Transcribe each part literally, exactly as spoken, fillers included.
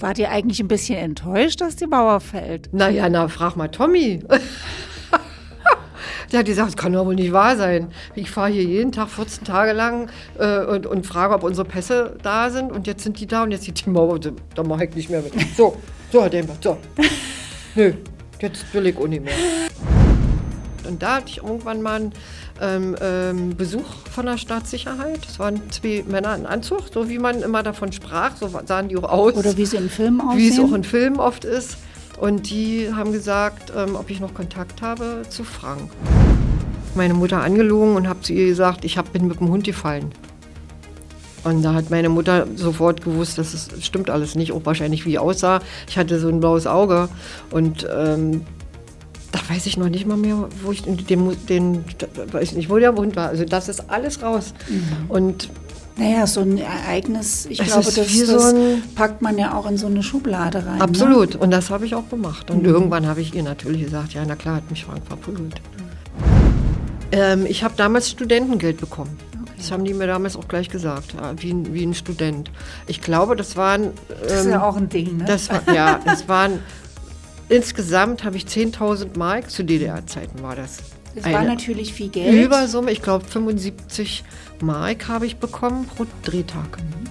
Wart ihr eigentlich ein bisschen enttäuscht, dass die Mauer fällt? Naja, na, frag mal Tommy. Der hat gesagt, das kann doch wohl nicht wahr sein. Ich fahre hier jeden Tag vierzehn Tage lang äh, und, und frage, ob unsere Pässe da sind. Und jetzt sind die da und jetzt sieht die Mauer, da mache ich nicht mehr mit. So, so hat er gesagt, so. Nö, jetzt will ich auch nicht mehr. Und da hatte ich irgendwann mal einen ähm, ähm, Besuch von der Staatssicherheit. Das waren zwei Männer in Anzug, so wie man immer davon sprach. So sahen die auch aus. Oder wie sie in Filmen aussehen. Wie es auch in Filmen oft ist. Und die haben gesagt, ähm, ob ich noch Kontakt habe zu Frank. Meine Mutter angelogen und habe zu ihr gesagt, ich hab, bin mit dem Hund gefallen. Und da hat meine Mutter sofort gewusst, dass es stimmt alles nicht, auch wahrscheinlich wie ich aussah. Ich hatte so ein blaues Auge und ähm, da weiß ich noch nicht mal mehr, wo ich den, den, weiß nicht, wo der Hund war. Also das ist alles raus. Mhm. Und naja, so ein Ereignis, ich glaube, das, das so packt man ja auch in so eine Schublade rein. Absolut, ne? Und das habe ich auch gemacht. Und mhm. irgendwann habe ich ihr natürlich gesagt, ja, na klar, hat mich Frank verprügelt. Mhm. Ähm, ich habe damals Studentengeld bekommen. Okay. Das haben die mir damals auch gleich gesagt, wie, wie ein Student. Ich glaube, das waren... Ähm, das ist ja auch ein Ding, ne? Das war, ja, es waren... Insgesamt habe ich zehntausend Mark, zu D D R-Zeiten war das. Das war natürlich viel Geld. Übersumme, ich glaube fünfundsiebzig Mark habe ich bekommen pro Drehtag. Mhm.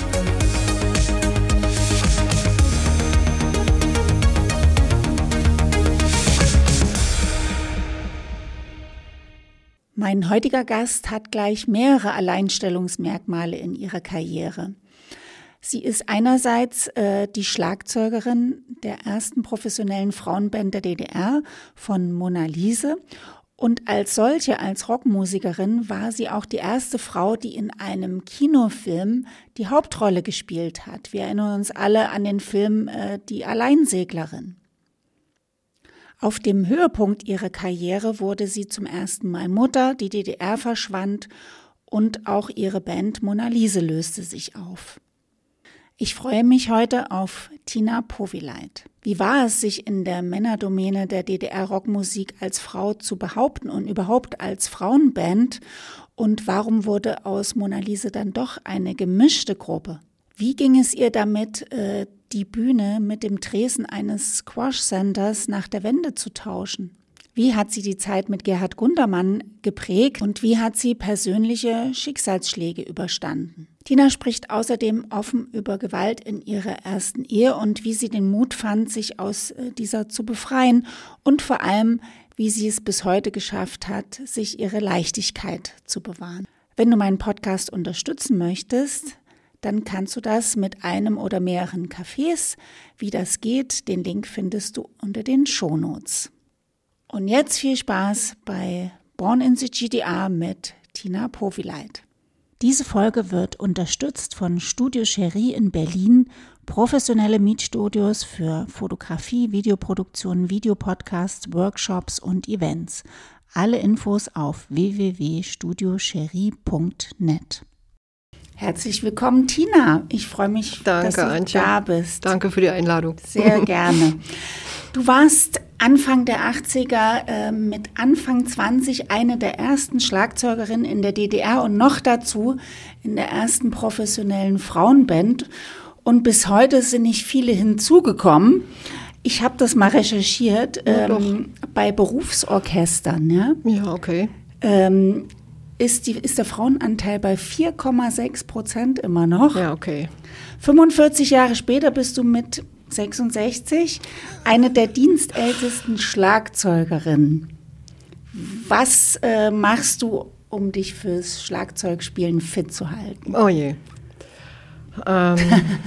Mein heutiger Gast hat gleich mehrere Alleinstellungsmerkmale in ihrer Karriere. Sie ist einerseits äh, die Schlagzeugerin der ersten professionellen Frauenband der D D R von Mona Lise und als solche, als Rockmusikerin, war sie auch die erste Frau, die in einem Kinofilm die Hauptrolle gespielt hat. Wir erinnern uns alle an den Film äh, Die Alleinseglerin. Auf dem Höhepunkt ihrer Karriere wurde sie zum ersten Mal Mutter, die D D R verschwand und auch ihre Band Mona Lise löste sich auf. Ich freue mich heute auf Tina Povilaite. Wie war es, sich in der Männerdomäne der D D R-Rockmusik als Frau zu behaupten und überhaupt als Frauenband? Und warum wurde aus Mona Lise dann doch eine gemischte Gruppe? Wie ging es ihr damit, äh, die Bühne mit dem Tresen eines Squash-Centers nach der Wende zu tauschen? Wie hat sie die Zeit mit Gerhard Gundermann geprägt und wie hat sie persönliche Schicksalsschläge überstanden? Tina spricht außerdem offen über Gewalt in ihrer ersten Ehe und wie sie den Mut fand, sich aus dieser zu befreien und vor allem, wie sie es bis heute geschafft hat, sich ihre Leichtigkeit zu bewahren. Wenn du meinen Podcast unterstützen möchtest, dann kannst du das mit einem oder mehreren Cafés. Wie das geht, den Link findest du unter den Shownotes. Und jetzt viel Spaß bei Born in the G D R mit Tina Povilaite. Diese Folge wird unterstützt von Studio Cherie in Berlin, professionelle Mietstudios für Fotografie, Videoproduktion, Videopodcasts, Workshops und Events. Alle Infos auf w w w punkt studio cherie punkt net. Herzlich willkommen, Tina. Ich freue mich, Danke, dass du Antje. da bist. Danke für die Einladung. Sehr gerne. Du warst Anfang der achtziger äh, mit Anfang zwanzig eine der ersten Schlagzeugerinnen in der D D R und noch dazu in der ersten professionellen Frauenband. Und bis heute sind nicht viele hinzugekommen. Ich habe das mal recherchiert Ja, ähm, bei Berufsorchestern. Ja, ja okay. Ähm, ist, die, ist der Frauenanteil bei vier Komma sechs Prozent immer noch. Ja, okay. fünfundvierzig Jahre später bist du mit sechsundsechzig eine der dienstältesten Schlagzeugerinnen. Was äh, machst du, um dich fürs Schlagzeugspielen fit zu halten? Oh je. Ähm,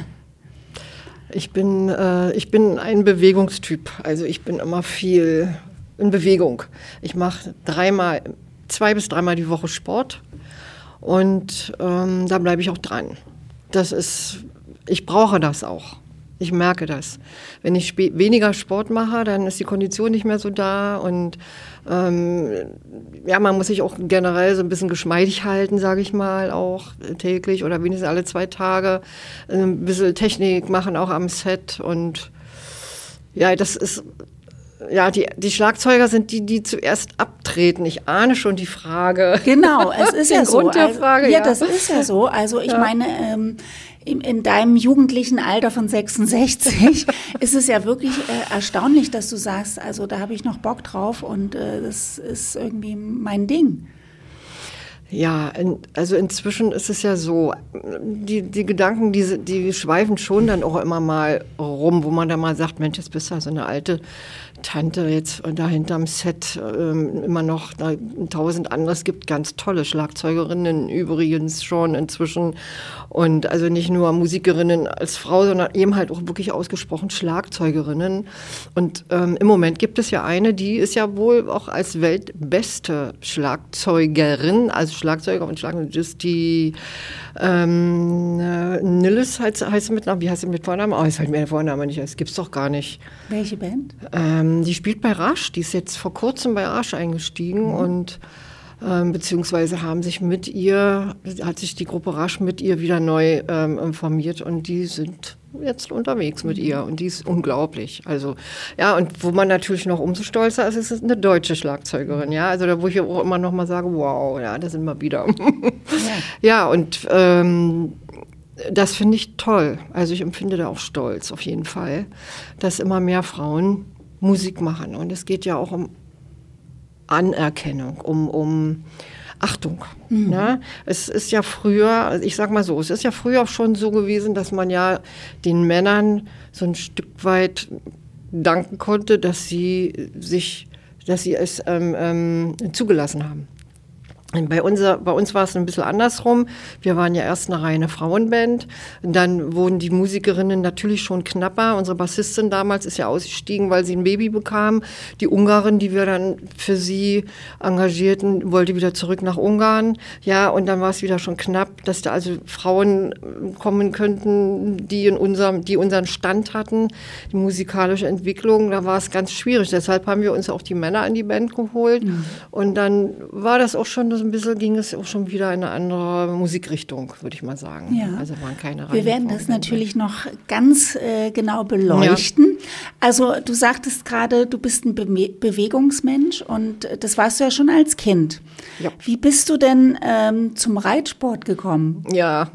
ich bin, äh, ich bin ein Bewegungstyp. Also ich bin immer viel in Bewegung. Ich mache dreimal, zwei bis dreimal die Woche Sport und ähm, da bleibe ich auch dran. Das ist, ich brauche das auch. Ich merke das. Wenn ich sp- weniger Sport mache, dann ist die Kondition nicht mehr so da und ähm, ja, man muss sich auch generell so ein bisschen geschmeidig halten, sage ich mal, auch täglich oder wenigstens alle zwei Tage. Ein bisschen Technik machen auch am Set und ja, das ist ja, die, die Schlagzeuger sind die, die zuerst abtreten. Ich ahne schon die Frage. Genau, es ist ja so. Grund der Frage, also, ja, ja, das ist ja so. Also ich ja. meine, ähm, in, in deinem jugendlichen Alter von sechsundsechzig ist es ja wirklich äh, erstaunlich, dass du sagst, also da habe ich noch Bock drauf und äh, das ist irgendwie mein Ding. Ja, in, also inzwischen ist es ja so, die, die Gedanken, die, die schweifen schon dann auch immer mal rum, wo man dann mal sagt, Mensch, jetzt bist du ja so eine alte Tante jetzt da hinterm Set ähm, immer noch da, tausend andere. Es gibt ganz tolle Schlagzeugerinnen übrigens schon inzwischen und also nicht nur Musikerinnen als Frau, sondern eben halt auch wirklich ausgesprochen Schlagzeugerinnen. Und ähm, im Moment gibt es ja eine, die ist ja wohl auch als weltbeste Schlagzeugerin, also Schlagzeuger und Schlagzeuger, das ist die ähm, äh, Nilles heißt, heißt sie mit Namen, wie heißt sie mit Vornamen? Oh, ist halt mir der Vorname nicht, das gibt's doch gar nicht. Welche Band? Ähm, die spielt bei Rush, die ist jetzt vor kurzem bei Rush eingestiegen mhm. und ähm, beziehungsweise haben sich mit ihr, hat sich die Gruppe Rush mit ihr wieder neu ähm, informiert und die sind jetzt unterwegs mit ihr und die ist unglaublich. Also ja, und wo man natürlich noch umso stolzer ist, ist es eine deutsche Schlagzeugerin, ja, also da wo ich auch immer noch mal sage, wow, ja, da sind wir wieder. Ja, ja und ähm, das finde ich toll. Also ich empfinde da auch Stolz auf jeden Fall, dass immer mehr Frauen Musik machen. Und es geht ja auch um Anerkennung, um, um Achtung. Mhm. Ne? Es ist ja früher, ich sag mal so, es ist ja früher auch schon so gewesen, dass man ja den Männern so ein Stück weit danken konnte, dass sie sich, dass sie es ähm, ähm, zugelassen haben. Bei, unser, bei uns war es ein bisschen andersrum. Wir waren ja erst eine reine Frauenband. Dann wurden die Musikerinnen natürlich schon knapper. Unsere Bassistin damals ist ja ausgestiegen, weil sie ein Baby bekam. Die Ungarin, die wir dann für sie engagierten, wollte wieder zurück nach Ungarn. Ja, und dann war es wieder schon knapp, dass da also Frauen kommen könnten, die in unserem, die unseren Stand hatten, die musikalische Entwicklung. Da war es ganz schwierig. Deshalb haben wir uns auch die Männer in die Band geholt. Mhm. Und dann war das auch schon so ein bisschen, ging es auch schon wieder in eine andere Musikrichtung, würde ich mal sagen. Ja. Also waren keine Wir werden das natürlich noch ganz äh, genau beleuchten. Ja. Also du sagtest gerade, du bist ein Be- Bewegungsmensch und das warst du ja schon als Kind. Ja. Wie bist du denn ähm, zum Reitsport gekommen? Ja,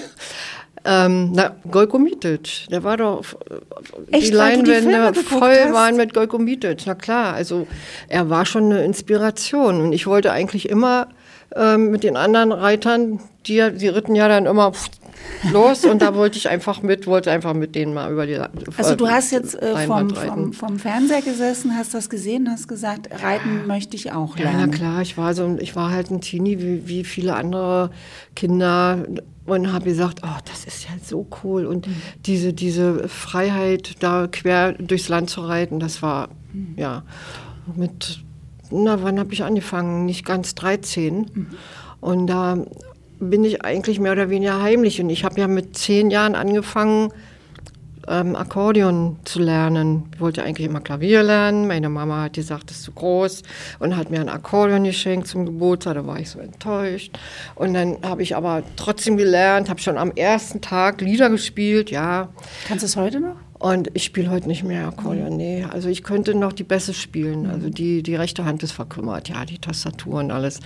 Ähm, na, Gojko Mitic, der war doch, Echt, die Leinwände die voll hast? waren mit Gojko Mitic, na klar, also er war schon eine Inspiration und ich wollte eigentlich immer ähm, mit den anderen Reitern, die, die ritten ja dann immer los und da wollte ich einfach mit, wollte einfach mit denen mal über die Also du hast jetzt äh, vom, vom, vom Fernseher gesessen, hast das gesehen, hast gesagt, reiten ja. möchte ich auch lernen. Ja, na klar, ich war so, ich war halt ein Teenie wie, wie viele andere Kinder und habe gesagt, oh, das ist ja so cool und mhm. diese, diese Freiheit, da quer durchs Land zu reiten, das war, mhm. ja, mit, na, wann habe ich angefangen? Nicht ganz dreizehn mhm. und da bin ich eigentlich mehr oder weniger heimlich. Und ich habe ja mit zehn Jahren angefangen, ähm, Akkordeon zu lernen. Ich wollte eigentlich immer Klavier lernen. Meine Mama hat gesagt, das ist zu groß und hat mir ein Akkordeon geschenkt zum Geburtstag. Da war ich so enttäuscht. Und dann habe ich aber trotzdem gelernt, habe schon am ersten Tag Lieder gespielt, ja. Kannst du es heute noch? Und ich spiele heute nicht mehr Akkordeon, nee. Also ich könnte noch die Bässe spielen. Also die, die rechte Hand ist verkümmert, ja, die Tastatur und alles.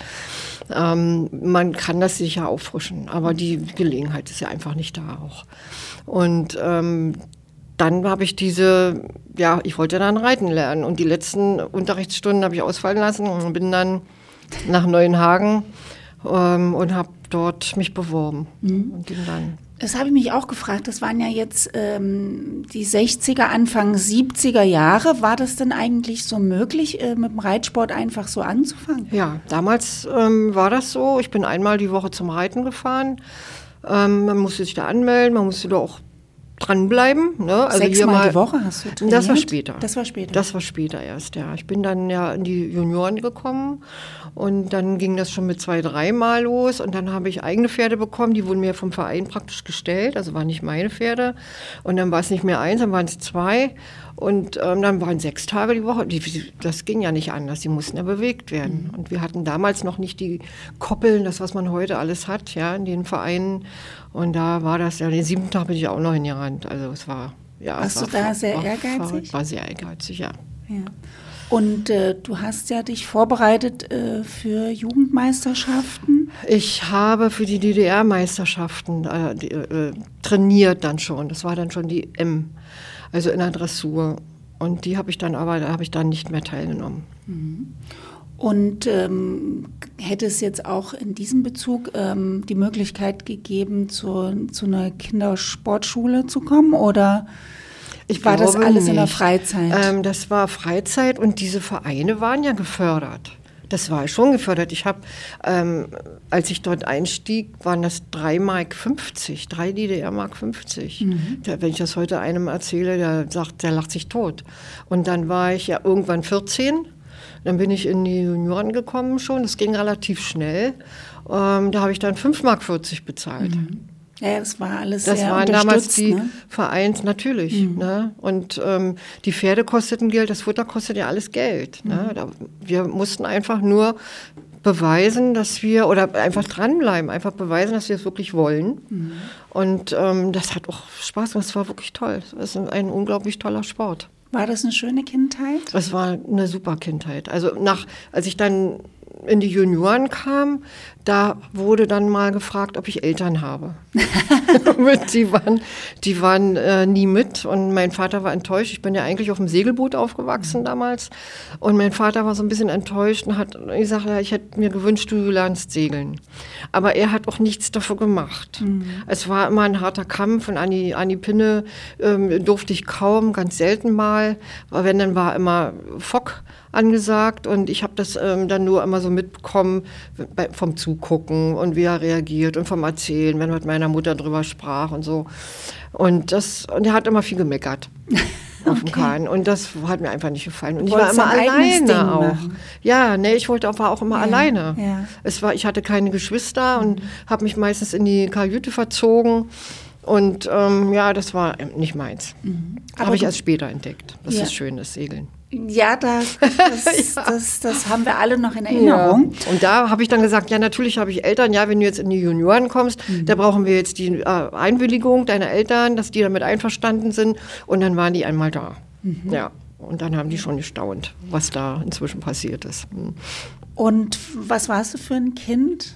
Ähm, man kann das sicher auffrischen, aber die Gelegenheit ist ja einfach nicht da auch. Und ähm, dann habe ich diese, ja, ich wollte dann reiten lernen. Und die letzten Unterrichtsstunden habe ich ausfallen lassen und bin dann nach Neuenhagen ähm, und habe dort mich beworben. Mhm. Und bin dann... Das habe ich mich auch gefragt. Das waren ja jetzt ähm, die sechziger, Anfang siebziger Jahre. War das denn eigentlich so möglich, äh, mit dem Reitsport einfach so anzufangen? Ja, damals ähm, war das so. Ich bin einmal die Woche zum Reiten gefahren. Ähm, man musste sich da anmelden, man musste da auch dranbleiben. Ne? Also Sechsmal die Woche hast du trainiert? Das war später. Das war später. Das war später erst, ja. Ich bin dann ja in die Junioren gekommen und dann ging das schon mit zwei, dreimal los und dann habe ich eigene Pferde bekommen, die wurden mir vom Verein praktisch gestellt, also waren nicht meine Pferde und dann war es nicht mehr eins, dann waren es zwei und ähm, dann waren sechs Tage die Woche. Die, das ging ja nicht anders, die mussten ja bewegt werden. Mhm. Und wir hatten damals noch nicht die Koppeln, das, was man heute alles hat, ja, in den Vereinen. Und da war das, ja, den siebten Tag bin ich auch noch hingerannt. Also es war, ja. Warst es war du da ver- sehr war ehrgeizig? Verrückt, war sehr ehrgeizig, ja. Ja. Und äh, du hast ja dich vorbereitet äh, für Jugendmeisterschaften? Ich habe für die D D R-Meisterschaften äh, die, äh, trainiert dann schon. Das war dann schon die M, also in der Dressur. Und die habe ich dann aber, da habe ich dann nicht mehr teilgenommen. Mhm. Und ähm, hätte es jetzt auch in diesem Bezug ähm, die Möglichkeit gegeben, zu, zu einer Kindersportschule zu kommen, oder ich war das alles nicht. in der Freizeit? Ähm, das war Freizeit, und diese Vereine waren ja gefördert. Das war schon gefördert. Ich habe, ähm, als ich dort einstieg, waren das drei Mark fünfzig, drei D D R Mark fünfzig. Mhm. Da, wenn ich das heute einem erzähle, der sagt, der lacht sich tot. Und dann war ich ja irgendwann vierzehn. Dann bin ich in die Junioren gekommen schon. Das ging relativ schnell. Ähm, da habe ich dann fünf Mark vierzig bezahlt. Mhm. Ja, das war alles das sehr waren damals die ne? Vereins, natürlich. Mhm. Ne? Und ähm, die Pferde kosteten Geld, das Futter kostet ja alles Geld. Mhm. Ne? Da, wir mussten einfach nur beweisen, dass wir, oder einfach dranbleiben, einfach beweisen, dass wir es wirklich wollen. Mhm. Und ähm, das hat auch Spaß gemacht, das war wirklich toll. Das ist ein unglaublich toller Sport. War das eine schöne Kindheit? Das war eine super Kindheit. Also nach, als ich dann in die Junioren kam, da wurde dann mal gefragt, ob ich Eltern habe. die waren, die waren äh, nie mit, und mein Vater war enttäuscht. Ich bin ja eigentlich auf dem Segelboot aufgewachsen damals, und mein Vater war so ein bisschen enttäuscht und hat gesagt, ja, ich hätte mir gewünscht, du lernst segeln. Aber er hat auch nichts dafür gemacht. Mhm. Es war immer ein harter Kampf, und an die, an die Pinne ähm, durfte ich kaum, ganz selten mal. Aber wenn, dann war immer Fock angesagt, und ich habe das ähm, dann nur immer so mitbekommen bei, vom Zugucken und wie er reagiert und vom Erzählen, wenn er mit meiner Mutter drüber sprach und so. Und das, und er hat immer viel gemeckert auf dem Kahn, und das hat mir einfach nicht gefallen. Und ich war immer alleine auch. Ja, nee, ich wollte auch, war auch immer ja, alleine. Ja. Es war, ich hatte keine Geschwister mhm. und habe mich meistens in die Kajüte verzogen. Und ähm, ja, das war nicht meins. Mhm. Habe ich erst später entdeckt. Das ja. ist schön, das Segeln. Ja, das, das, ja. Das, das haben wir alle noch in Erinnerung. Ja. Und da habe ich dann gesagt, ja, natürlich habe ich Eltern. Ja, wenn du jetzt in die Junioren kommst, mhm. da brauchen wir jetzt die äh, Einwilligung deiner Eltern, dass die damit einverstanden sind. Und dann waren die einmal da. Mhm. Ja, und dann haben die schon gestaunt, was da inzwischen passiert ist. Mhm. Und was warst du für ein Kind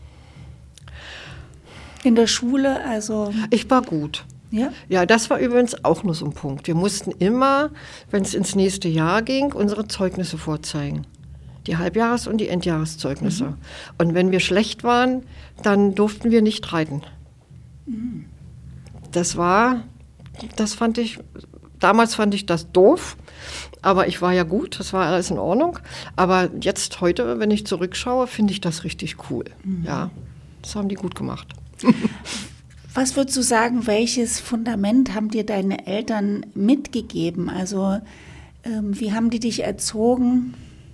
in der Schule? Also ich war gut. Ja? Ja, das war übrigens auch nur so ein Punkt. Wir mussten immer, wenn es ins nächste Jahr ging, unsere Zeugnisse vorzeigen. Die Halbjahres- und die Endjahreszeugnisse. Mhm. Und wenn wir schlecht waren, dann durften wir nicht reiten. Mhm. Das war, das fand ich, damals fand ich das doof, aber ich war ja gut, das war alles in Ordnung. Aber jetzt, heute, wenn ich zurückschaue, finde ich das richtig cool. Mhm. Ja, das haben die gut gemacht. Was würdest du sagen, welches Fundament haben dir deine Eltern mitgegeben? Also ähm, wie haben die dich erzogen?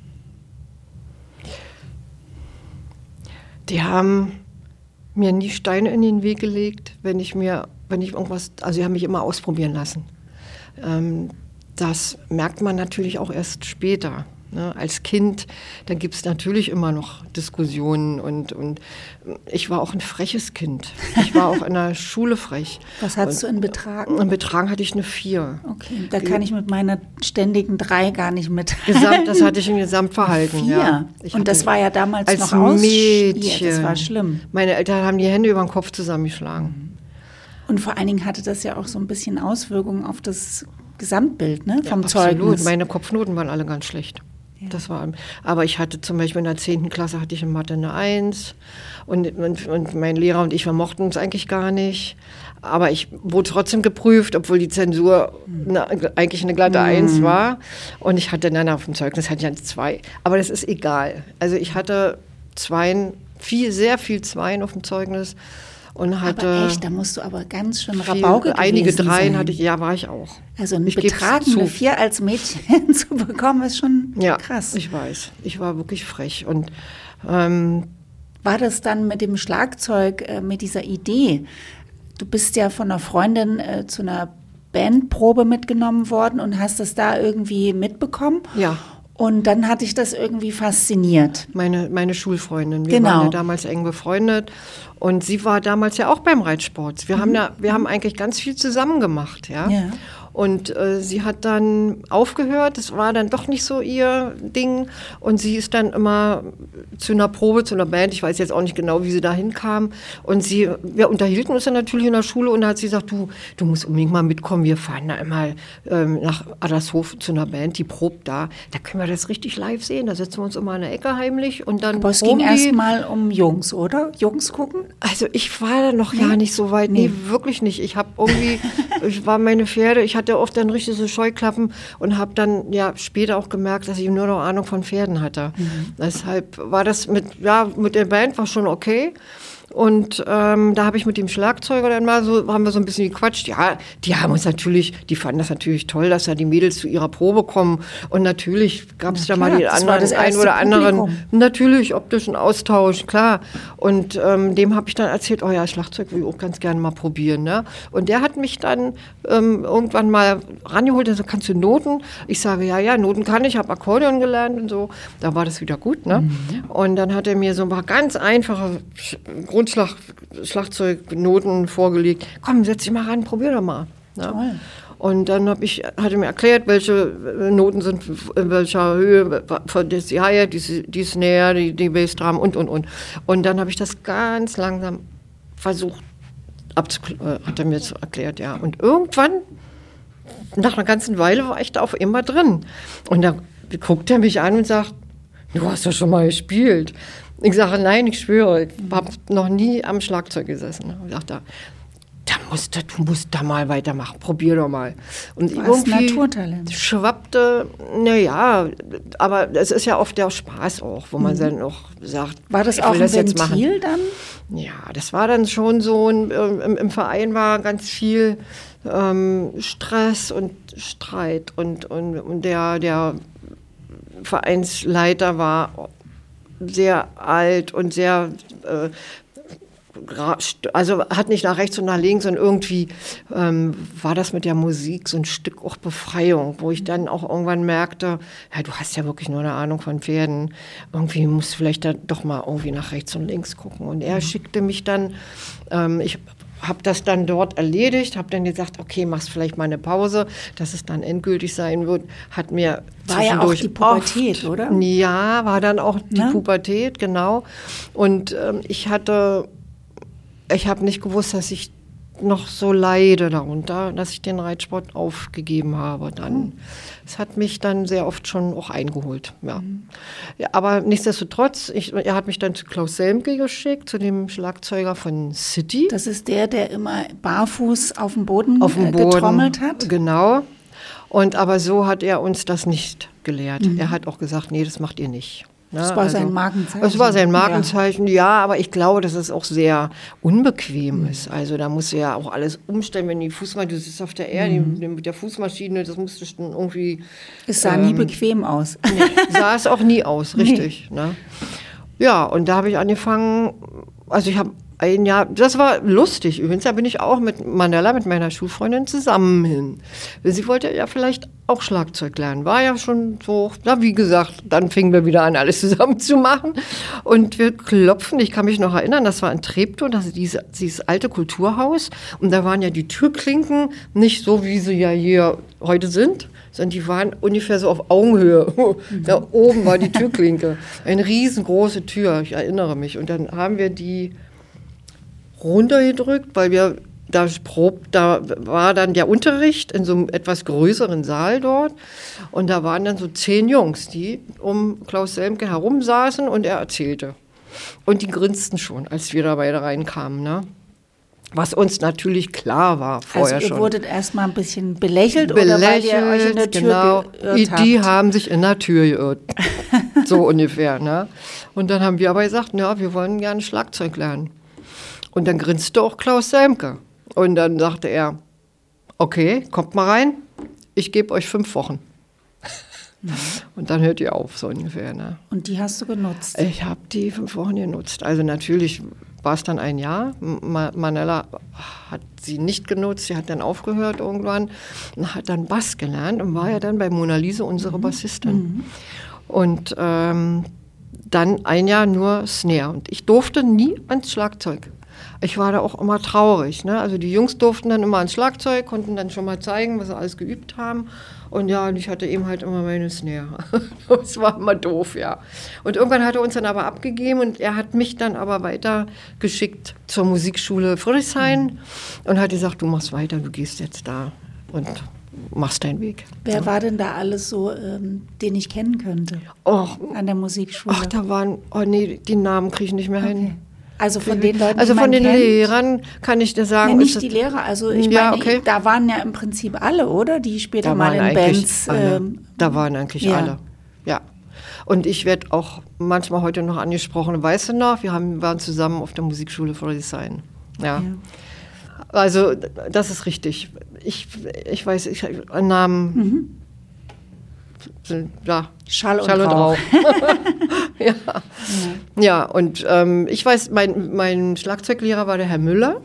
Die haben mir nie Steine in den Weg gelegt, wenn ich mir, wenn ich irgendwas, also sie haben mich immer ausprobieren lassen. Ähm, das merkt man natürlich auch erst später. Ne, als Kind, da gibt es natürlich immer noch Diskussionen, und, und ich war auch ein freches Kind. Ich war auch in der Schule frech. Was hattest und, du in Betragen? In Betragen hatte ich eine vier. Okay, da kann ich mit meiner ständigen drei gar nicht mit. Gesamt, das hatte ich im Gesamtverhalten. Vier. Ja. Und das war ja damals als noch aus. Mädchen. Ja, das war schlimm. Meine Eltern haben die Hände über den Kopf zusammengeschlagen. Und vor allen Dingen hatte das ja auch so ein bisschen Auswirkungen auf das Gesamtbild, ne, vom ja, Zeugnis. Absolut. Meine Kopfnoten waren alle ganz schlecht. Das war, aber ich hatte zum Beispiel in der zehnten Klasse hatte ich in Mathe eine Eins, und, und, und mein Lehrer und ich, wir mochten uns eigentlich gar nicht. Aber ich wurde trotzdem geprüft, obwohl die Zensur eine, eigentlich eine glatte mm. Eins war. Und ich hatte dann auf dem Zeugnis hatte ich eine Zwei. Aber das ist egal. Also ich hatte Zweien, viel, sehr viel Zweien auf dem Zeugnis. Und hatte aber echt, da musst du aber ganz schön Rabauke gewesen einige Dreien sein. hatte ich, ja, war ich auch. Also ein Betrag, eine Vier als Mädchen zu bekommen, ist schon ja, krass. Ich weiß, ich war wirklich frech. Und ähm, war das dann mit dem Schlagzeug, äh, mit dieser Idee? Du bist ja von einer Freundin äh, zu einer Bandprobe mitgenommen worden und hast das da irgendwie mitbekommen? Ja. Und dann hat dich das irgendwie fasziniert. Meine, meine Schulfreundin. Wir genau. waren ja damals eng befreundet. Und sie war damals ja auch beim Reitsport. Wir, mhm. haben, da, wir haben eigentlich ganz viel zusammen gemacht. Ja? Ja. Und äh, sie hat dann aufgehört, das war dann doch nicht so ihr Ding. Und sie ist dann immer zu einer Probe, zu einer Band, ich weiß jetzt auch nicht genau, wie sie da hinkam. Und sie, wir unterhielten uns dann natürlich in der Schule und da hat sie gesagt, du, du musst unbedingt mal mitkommen, wir fahren da immer ähm, nach Adlershof zu einer Band, die probt da. Da können wir das richtig live sehen, da setzen wir uns immer in der Ecke heimlich und dann. Aber es ging erst mal um Jungs, oder? Jungs gucken? Also ich war da noch nee. gar nicht so weit, nee, nee wirklich nicht. Ich habe irgendwie, ich war meine Pferde, ich hatte oft dann richtig so Scheuklappen und habe dann ja später auch gemerkt, dass ich nur noch Ahnung von Pferden hatte. Mhm. Deshalb war das mit, ja, mit der Band war schon okay. Und ähm, da habe ich mit dem Schlagzeuger dann mal so, haben wir so ein bisschen gequatscht. Ja, die haben uns natürlich, die fanden das natürlich toll, dass da die Mädels zu ihrer Probe kommen. Und natürlich gab es da mal die anderen, das ein oder anderen, Publikum. Natürlich optischen Austausch, klar. Und ähm, dem habe ich dann erzählt, oh ja, Schlagzeug will ich auch ganz gerne mal probieren. Ne? Und der hat mich dann ähm, irgendwann mal rangeholt, also kannst du Noten? Ich sage, ja, ja, Noten kann ich, habe Akkordeon gelernt und so. Da war das wieder gut. Ne? Mhm. Und dann hat er mir so ein paar ganz einfache Grund Schlag, Schlagzeugnoten vorgelegt. Komm, setz dich mal ran, probier doch mal. Ja. Und dann hab ich, hat er mir erklärt, welche Noten sind in welcher Höhe, das die Hi-Hat, die, die Snare, die, die Bassdrum und, und, und. Und dann habe ich das ganz langsam versucht abzuklären, hat er mir so erklärt, ja. Und irgendwann, nach einer ganzen Weile, war ich da auf immer drin. Und da guckt er mich an und sagt, du hast doch schon mal gespielt. Ich sage, nein, ich schwöre, ich habe noch nie am Schlagzeug gesessen. Ich dachte, da musst du, du musst da mal weitermachen, probier doch mal. Und du hast Naturtalent. Schwappte, naja, aber es ist ja oft der Spaß auch, wo man mhm. dann auch sagt, war das auch ein das Ventil dann? Ja, das war dann schon so, ein, im, im Verein war ganz viel ähm, Stress und Streit und, und, und der, der Vereinsleiter war sehr alt und sehr, äh, also hat nicht nach rechts und nach links und irgendwie ähm, war das mit der Musik so ein Stück auch Befreiung, wo ich dann auch irgendwann merkte, ja, du hast ja wirklich nur eine Ahnung von Pferden, irgendwie musst du vielleicht da doch mal irgendwie nach rechts und links gucken. Und er schickte mich dann, ähm, ich habe das dann dort erledigt, habe dann gesagt, okay, machst vielleicht mal eine Pause, dass es dann endgültig sein wird. Hat mir war ja auch die Pubertät, oft, oder? Ja, war dann auch die Na? Pubertät, genau. Und ähm, ich hatte, ich habe nicht gewusst, dass ich noch so leide darunter, dass ich den Reitsport aufgegeben habe dann. Es hat mich dann sehr oft schon auch eingeholt, ja. Mhm. Ja, aber nichtsdestotrotz, ich, er hat mich dann zu Klaus Selmke geschickt, zu dem Schlagzeuger von City. Das ist der, der immer barfuß auf dem Boden, auf dem Boden getrommelt hat? Genau. Und aber so hat er uns das nicht gelehrt. Mhm. Er hat auch gesagt, nee, das macht ihr nicht. Das war also sein Markenzeichen. Das war sein Markenzeichen, ja. ja, aber ich glaube, dass es auch sehr unbequem mhm. ist. Also da musst du ja auch alles umstellen, wenn die Fußmaschine, du sitzt auf der Erde mhm. mit der Fußmaschine, das musst du dann irgendwie... Es sah ähm, nie bequem aus. Nee, sah es auch nie aus, richtig. Nee. Ne? Ja, und da habe ich angefangen, also ich habe ein Jahr, das war lustig übrigens, da bin ich auch mit Manella, mit meiner Schulfreundin zusammen hin. Sie wollte ja vielleicht auch Schlagzeug lernen, war ja schon so, na wie gesagt, dann fingen wir wieder an, alles zusammen zu machen und wir klopfen, ich kann mich noch erinnern, das war in Treptow, das ist dieses, dieses alte Kulturhaus und da waren ja die Türklinken nicht so, wie sie ja hier heute sind, sondern die waren ungefähr so auf Augenhöhe. Mhm. Da oben war die Türklinke, eine riesengroße Tür, ich erinnere mich und dann haben wir die runtergedrückt, weil wir da probt, da war dann der Unterricht in so einem etwas größeren Saal dort und da waren dann so zehn Jungs, die um Klaus Selmke herum saßen und er erzählte. Und die grinsten schon, als wir da beide reinkamen, ne? Was uns natürlich klar war vorher schon. Also ihr schon. wurdet erstmal ein bisschen belächelt, belächelt oder weil ihr euch in der Tür genau. geirrt habt? Die haben sich in der Tür geirrt, so ungefähr. Ne? Und dann haben wir aber gesagt, ja, wir wollen gerne Schlagzeug lernen. Und dann grinste auch Klaus Selmke. Und dann sagte er, okay, kommt mal rein, ich gebe euch fünf Wochen. Mhm. Und dann hört ihr auf, so ungefähr. Ne? Und die hast du genutzt? Ich habe die fünf Wochen genutzt. Also natürlich war es dann ein Jahr. Ma- Manella hat sie nicht genutzt, sie hat dann aufgehört irgendwann und hat dann Bass gelernt und war ja dann bei Mona Lise unsere mhm. Bassistin. Mhm. Und ähm, dann ein Jahr nur Snare. Und ich durfte nie ans Schlagzeug. ich war da auch immer traurig. Ne? Also die Jungs durften dann immer ans Schlagzeug, konnten dann schon mal zeigen, was sie alles geübt haben. Und ja, und ich hatte eben halt immer meine Snare. Das war immer doof, ja. Und irgendwann hat er uns dann aber abgegeben und er hat mich dann aber weiter geschickt zur Musikschule Friedrichshain mhm. und hat gesagt, du machst weiter, du gehst jetzt da und machst deinen Weg. Wer ja. war denn da alles so, ähm, den ich kennen könnte Och, an der Musikschule? Ach, da waren, oh nee, die Namen kriege ich nicht mehr okay. hin. Also von den Leuten, also die von man den kennt? Lehrern kann ich dir sagen. Ja, nicht die Lehrer, also ich ja, meine, okay. da waren ja im Prinzip alle, oder? Die später da mal in Bands. Ähm, da waren eigentlich ja. alle. Ja. Und ich werde auch manchmal heute noch angesprochen, weißt du noch, wir haben, waren zusammen auf der Musikschule Friedrichshain. Ja. ja. Also das ist richtig. Ich, ich weiß, ich Namen. Mhm. Ja, Schall und, Schall und Rauch. Rauch. ja. ja, ja, und ähm, ich weiß, mein, mein Schlagzeuglehrer war der Herr Müller.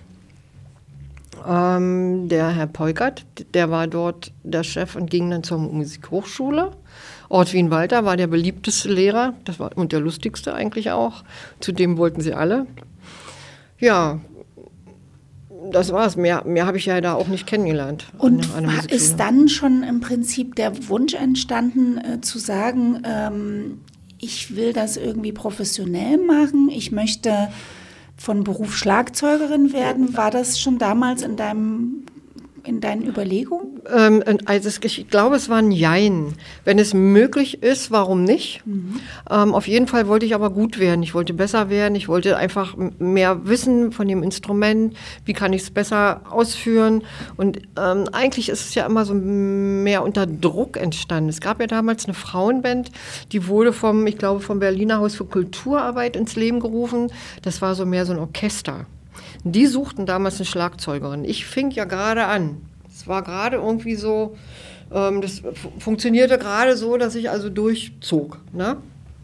Ähm, der Herr Peukert, der war dort der Chef und ging dann zur Musikhochschule. Ort Wien-Walter war der beliebteste Lehrer, das war und der lustigste eigentlich auch. Zu dem wollten sie alle. Ja, das war's. Mehr, mehr habe ich ja da auch nicht kennengelernt. Und an, an ist dann schon im Prinzip der Wunsch entstanden, äh, zu sagen, ähm, ich will das irgendwie professionell machen, ich möchte von Beruf Schlagzeugerin werden. War das schon damals in deinem in deinen Überlegungen? Ähm, also ich glaube, es war ein Jein. Wenn es möglich ist, warum nicht? Mhm. Ähm, auf jeden Fall wollte ich aber gut werden. Ich wollte besser werden. Ich wollte einfach mehr wissen von dem Instrument. Wie kann ich es besser ausführen? Und ähm, eigentlich ist es ja immer so mehr unter Druck entstanden. Es gab ja damals eine Frauenband, die wurde vom, ich glaube, vom Berliner Haus für Kulturarbeit ins Leben gerufen. Das war so mehr so ein Orchester. Die suchten damals eine Schlagzeugerin. Ich fing ja gerade an. Es war gerade irgendwie so, ähm, das f- funktionierte gerade so, dass ich also durchzog. Ne?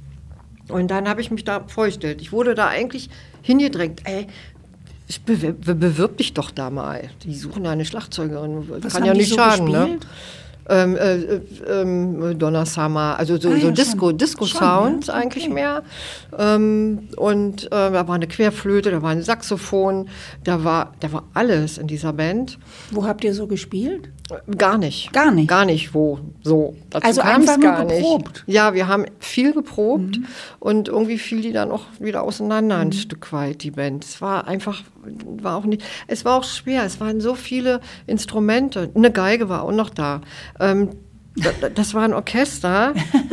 Und dann habe ich mich da vorgestellt. Ich wurde da eigentlich hingedrängt. Ey, ich bewirb, bewirb dich doch da mal. Die suchen da eine Schlagzeugerin. Was kann haben ja die nicht so schaden. gespielt? Ne? Ähm, äh, ähm, Donna Summer, also so, Ah, ja, so Disco, schon. Disco-Sounds Schon, ja. eigentlich Okay. mehr. Ähm, und äh, da war eine Querflöte, da war ein Saxophon, da war, da war alles in dieser Band. Wo habt ihr so gespielt? Gar nicht. Gar nicht? Gar nicht, wo. So. Dazu Also kam's einfach nur gar geprobt? Nicht. Ja, wir haben viel geprobt Mhm. und irgendwie fiel die dann auch wieder auseinander ein Mhm. Stück weit, die Band. Es war einfach, war auch nicht, es war auch schwer. Es waren so viele Instrumente. Eine Geige war auch noch da. Ähm, da- das war ein Orchester,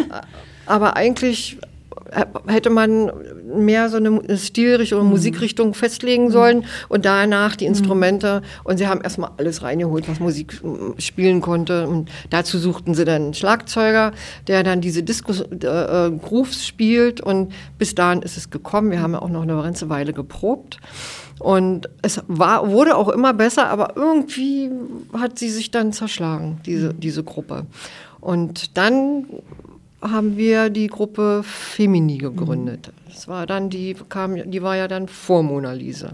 aber eigentlich hätte man mehr so eine Stilrichtung oder Mhm. Musikrichtung festlegen sollen und danach die Instrumente. Und sie haben erstmal alles reingeholt, was Musik äh, spielen konnte. Und dazu suchten sie dann einen Schlagzeuger, der dann diese Disco-Grooves äh, spielt. Und bis dahin ist es gekommen. Wir haben ja auch noch eine ganze Weile geprobt. Und es war, wurde auch immer besser, aber irgendwie hat sie sich dann zerschlagen, diese, diese Gruppe. Und dann haben wir die Gruppe Femini gegründet. Das war dann die, kam, die war ja dann vor Mona Lisa.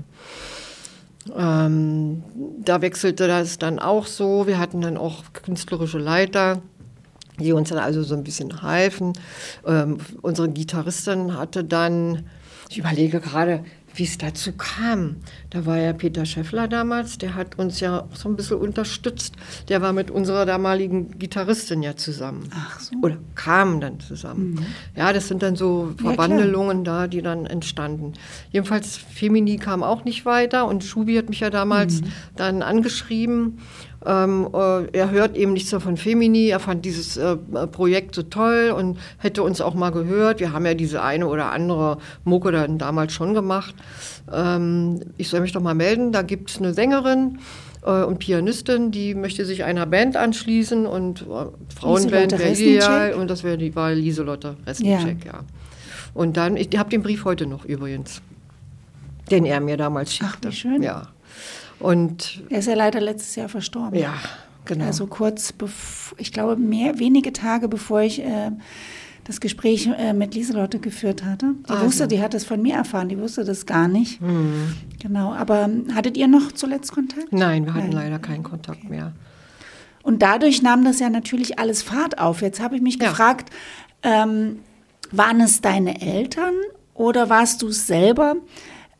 Ähm, da wechselte das dann auch so. Wir hatten dann auch künstlerische Leiter, die uns dann also so ein bisschen halfen. Ähm, unsere Gitarristin hatte dann, ich überlege gerade, wie es dazu kam. Da war ja Peter Scheffler damals, der hat uns ja so ein bisschen unterstützt. Der war mit unserer damaligen Gitarristin ja zusammen. Ach so. Oder kamen dann zusammen. Mhm. Ja, das sind dann so Verwandelungen da, die dann entstanden. Jedenfalls, Femini kam auch nicht weiter und Schubi hat mich ja damals mhm. dann angeschrieben. Ähm, äh, er hört eben nichts mehr von Femini, er fand dieses äh, Projekt so toll und hätte uns auch mal gehört. Wir haben ja diese eine oder andere Mucke dann damals schon gemacht. Ähm, ich soll mich doch mal melden, da gibt es eine Sängerin äh, und Pianistin, die möchte sich einer Band anschließen und äh, Frauenband wäre ideal und das wäre die war Lieselotte Resnicek, ja. ja. Und dann, ich habe den Brief heute noch übrigens, den er mir damals schickte. Ach, wie schön. Ja. Und er ist ja leider letztes Jahr verstorben. Ja, genau. Also kurz, bev- ich glaube, mehr, wenige Tage bevor ich äh, das Gespräch äh, mit Lieselotte geführt hatte. Die Also. wusste, die hat es von mir erfahren, die wusste das gar nicht. Mhm. Genau, aber hattet ihr noch zuletzt Kontakt? Nein, wir hatten Nein. leider keinen Kontakt Okay. mehr. Und dadurch nahm das ja natürlich alles Fahrt auf. Jetzt habe ich mich Ja. gefragt, ähm, waren es deine Eltern oder warst du es selber,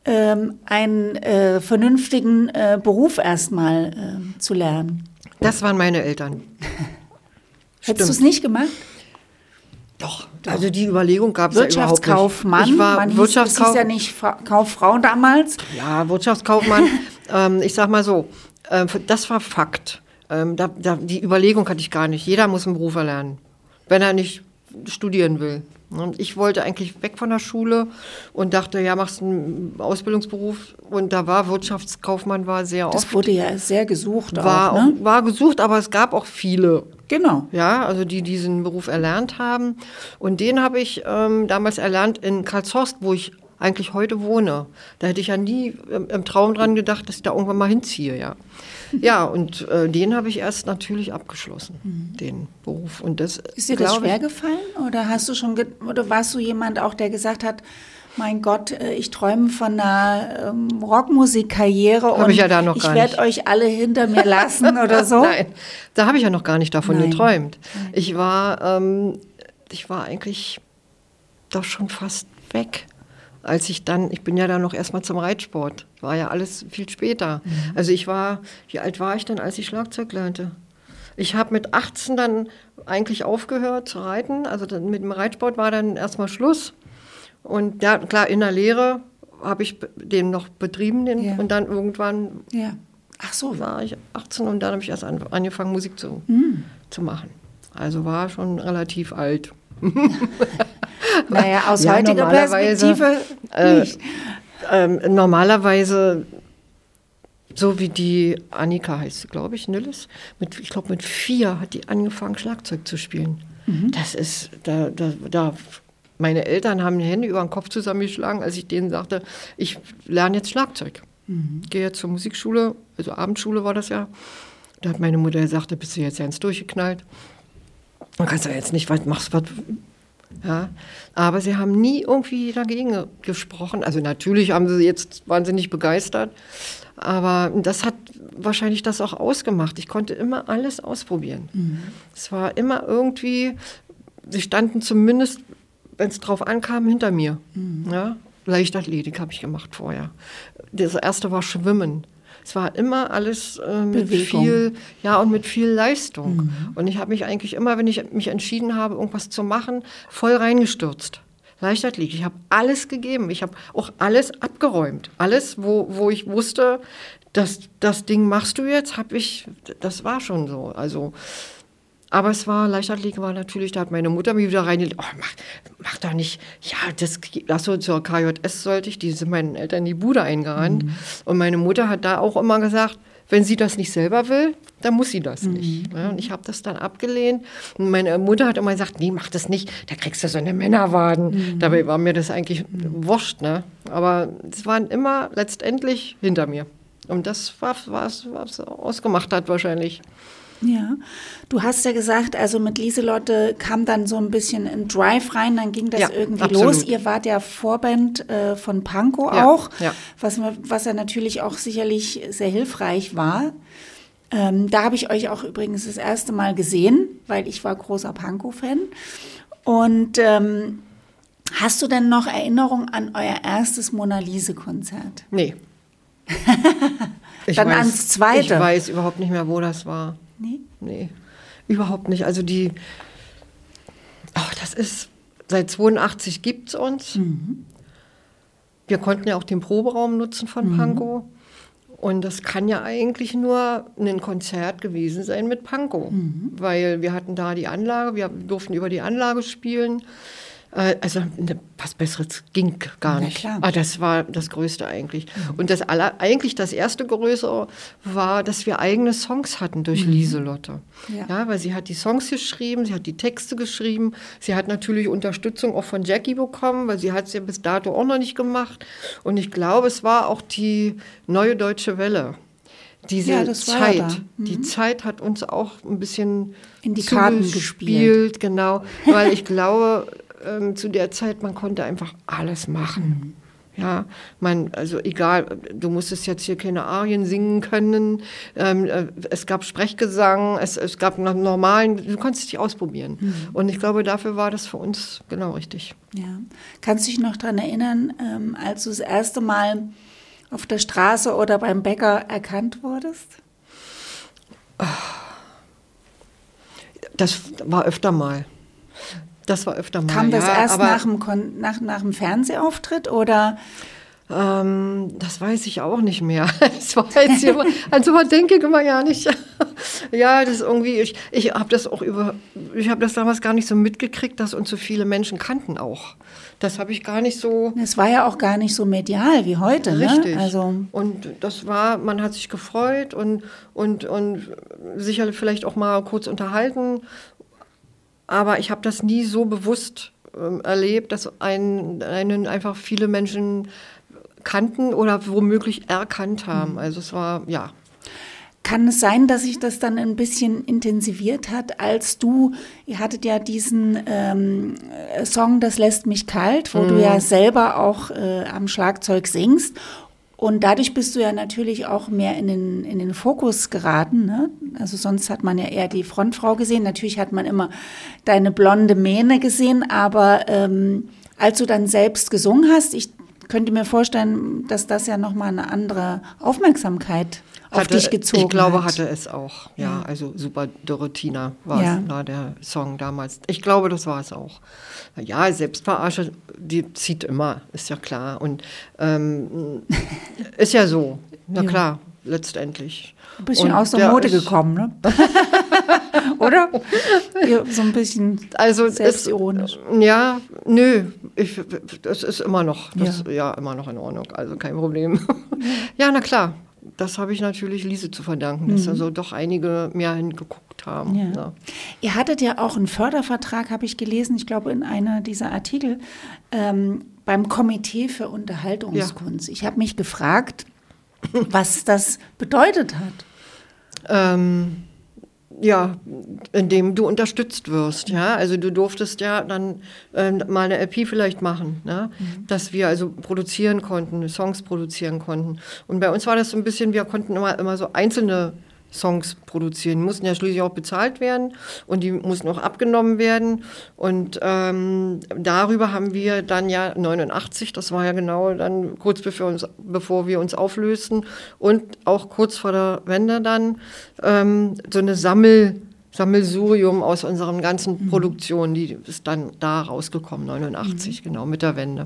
ähm, einen äh, vernünftigen äh, Beruf erstmal äh, zu lernen. Das waren meine Eltern. Hättest du es nicht gemacht? Doch, also die Überlegung gab es ja überhaupt nicht. Wirtschaftskaufmann, Ich war man hieß, Wirtschaftskauf- hieß ja nicht Fra- Kauffrau damals. Ja, Wirtschaftskaufmann, ähm, ich sag mal so, äh, das war Fakt. Ähm, da, da, die Überlegung hatte ich gar nicht. Jeder muss einen Beruf erlernen, wenn er nicht studieren will. Und ich wollte eigentlich weg von der Schule und dachte, ja, machst einen Ausbildungsberuf. Und da war Wirtschaftskaufmann war sehr oft. Das wurde ja sehr gesucht war, auch, ne? auch, war gesucht, aber es gab auch viele. Genau. Ja, also die diesen Beruf erlernt haben. Und den habe ich ähm, damals erlernt in Karlshorst, wo ich eigentlich heute wohne. Da hätte ich ja nie im, im Traum dran gedacht, dass ich da irgendwann mal hinziehe, ja. Ja, und äh, den habe ich erst natürlich abgeschlossen, mhm. den Beruf. Und das, ist dir das schwer gefallen oder hast du schon ge- oder warst du jemand auch, der gesagt hat, mein Gott, ich träume von einer ähm, Rockmusikkarriere und ich, ja da noch ich werde euch alle hinter mir lassen oder so? Nein, da habe ich ja noch gar nicht davon Nein. geträumt. Nein. Ich war, ähm, ich war eigentlich doch schon fast weg. Als ich dann, ich bin ja dann noch erstmal zum Reitsport, war ja alles viel später. Mhm. Also ich war, wie alt war ich denn, als ich Schlagzeug lernte? Ich habe mit achtzehn dann eigentlich aufgehört zu reiten, also dann mit dem Reitsport war dann erstmal Schluss. Und ja, klar, in der Lehre habe ich den noch betrieben den, ja. und dann irgendwann ja. Ach so. war ich achtzehn und dann habe ich erst an, angefangen, Musik zu, mhm. zu machen. Also war schon relativ alt. Naja, aus ja, heutiger Perspektive nicht. Äh, äh, normalerweise, so wie die Annika heißt sie, glaube ich, Nilles, mit, ich glaube mit vier hat die angefangen, Schlagzeug zu spielen. Mhm. Das ist, da, da, da, meine Eltern haben die Hände über den Kopf zusammengeschlagen, als ich denen sagte, ich lerne jetzt Schlagzeug. Mhm. Gehe jetzt zur Musikschule, also Abendschule war das ja. Da hat meine Mutter gesagt, da bist du jetzt ganz durchgeknallt. Man kannst ja jetzt nicht, was machst was. Ja, aber sie haben nie irgendwie dagegen gesprochen. Also natürlich haben sie jetzt wahnsinnig begeistert, aber das hat wahrscheinlich das auch ausgemacht. Ich konnte immer alles ausprobieren. Mhm. Es war immer irgendwie, sie standen zumindest, wenn es drauf ankam, hinter mir. Mhm. Ja, Leichtathletik habe ich gemacht vorher. Das erste war Schwimmen. Es war immer alles äh, mit Bewegung. viel, ja, und mit viel Leistung. Mhm. Und ich habe mich eigentlich immer, wenn ich mich entschieden habe, irgendwas zu machen, voll reingestürzt. Leichtathletik. Ich habe alles gegeben. Ich habe auch alles abgeräumt. Alles, wo, wo ich wusste, das, das Ding machst du jetzt, habe ich, das war schon so. Also, aber es war, Leichtathletik war natürlich, da hat meine Mutter mich wieder reingelegt, oh, mach, mach doch nicht, ja, das, achso, zur K J S sollte ich, die sind meinen Eltern in die Bude eingerannt. Mhm. Und meine Mutter hat da auch immer gesagt, wenn sie das nicht selber will, dann muss sie das mhm. nicht. Ja, und ich habe das dann abgelehnt. Und meine Mutter hat immer gesagt, nee, mach das nicht, da kriegst du so eine Männerwaden. Mhm. Dabei war mir das eigentlich mhm. wurscht, ne? Aber es waren immer letztendlich hinter mir. Und das war, was es ausgemacht hat wahrscheinlich. Ja, du hast ja gesagt, also mit Lieselotte kam dann so ein bisschen ein Drive rein, dann ging das ja, irgendwie absolut. los. Ihr wart ja Vorband äh, von Pankow ja, auch, ja. Was, was ja natürlich auch sicherlich sehr hilfreich war. Ähm, da habe ich euch auch übrigens das erste Mal gesehen, weil ich war großer Pankow-Fan. Und ähm, hast du denn noch Erinnerung an euer erstes Mona-Lise-Konzert? Nee. Dann weiß, ans zweite. Ich weiß überhaupt nicht mehr, wo das war. Nee? Nee, überhaupt nicht. Also die, ach, das ist, seit zweiundachtzig gibt es uns. Mhm. Wir konnten ja auch den Proberaum nutzen von mhm. Pankow. Und das kann ja eigentlich nur ein Konzert gewesen sein mit Pankow. Mhm. Weil wir hatten da die Anlage, wir durften über die Anlage spielen. Also ne, was Besseres ging gar nicht. Klar. Ah, das war das Größte eigentlich. Mhm. Und das aller, eigentlich das erste Größere war, dass wir eigene Songs hatten durch mhm. Lieselotte. Ja. Ja, weil sie hat die Songs geschrieben, sie hat die Texte geschrieben. Sie hat natürlich Unterstützung auch von Jackie bekommen, weil sie hat es ja bis dato auch noch nicht gemacht. Und ich glaube, es war auch die Neue Deutsche Welle. Diese ja, das war Zeit, ja da. Mhm. die Zeit hat uns auch ein bisschen in die Karten gespielt. Genau, weil ich glaube, ähm, zu der Zeit, man konnte einfach alles machen. Ja, mein, also egal, du musstest jetzt hier keine Arien singen können, ähm, äh, es gab Sprechgesang, es, es gab einen normalen, du konntest dich ausprobieren. Mhm. Und ich glaube, dafür war das für uns genau richtig. Ja. Kannst du dich noch daran erinnern, ähm, als du das erste Mal auf der Straße oder beim Bäcker erkannt wurdest? Das war öfter mal. Das war öfter mal. Kam das ja, erst aber, nach, dem Kon- nach, nach dem Fernsehauftritt oder? Ähm, das weiß ich auch nicht mehr. Das war jetzt hier, an sowas denke ich immer ja nicht. Ja, das ist irgendwie, ich, ich habe das auch über, ich habe das damals gar nicht so mitgekriegt, dass uns so viele Menschen kannten auch. Das habe ich gar nicht so. Es war ja auch gar nicht so medial wie heute, richtig. Ne? Also und das war, man hat sich gefreut und, und, und sicherlich vielleicht auch mal kurz unterhalten. Aber ich habe das nie so bewusst ähm, erlebt, dass einen, einen einfach viele Menschen kannten oder womöglich erkannt haben. Also es war, ja. Kann es sein, dass sich das dann ein bisschen intensiviert hat, als du, ihr hattet ja diesen ähm, Song Das lässt mich kalt, wo mm. du ja selber auch äh, am Schlagzeug singst. Und dadurch bist du ja natürlich auch mehr in den, in den Fokus geraten. Ne? Also sonst hat man ja eher die Frontfrau gesehen. Natürlich hat man immer deine blonde Mähne gesehen. Aber ähm, als du dann selbst gesungen hast, ich könnte mir vorstellen, dass das ja nochmal eine andere Aufmerksamkeit auf hatte, dich gezogen hat. Ich glaube, hatte es auch. Ja, ja. Also Super Dorothea war ja. es, na, der Song damals. Ich glaube, das war es auch. Ja, Selbstverarsche, die zieht immer, ist ja klar. Und ähm, ist ja so, na ja. klar, letztendlich. Ein bisschen und aus der Mode gekommen, ne? Oder? Ja, so ein bisschen also selbstironisch. Ist, ja, nö, ich, das ist immer noch, das, ja. ja, immer noch in Ordnung, also kein Problem. Ja, na klar. Das habe ich natürlich Lise zu verdanken, dass mhm. also doch einige mehr hingeguckt haben. Ja. Ja. Ihr hattet ja auch einen Fördervertrag, habe ich gelesen, ich glaube in einer dieser Artikel, ähm, beim Komitee für Unterhaltungskunst. Ja. Ich habe mich gefragt, was das bedeutet hat. Ähm, ja, indem du unterstützt wirst. Ja? Also du durftest ja dann äh, mal eine L P vielleicht machen, ne? Mhm. Dass wir also produzieren konnten, Songs produzieren konnten. Und bei uns war das so ein bisschen, wir konnten immer, immer so einzelne Songs produzieren. Die mussten ja schließlich auch bezahlt werden und die mussten auch abgenommen werden. Und ähm, darüber haben wir dann ja neunundachtzig, das war ja genau dann kurz bevor, uns, bevor wir uns auflösten und auch kurz vor der Wende dann ähm, so eine Sammel, Sammelsurium aus unseren ganzen mhm. Produktionen, die ist dann da rausgekommen, neunundachtzig, mhm. genau, mit der Wende.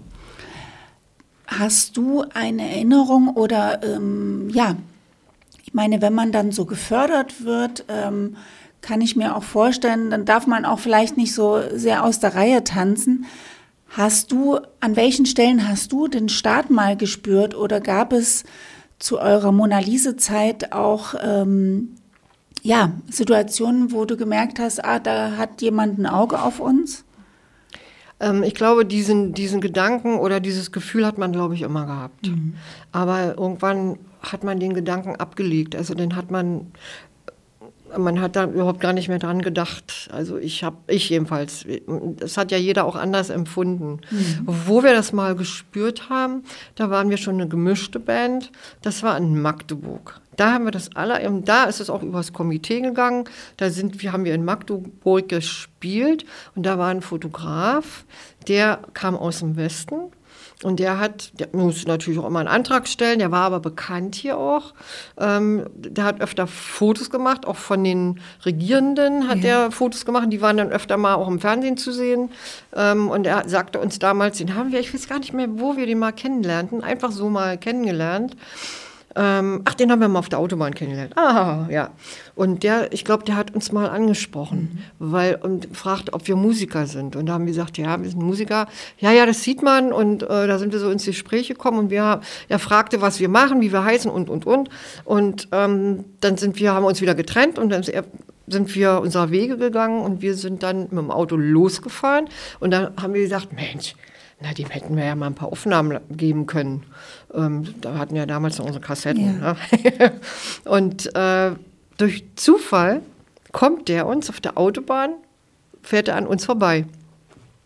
Hast du eine Erinnerung oder ähm, ja, ich meine, wenn man dann so gefördert wird, ähm, kann ich mir auch vorstellen, dann darf man auch vielleicht nicht so sehr aus der Reihe tanzen. Hast du, an welchen Stellen hast du den Staat mal gespürt oder gab es zu eurer Mona-Lise-Zeit auch ähm, ja, Situationen, wo du gemerkt hast, ah, da hat jemand ein Auge auf uns? Ähm, ich glaube, diesen, diesen Gedanken oder dieses Gefühl hat man, glaube ich, immer gehabt. Mhm. Aber irgendwann hat man den Gedanken abgelegt. Also den hat man, man hat da überhaupt gar nicht mehr dran gedacht. Also ich habe, ich jedenfalls, das hat ja jeder auch anders empfunden. Mhm. Wo wir das mal gespürt haben, da waren wir schon eine gemischte Band. Das war in Magdeburg. Da haben wir das alle, da ist es auch übers Komitee gegangen. Da sind, wir haben wir in Magdeburg gespielt und da war ein Fotograf, der kam aus dem Westen. Und der hat, der musste natürlich auch immer einen Antrag stellen, der war aber bekannt hier auch. Ähm, der hat öfter Fotos gemacht, auch von den Regierenden hat ja. er Fotos gemacht, die waren dann öfter mal auch im Fernsehen zu sehen. Ähm, und er sagte uns damals, den haben wir, ich weiß gar nicht mehr, wo wir den mal kennenlernten, einfach so mal kennengelernt. Ähm, ach, den haben wir mal auf der Autobahn kennengelernt. Ah, ja. Und der, ich glaube, der hat uns mal angesprochen, mhm. weil, und fragt, ob wir Musiker sind. Und da haben wir gesagt, ja, wir sind Musiker. Ja, ja, das sieht man. Und äh, da sind wir so ins Gespräch gekommen. Und wir, er fragte, was wir machen, wie wir heißen und, und, und. Und ähm, dann sind wir, haben wir uns wieder getrennt und dann sind wir unserer Wege gegangen. Und wir sind dann mit dem Auto losgefahren. Und dann haben wir gesagt, Mensch, na, dem hätten wir ja mal ein paar Aufnahmen geben können. Ähm, da hatten ja damals noch unsere Kassetten. Ja. Ne? Und äh, durch Zufall kommt der uns auf der Autobahn, fährt er an uns vorbei.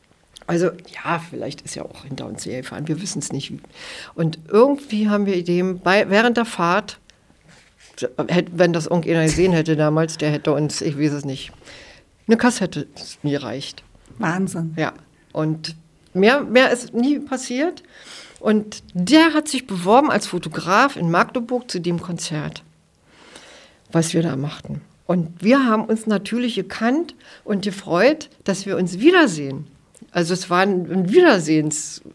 Also ja, vielleicht ist ja auch hinter uns hergefahren, wir wissen es nicht. Und irgendwie haben wir Ideen, bei, während der Fahrt, wenn das irgendjemand gesehen hätte damals, der hätte uns, ich weiß es nicht, eine Kassette mir reicht. Wahnsinn. Ja, und mehr, mehr ist nie passiert. Und der hat sich beworben als Fotograf in Magdeburg zu dem Konzert, was wir da machten. Und wir haben uns natürlich gekannt und gefreut, dass wir uns wiedersehen. Also es war ein Wiedersehensabend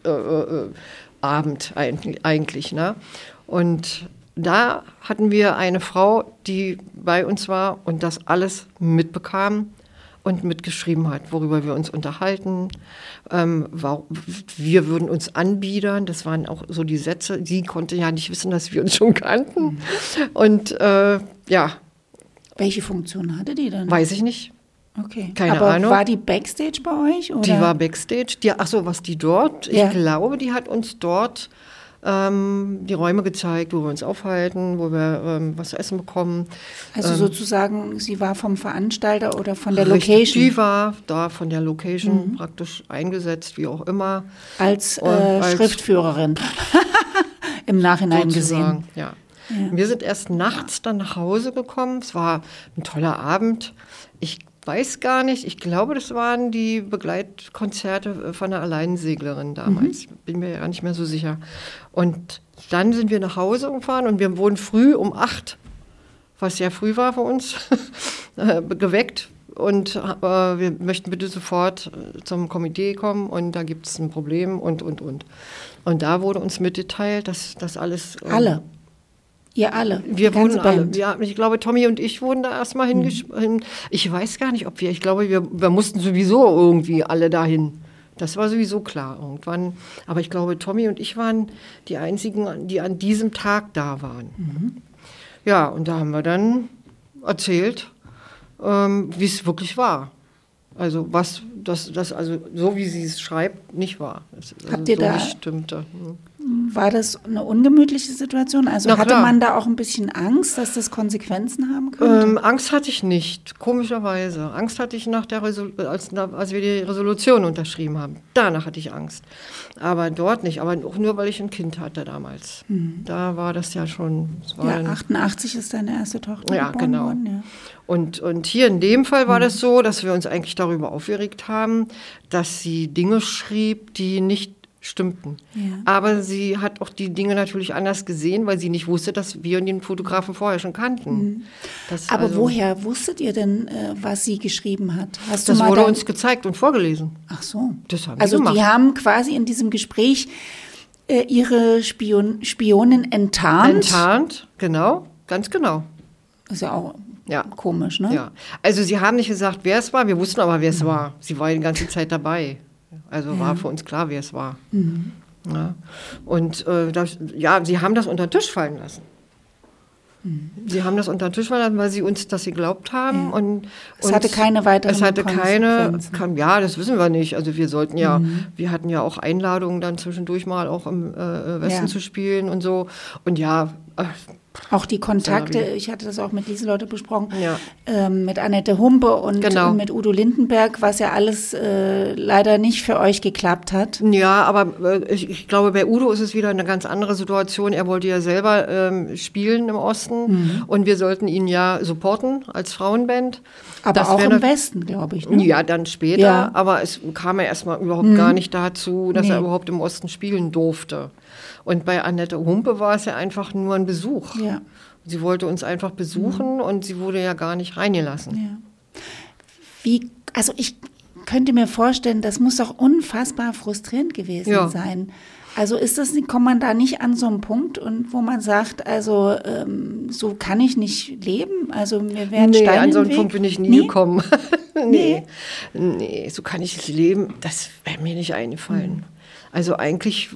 äh, eigentlich. Ne? Und da hatten wir eine Frau, die bei uns war und das alles mitbekam und mitgeschrieben hat, worüber wir uns unterhalten. Ähm, wir würden uns anbiedern, das waren auch so die Sätze. Sie konnte ja nicht wissen, dass wir uns schon kannten. Mhm. Und äh, ja. Welche Funktion hatte die denn? Weiß ich nicht. Okay. Keine Aber Ahnung. War die Backstage bei euch? Oder? Die war Backstage. Die, ach so, was die dort? Ja. Ich glaube, die hat uns dort ähm, die Räume gezeigt, wo wir uns aufhalten, wo wir ähm, was zu essen bekommen. Also ähm, sozusagen, sie war vom Veranstalter oder von der richtig, Location? Die war da von der Location mhm. praktisch eingesetzt, wie auch immer. Als, äh, als Schriftführerin. Im Nachhinein sozusagen, gesehen. Ja. Ja. Wir sind erst nachts dann nach Hause gekommen. Es war ein toller Abend. Ich weiß gar nicht, ich glaube, das waren die Begleitkonzerte von der Alleinseglerin damals. Mhm. Bin mir ja gar nicht mehr so sicher. Und dann sind wir nach Hause gefahren und wir wurden früh um acht, was sehr früh war für uns, geweckt. Und äh, wir möchten bitte sofort zum Komitee kommen und da gibt es ein Problem und, und, und. Und da wurde uns mitgeteilt, dass das alles... Ähm, alle? Ihr alle? Wir wurden alle. Ja, ich glaube, Tommy und ich wurden da erstmal mhm. hingeschrieben. Ich weiß gar nicht, ob wir, ich glaube, wir, wir mussten sowieso irgendwie alle dahin. Das war sowieso klar irgendwann. Aber ich glaube, Tommy und ich waren die einzigen, die an diesem Tag da waren. Mhm. Ja, und da haben wir dann erzählt, ähm, wie es wirklich war. Also was, das, das, also so wie sie es schreibt, nicht war. Das, also Habt ihr so da, nicht stimmte. Hm. War das eine ungemütliche Situation? Also Na hatte klar. man da auch ein bisschen Angst, dass das Konsequenzen haben könnte? Ähm, Angst hatte ich nicht, komischerweise. Angst hatte ich nach der Resol- als, als wir die Resolution unterschrieben haben. Danach hatte ich Angst. Aber dort nicht, aber auch nur, weil ich ein Kind hatte damals. Mhm. Da war das ja schon... Das war ja, achtundachtzig ist deine erste Tochter ja, geboren genau. worden. Ja. Und, und hier in dem Fall war mhm. das so, dass wir uns eigentlich darüber aufgeregt haben, dass sie Dinge schrieb, die nicht stimmten. Ja. Aber sie hat auch die Dinge natürlich anders gesehen, weil sie nicht wusste, dass wir den Fotografen vorher schon kannten. Mhm. Das Aber also, woher wusstet ihr denn, äh, was sie geschrieben hat? Hast das du mal wurde dann... uns gezeigt und vorgelesen. Ach so. Das haben also die gemacht. die haben quasi in diesem Gespräch äh, ihre Spion Spionin enttarnt. Enttarnt, genau, ganz genau. Ist ja auch ja. komisch, ne? Ja. Also sie haben nicht gesagt, wer es war, wir wussten aber, wer es mhm. war. Sie war die ganze Zeit dabei. Also ja. war für uns klar, wer es war. Mhm. Ja. Und äh, das, ja, sie haben das unter den Tisch fallen lassen. Mhm. Sie haben das unter den Tisch fallen lassen, weil sie uns das geglaubt haben. Ja. Und es hatte keine weiteren Es hatte keine, kam, ja, das wissen wir nicht. Also wir sollten ja, mhm. wir hatten ja auch Einladungen dann zwischendurch mal auch im äh, Westen ja. zu spielen und so. Und ja, äh, auch die Kontakte, ich hatte das auch mit Lieselotte besprochen, ja. ähm, mit Annette Humpe und, genau. und mit Udo Lindenberg, was ja alles äh, leider nicht für euch geklappt hat. Ja, aber äh, ich, ich glaube, bei Udo ist es wieder eine ganz andere Situation. Er wollte ja selber ähm, spielen im Osten mhm. und wir sollten ihn ja supporten als Frauenband. Aber das auch im eine, Westen, glaube ich. Ne? Ja, dann später, ja. aber es kam ja erstmal überhaupt mhm. gar nicht dazu, dass nee. er überhaupt im Osten spielen durfte. Und bei Annette Humpe war es ja einfach nur ein Besuch. Ja. Sie wollte uns einfach besuchen mhm. und sie wurde ja gar nicht reingelassen. Ja. Wie, also ich könnte mir vorstellen, das muss doch unfassbar frustrierend gewesen ja. sein. Also ist das, kommt man da nicht an so einen Punkt, und wo man sagt, also ähm, so kann ich nicht leben? Also mir wären nee, Steine an so einen Weg. Punkt bin ich nie nee? gekommen. nee. nee, so kann ich nicht leben. Das wäre mir nicht eingefallen. Mhm. Also eigentlich...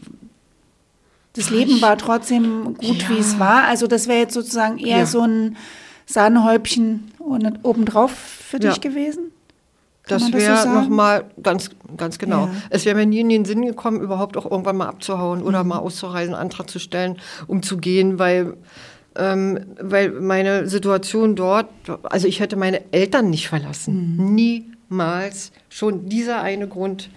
Das Leben war trotzdem gut, ja. wie es war. Also das wäre jetzt sozusagen eher ja. so ein Sahnehäubchen und obendrauf für ja. dich gewesen? Kann das wäre so nochmal, ganz, ganz genau. Ja. Es wäre mir nie in den Sinn gekommen, überhaupt auch irgendwann mal abzuhauen oder mhm. mal auszureisen, einen Antrag zu stellen, um zu gehen, weil, ähm, weil meine Situation dort, also ich hätte meine Eltern nicht verlassen. Mhm. Niemals. Schon dieser eine Grund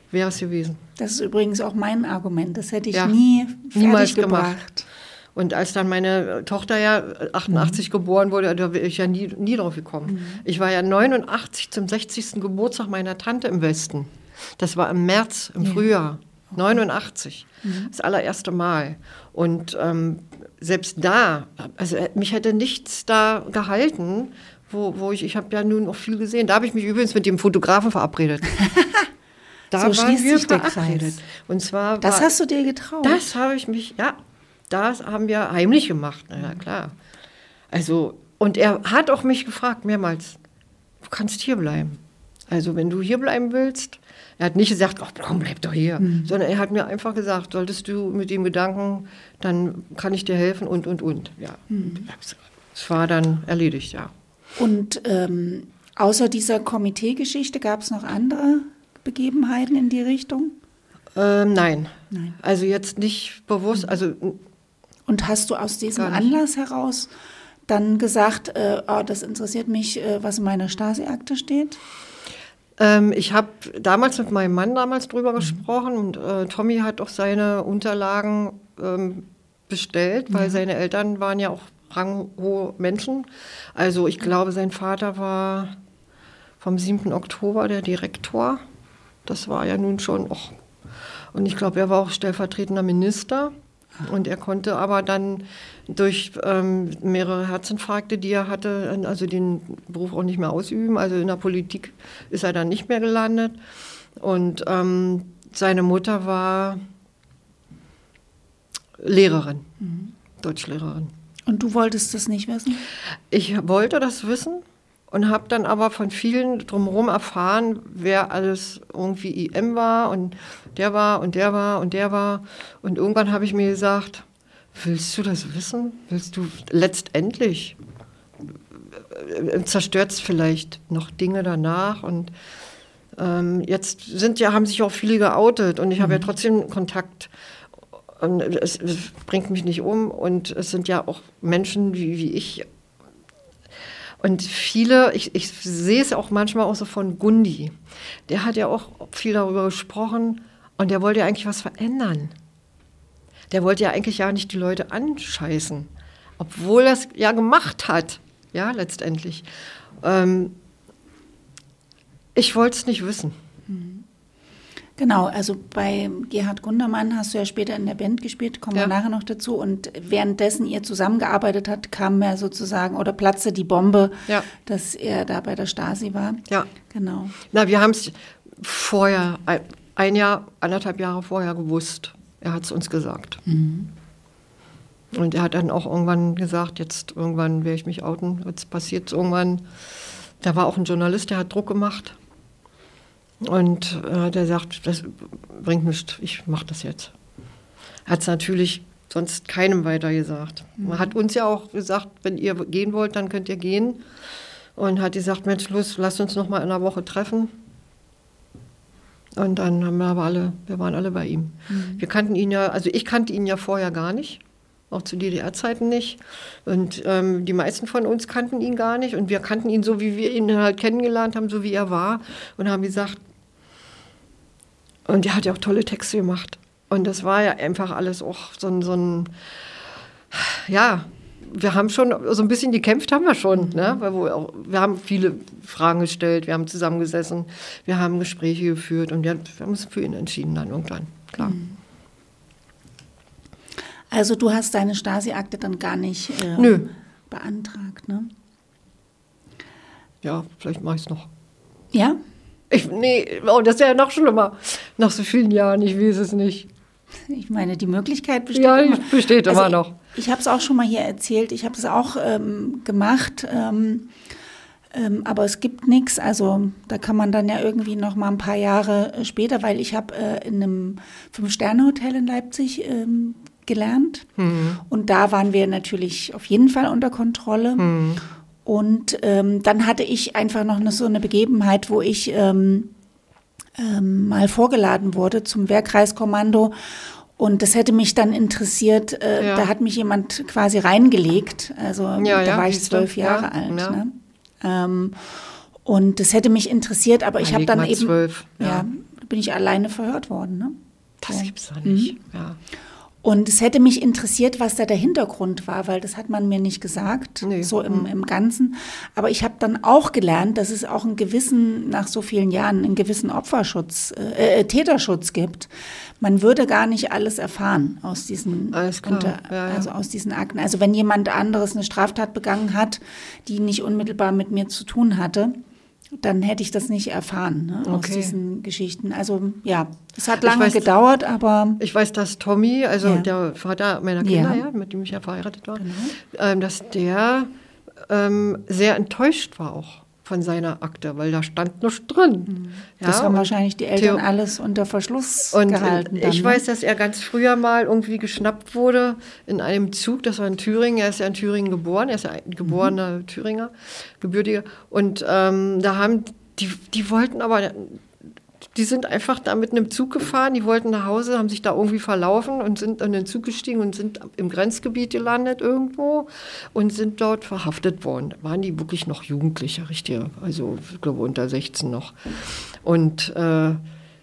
wäre es gewesen. Das ist übrigens auch mein Argument. Das hätte ich ja, nie niemals gebracht. gemacht. Und als dann meine Tochter ja achtundachtzig mhm. geboren wurde, da wäre ich ja nie, nie drauf gekommen. Mhm. Ich war ja neunundachtzig zum sechzigsten Geburtstag meiner Tante im Westen. Das war im März, im ja. Frühjahr. Okay. neunundachtzig. Mhm. Das allererste Mal. Und ähm, selbst da, also mich hätte nichts da gehalten, wo, wo ich, ich habe ja nun auch viel gesehen. Da habe ich mich übrigens mit dem Fotografen verabredet. Da so waren wir verabredet. Und zwar das war, hast du dir getraut? Das habe ich mich, ja, das haben wir heimlich gemacht. Na ja, klar. Also, und er hat auch mich gefragt mehrmals, du kannst hier bleiben. Also, wenn du hier bleiben willst, er hat nicht gesagt, ach komm, bleib doch hier, mhm. sondern er hat mir einfach gesagt, solltest du mit dem Gedanken, dann kann ich dir helfen und, und, und. Ja, mhm. es war dann erledigt, ja. Und ähm, außer dieser Komiteegeschichte gab es noch andere Begebenheiten in die Richtung? Ähm, nein. nein. Also jetzt nicht bewusst. Also und hast du aus diesem Anlass heraus dann gesagt, äh, oh, das interessiert mich, äh, was in meiner Stasi-Akte steht? Ähm, ich habe damals mit meinem Mann damals drüber mhm. gesprochen und äh, Tommy hat auch seine Unterlagen ähm, bestellt, weil ja. seine Eltern waren ja auch ranghohe Menschen. Also ich glaube, sein Vater war vom siebten Oktober der Direktor. Das war ja nun schon auch. Und ich glaube, er war auch stellvertretender Minister. Und er konnte aber dann durch ähm, mehrere Herzinfarkte, die er hatte, also den Beruf auch nicht mehr ausüben. Also in der Politik ist er dann nicht mehr gelandet. Und ähm, seine Mutter war Lehrerin, mhm. Deutschlehrerin. Und du wolltest das nicht wissen? Ich wollte das wissen und habe dann aber von vielen drumherum erfahren, wer alles irgendwie I M war und der war und der war und der war. Und irgendwann habe ich mir gesagt, willst du das wissen? Willst du letztendlich? Zerstört es vielleicht noch Dinge danach? Und ähm, jetzt sind ja, haben sich auch viele geoutet und ich habe mhm. ja trotzdem Kontakt. Und es, es bringt mich nicht um und es sind ja auch Menschen wie, wie ich. Und viele, ich, ich sehe es auch manchmal auch so von Gundi, der hat ja auch viel darüber gesprochen und der wollte ja eigentlich was verändern. Der wollte ja eigentlich ja nicht die Leute anscheißen, obwohl er es ja gemacht hat, ja, letztendlich. Ähm, ich wollte es nicht wissen. Genau, also bei Gerhard Gundermann hast du ja später in der Band gespielt, kommen wir ja. nachher noch dazu. Und währenddessen ihr zusammengearbeitet habt, kam er sozusagen, oder platzte die Bombe, ja. dass er da bei der Stasi war. Ja. Genau. Na, wir haben es vorher, ein Jahr, anderthalb Jahre vorher gewusst. Er hat es uns gesagt. Mhm. Und er hat dann auch irgendwann gesagt, jetzt irgendwann werde ich mich outen, jetzt passiert es irgendwann. Da war auch ein Journalist, der hat Druck gemacht. Und äh, der sagt, das bringt nichts, ich mache das jetzt. Hat es natürlich sonst keinem weiter gesagt. Mhm. Man hat uns ja auch gesagt, wenn ihr gehen wollt, dann könnt ihr gehen. Und hat gesagt, Mensch, los, lasst uns noch mal in einer Woche treffen. Und dann haben wir aber alle, wir waren alle bei ihm. Mhm. Wir kannten ihn ja, also ich kannte ihn ja vorher gar nicht, auch zu D D R-Zeiten nicht. Und ähm, die meisten von uns kannten ihn gar nicht. Und wir kannten ihn so, wie wir ihn halt kennengelernt haben, so wie er war. Und haben gesagt, und er hat ja auch tolle Texte gemacht. Und das war ja einfach alles auch so ein, so ein ja, wir haben schon so ein bisschen gekämpft, haben wir schon. Mhm. Ne? Weil wir, auch, wir haben viele Fragen gestellt, wir haben zusammengesessen, wir haben Gespräche geführt und wir, wir haben uns für ihn entschieden dann irgendwann, klar. Mhm. Also du hast deine Stasi-Akte dann gar nicht äh, beantragt, ne? Ja, vielleicht mache ich es noch. Ja? Ich, nee, oh, das ist ja noch schlimmer. Nach so vielen Jahren, ich weiß es nicht. Ich meine, die Möglichkeit besteht ja, immer. Ja, besteht also immer noch. Ich, ich habe es auch schon mal hier erzählt, ich habe es auch ähm, gemacht, ähm, ähm, aber es gibt nichts. Also da kann man dann ja irgendwie noch mal ein paar Jahre später, weil ich habe äh, in einem Fünf-Sterne-Hotel in Leipzig ähm, gelernt. Mhm. Und da waren wir natürlich auf jeden Fall unter Kontrolle. Mhm. Und ähm, dann hatte ich einfach noch eine, so eine Begebenheit, wo ich ähm, ähm, mal vorgeladen wurde zum Wehrkreiskommando. Und das hätte mich dann interessiert. Äh, ja. Da hat mich jemand quasi reingelegt. Also ja, da ja, war ich zwölf Jahre ja, alt. Ja. Ne? Ähm, und das hätte mich interessiert, aber ich habe dann eben, zwölf, ja. ja, bin ich alleine verhört worden. Ne? Das so. gibt's doch nicht, Mhm. ja. Und es hätte mich interessiert, was da der Hintergrund war, weil das hat man mir nicht gesagt, Nee. so im, Mhm. im Ganzen. Aber ich habe dann auch gelernt, dass es auch einen gewissen, nach so vielen Jahren, einen gewissen Opferschutz, äh, Täterschutz gibt. Man würde gar nicht alles erfahren aus diesen, Alles klar. unter, Ja, ja. also aus diesen Akten. Also wenn jemand anderes eine Straftat begangen hat, die nicht unmittelbar mit mir zu tun hatte, dann hätte ich das nicht erfahren, ne, aus Okay. diesen Geschichten. Also ja, es hat Ich lange weiß- gedauert, aber Ich weiß, dass Tommy, also Ja. der Vater meiner Kinder, Ja. ja, mit dem ich ja verheiratet war, Genau. ähm, dass der ähm, sehr enttäuscht war auch von seiner Akte, weil da stand nichts drin. Ja, das haben und wahrscheinlich die Eltern Theo- alles unter Verschluss Und gehalten. äh, dann, ich ne? weiß, dass er ganz früher mal irgendwie geschnappt wurde in einem Zug, das war in Thüringen, er ist ja in Thüringen geboren, er ist ja ein geborener Mhm. Thüringer, gebürtiger. Und ähm, da haben, die, die wollten aber, die sind einfach da mit einem Zug gefahren, die wollten nach Hause, haben sich da irgendwie verlaufen und sind in den Zug gestiegen und sind im Grenzgebiet gelandet irgendwo und sind dort verhaftet worden. Da waren die wirklich noch Jugendliche, richtig, also ich glaube unter sechzehn noch. Und äh,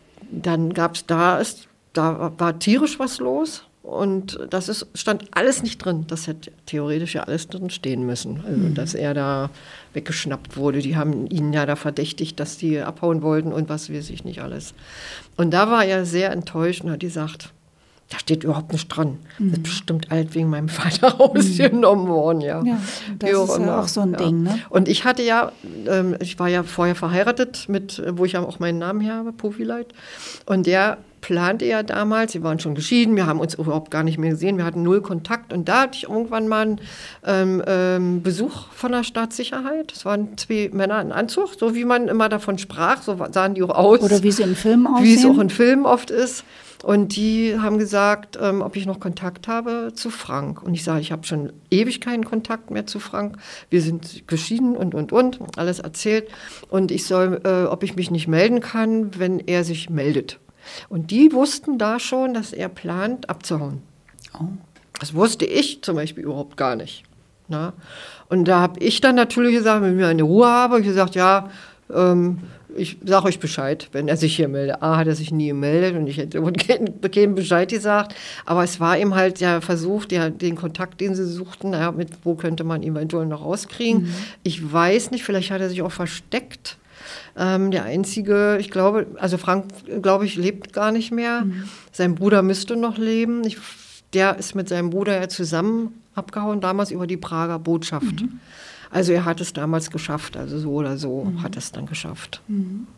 dann gab es da, ist, da war tierisch was los und das ist, stand alles nicht drin. Das hätte theoretisch ja alles drin stehen müssen. Also, Mhm. dass er da weggeschnappt wurde. Die haben ihn ja da verdächtigt, dass die abhauen wollten und was weiß ich nicht alles. Und da war er sehr enttäuscht und hat gesagt, da steht überhaupt nicht dran. Mhm. Das ist bestimmt alt wegen meinem Vater rausgenommen worden, ja. Ja, das Wie ist ja immer. auch so ein Ja. Ding, ne? Und ich hatte ja, ähm, ich war ja vorher verheiratet, mit, wo ich ja auch meinen Namen her habe, Profileit. Und der plante ja damals, wir waren schon geschieden, wir haben uns überhaupt gar nicht mehr gesehen, wir hatten null Kontakt. Und da hatte ich irgendwann mal einen ähm, ähm, Besuch von der Staatssicherheit. Es waren zwei Männer in Anzug, so wie man immer davon sprach, so sahen die auch aus. Oder wie sie in Filmen aussehen. Wie es auch in Filmen oft ist. Und die haben gesagt, ähm, ob ich noch Kontakt habe zu Frank. Und ich sage, ich habe schon ewig keinen Kontakt mehr zu Frank. Wir sind geschieden und, und, und. Alles erzählt. Und ich soll, äh, ob ich mich nicht melden kann, wenn er sich meldet. Und die wussten da schon, dass er plant, abzuhauen. Oh. Das wusste ich zum Beispiel überhaupt gar nicht. Na? Und da habe ich dann natürlich gesagt, wenn ich mir eine Ruhe habe, habe ich gesagt, ja, ähm, ich sage euch Bescheid, wenn er sich hier meldet. A, hat er sich nie gemeldet und ich hätte keinen Bescheid gesagt. Aber es war ihm halt ja versucht, ja, den Kontakt, den sie suchten, ja, mit wo könnte man ihn eventuell noch rauskriegen. Mhm. Ich weiß nicht, vielleicht hat er sich auch versteckt. Ähm, der einzige, ich glaube, also Frank, glaube ich, lebt gar nicht mehr. Mhm. Sein Bruder müsste noch leben. Ich, der ist mit seinem Bruder ja zusammen abgehauen, damals über die Prager Botschaft. Mhm. Also er hat es damals geschafft, also so oder so mhm. hat es dann geschafft. Mhm.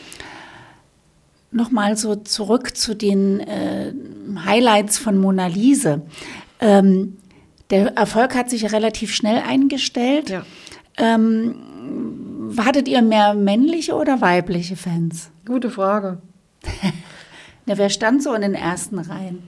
Nochmal so zurück zu den äh, Highlights von Mona Lise. Ähm, der Erfolg hat sich relativ schnell eingestellt. Ja. Ähm, hattet ihr mehr männliche oder weibliche Fans? Gute Frage. Na, wer stand so in den ersten Reihen?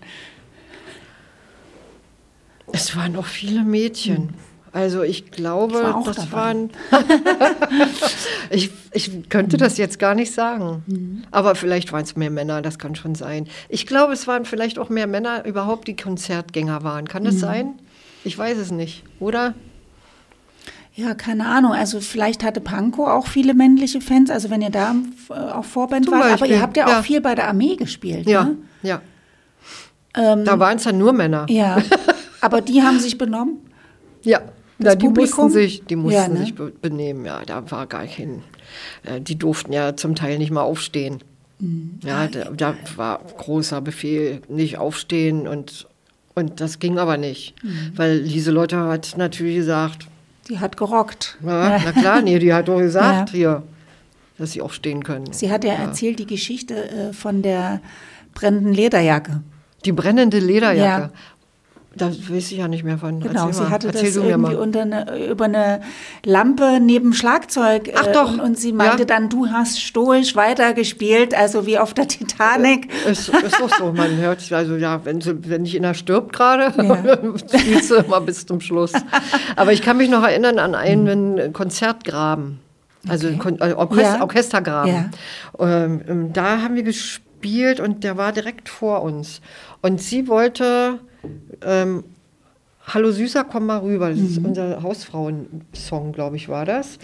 Es waren auch viele Mädchen. Hm. Also ich glaube, war das dabei. waren... ich, ich könnte das jetzt gar nicht sagen. Mhm. Aber vielleicht waren es mehr Männer, das kann schon sein. Ich glaube, es waren vielleicht auch mehr Männer überhaupt, die Konzertgänger waren. Kann das mhm. sein? Ich weiß es nicht, oder? Ja, keine Ahnung. Also vielleicht hatte Pankow auch viele männliche Fans, also wenn ihr da auch Vorband Zum wart. Beispiel, Aber ihr habt ja auch ja. viel bei der Armee gespielt. Ja, ne? ja. Ähm, da waren es dann nur Männer. Ja, aber die haben sich benommen? Ja. Das Ja, die Publikum? mussten sich, die mussten Ja, ne? sich be- benehmen, ja, da war gar kein, äh, die durften ja zum Teil nicht mal aufstehen. Mhm. Ja, da, da war großer Befehl, nicht aufstehen und, und das ging aber nicht, mhm. weil Lieselotte hat natürlich gesagt, die hat gerockt. Ja, na klar, nee, die hat doch gesagt, Ja. hier, dass sie aufstehen können. Sie hat ja, ja. erzählt die Geschichte äh, von der brennenden Lederjacke. Die brennende Lederjacke. Ja. Da weiß ich ja nicht mehr von. Genau, Erzähl sie mal. hatte Erzähl das du mir irgendwie mal. unter eine, über eine Lampe neben Schlagzeug. Ach äh, doch. Und, und sie meinte Ja. dann, du hast stoisch weitergespielt, also wie auf der Titanic. Ist, ist doch so, man hört, also ja, wenn, sie, wenn nicht einer stirbt gerade, Ja. spielt sie immer bis zum Schluss. Aber ich kann mich noch erinnern an einen Konzertgraben, also Okay. Kon- äh, Orchester, Ja. Orchestergraben. Ja. Ähm, da haben wir gespielt und der war direkt vor uns. Und sie wollte... Ähm, Hallo Süßer, komm mal rüber. Das ist Mhm. unser Hausfrauen-Song, glaube ich, war das.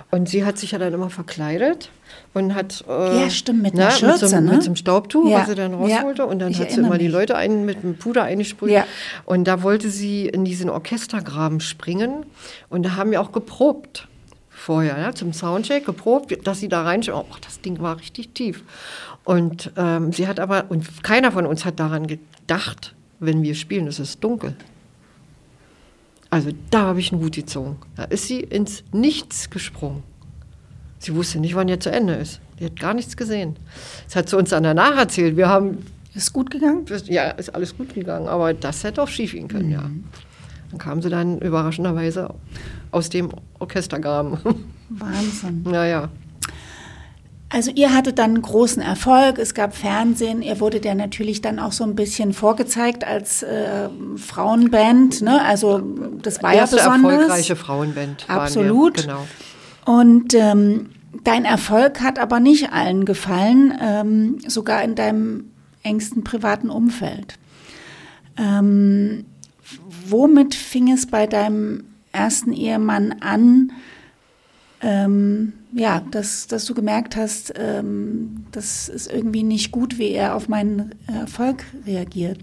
Und sie hat sich ja dann immer verkleidet und hat... Äh, ja, stimmt, mit einer Schürze, mit so, ne? Mit so einem Staubtuch, ja. was sie dann rausholte. Ja. Und dann Ich hat sie immer mich. die Leute ein, mit dem Puder eingesprüht. Ja. Und da wollte sie in diesen Orchestergraben springen. Und da haben wir auch geprobt vorher, ja, zum Soundcheck, geprobt, dass sie da reinschaut. Oh, das Ding war richtig tief. Und ähm, sie hat aber, und keiner von uns hat daran gedacht, wenn wir spielen, es ist dunkel. Also da habe ich einen Hut gezogen. Da ist sie ins Nichts gesprungen. Sie wusste nicht, wann ihr zu Ende ist. Die hat gar nichts gesehen. Das hat sie uns dann danach erzählt. Wir haben... Ist gut gegangen? Ja, ist alles gut gegangen. Aber das hätte auch schief gehen können, mhm. ja. Dann kam sie dann überraschenderweise aus dem Orchestergraben. Wahnsinn. Naja. Also ihr hattet dann großen Erfolg, es gab Fernsehen, ihr wurdet ja natürlich dann auch so ein bisschen vorgezeigt als äh, Frauenband, ne? Also das war Erste ja besonders. erfolgreiche Frauenband. Absolut. Wir, genau. Und ähm, dein Erfolg hat aber nicht allen gefallen, ähm, sogar in deinem engsten privaten Umfeld. Ähm, womit fing es bei deinem ersten Ehemann an, ähm, ja, dass, dass du gemerkt hast, ähm, das ist irgendwie nicht gut, wie er auf meinen Erfolg reagiert?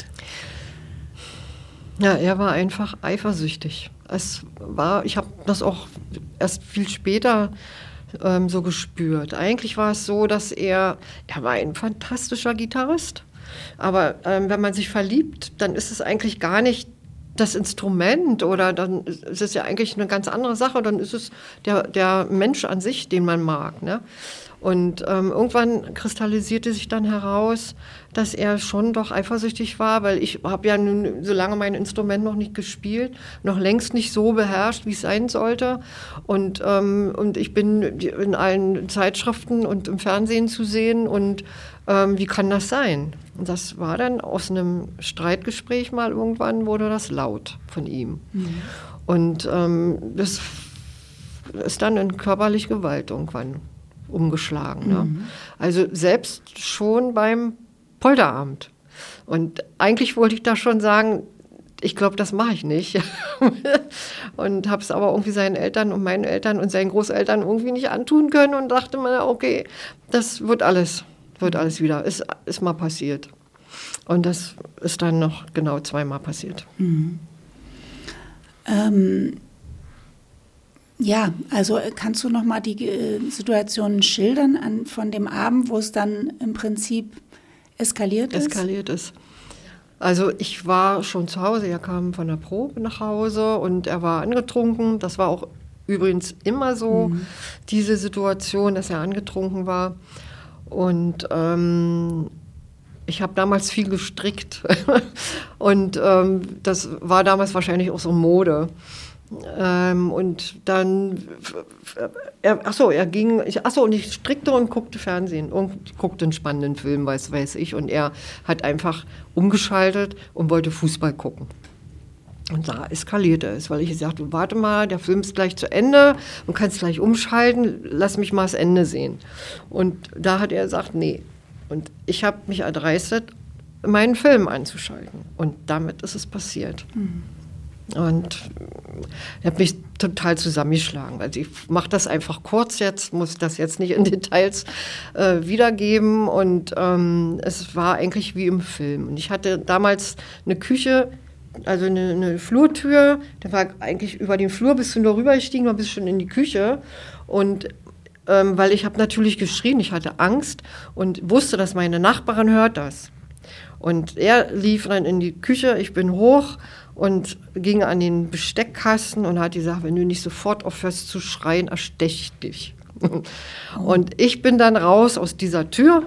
Ja, er war einfach eifersüchtig. Es war, ich habe das auch erst viel später ähm, so gespürt. Eigentlich war es so, dass er, er war ein fantastischer Gitarrist, aber ähm, wenn man sich verliebt, dann ist es eigentlich gar nicht das Instrument oder dann ist es ja eigentlich eine ganz andere Sache, dann ist es der, der Mensch an sich, den man mag, ne? Und ähm, irgendwann kristallisierte sich dann heraus, dass er schon doch eifersüchtig war, weil ich habe ja nun so lange mein Instrument noch nicht gespielt, noch längst nicht so beherrscht, wie es sein sollte. Und, ähm, und ich bin in allen Zeitschriften und im Fernsehen zu sehen und ähm, wie kann das sein? Und das war dann aus einem Streitgespräch mal irgendwann, wurde das laut von ihm. Mhm. Und ähm, das ist dann in körperliche Gewalt irgendwann umgeschlagen. Ne? Mhm. Also selbst schon beim Polterabend. Und eigentlich wollte ich da schon sagen, ich glaube, das mache ich nicht. Und habe es aber irgendwie seinen Eltern und meinen Eltern und seinen Großeltern irgendwie nicht antun können und dachte mir, okay, das wird alles, wird alles wieder, ist, ist mal passiert. Und das ist dann noch genau zweimal passiert. Mhm. Ähm Ja, also kannst du noch mal die äh, Situation schildern an, von dem Abend, wo es dann im Prinzip eskaliert ist? Eskaliert ist. Also ich war schon zu Hause, er kam von der Probe nach Hause und er war angetrunken. Das war auch übrigens immer so, mhm. diese Situation, dass er angetrunken war. Und ähm, ich habe damals viel gestrickt und ähm, das war damals wahrscheinlich auch so Mode. Ähm, und dann, er, ach so, er ging, ich, ach so, und ich strickte und guckte Fernsehen und guckte einen spannenden Film, weiß, weiß ich. Und er hat einfach umgeschaltet und wollte Fußball gucken. Und da eskalierte es, weil ich sagte, warte mal, der Film ist gleich zu Ende und kannst gleich umschalten, lass mich mal das Ende sehen. Und da hat er gesagt, nee. Und ich habe mich erdreistet, meinen Film anzuschalten. Und damit ist es passiert. Mhm. Und er hat mich total zusammengeschlagen. Also ich mache das einfach kurz jetzt, muss das jetzt nicht in Details äh, wiedergeben. Und ähm, es war eigentlich wie im Film. Und ich hatte damals eine Küche, also eine, eine Flurtür. Da war eigentlich über den Flur, bist du nur rübergestiegen, noch bist schon in die Küche. Und ähm, weil ich habe natürlich geschrien, ich hatte Angst und wusste, dass meine Nachbarin hört das. Und er lief dann in die Küche, ich bin hoch und ging an den Besteckkasten und hat gesagt, wenn du nicht sofort aufhörst zu schreien, erstech ich dich. Oh. Und ich bin dann raus aus dieser Tür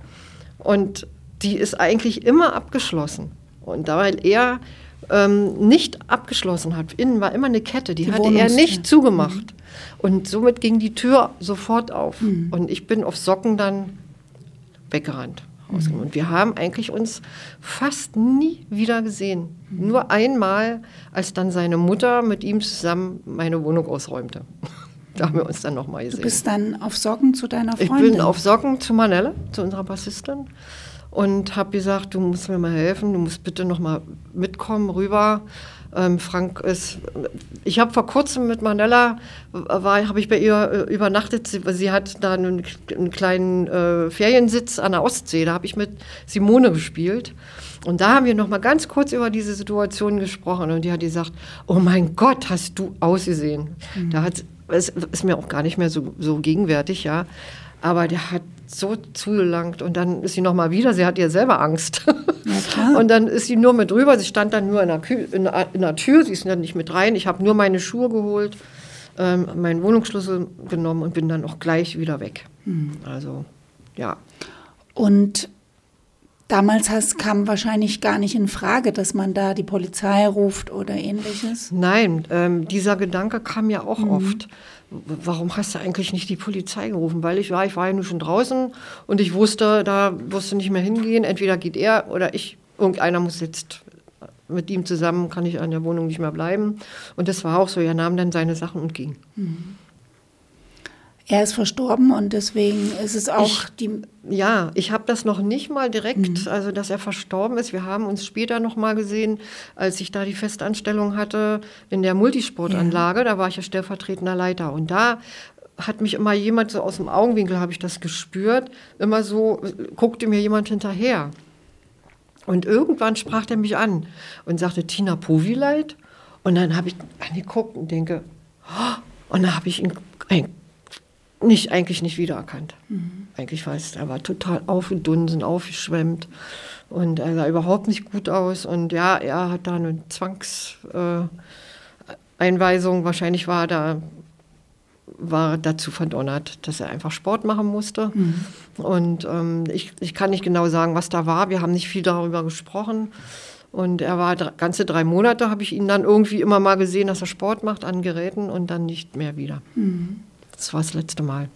und die ist eigentlich immer abgeschlossen. Und weil er ähm, nicht abgeschlossen hat, innen war immer eine Kette, die, die hatte er nicht zugemacht. Mhm. Und somit ging die Tür sofort auf. Mhm. Und ich bin auf Socken dann weggerannt. Mhm. Und wir haben eigentlich uns fast nie wieder gesehen. Mhm. Nur einmal, als dann seine Mutter mit ihm zusammen meine Wohnung ausräumte. Da haben wir uns dann nochmal gesehen. Du bist dann auf Socken zu deiner Freundin? Ich bin auf Socken zu Manelle, zu unserer Bassistin. Und habe gesagt, du musst mir mal helfen, du musst bitte noch mal mitkommen rüber. Ähm, Frank ist, ich habe vor kurzem mit Mandela, habe ich bei ihr äh, übernachtet, sie, sie hat da einen, einen kleinen äh, Feriensitz an der Ostsee, da habe ich mit Simone gespielt. Und da haben wir noch mal ganz kurz über diese Situation gesprochen und die hat gesagt, oh mein Gott, hast du ausgesehen. Mhm. Da hat, es ist mir auch gar nicht mehr so, so gegenwärtig, ja. Aber der hat so zugelangt und dann ist sie noch mal wieder, sie hat ja selber Angst. Ja, klar. Und dann ist sie nur mit rüber, sie stand dann nur in der, Kü- in der, in der Tür, sie ist dann nicht mit rein. Ich habe nur meine Schuhe geholt, ähm, meinen Wohnungsschlüssel genommen und bin dann auch gleich wieder weg. Mhm. Also, ja. Und damals hast, kam wahrscheinlich gar nicht in Frage, dass man da die Polizei ruft oder Ähnliches? Nein, ähm, dieser Gedanke kam ja auch mhm. oft. Warum hast du eigentlich nicht die Polizei gerufen? Weil ich war, ich war ja nur schon draußen und ich wusste, da wirst du nicht mehr hingehen. Entweder geht er oder ich. Irgendeiner muss jetzt mit ihm zusammen, kann ich an der Wohnung nicht mehr bleiben. Und das war auch so. Er nahm dann seine Sachen und ging. Mhm. Er ist verstorben und deswegen ist es auch ich, die... Ja, ich habe das noch nicht mal direkt, mhm. also dass er verstorben ist. Wir haben uns später noch mal gesehen, als ich da die Festanstellung hatte in der Multisportanlage. Ja. Da war ich ja stellvertretender Leiter. Und da hat mich immer jemand, so aus dem Augenwinkel habe ich das gespürt, immer so, guckte mir jemand hinterher. Und irgendwann sprach er mich an und sagte, Tina Povileit? Und dann habe ich angeguckt und denke, oh, und dann habe ich ihn... Ein, Nicht, eigentlich nicht wiedererkannt. Mhm. Eigentlich war es, er war total aufgedunsen, aufgeschwemmt und er sah überhaupt nicht gut aus. Und ja, er hat da eine Zwangseinweisung, äh, wahrscheinlich war er da, war dazu verdonnert, dass er einfach Sport machen musste. Mhm. Und ähm, ich, ich kann nicht genau sagen, was da war. Wir haben nicht viel darüber gesprochen. Und er war d- ganze drei Monate, habe ich ihn dann irgendwie immer mal gesehen, dass er Sport macht an Geräten und dann nicht mehr wieder. Mhm. Das war das letzte Mal.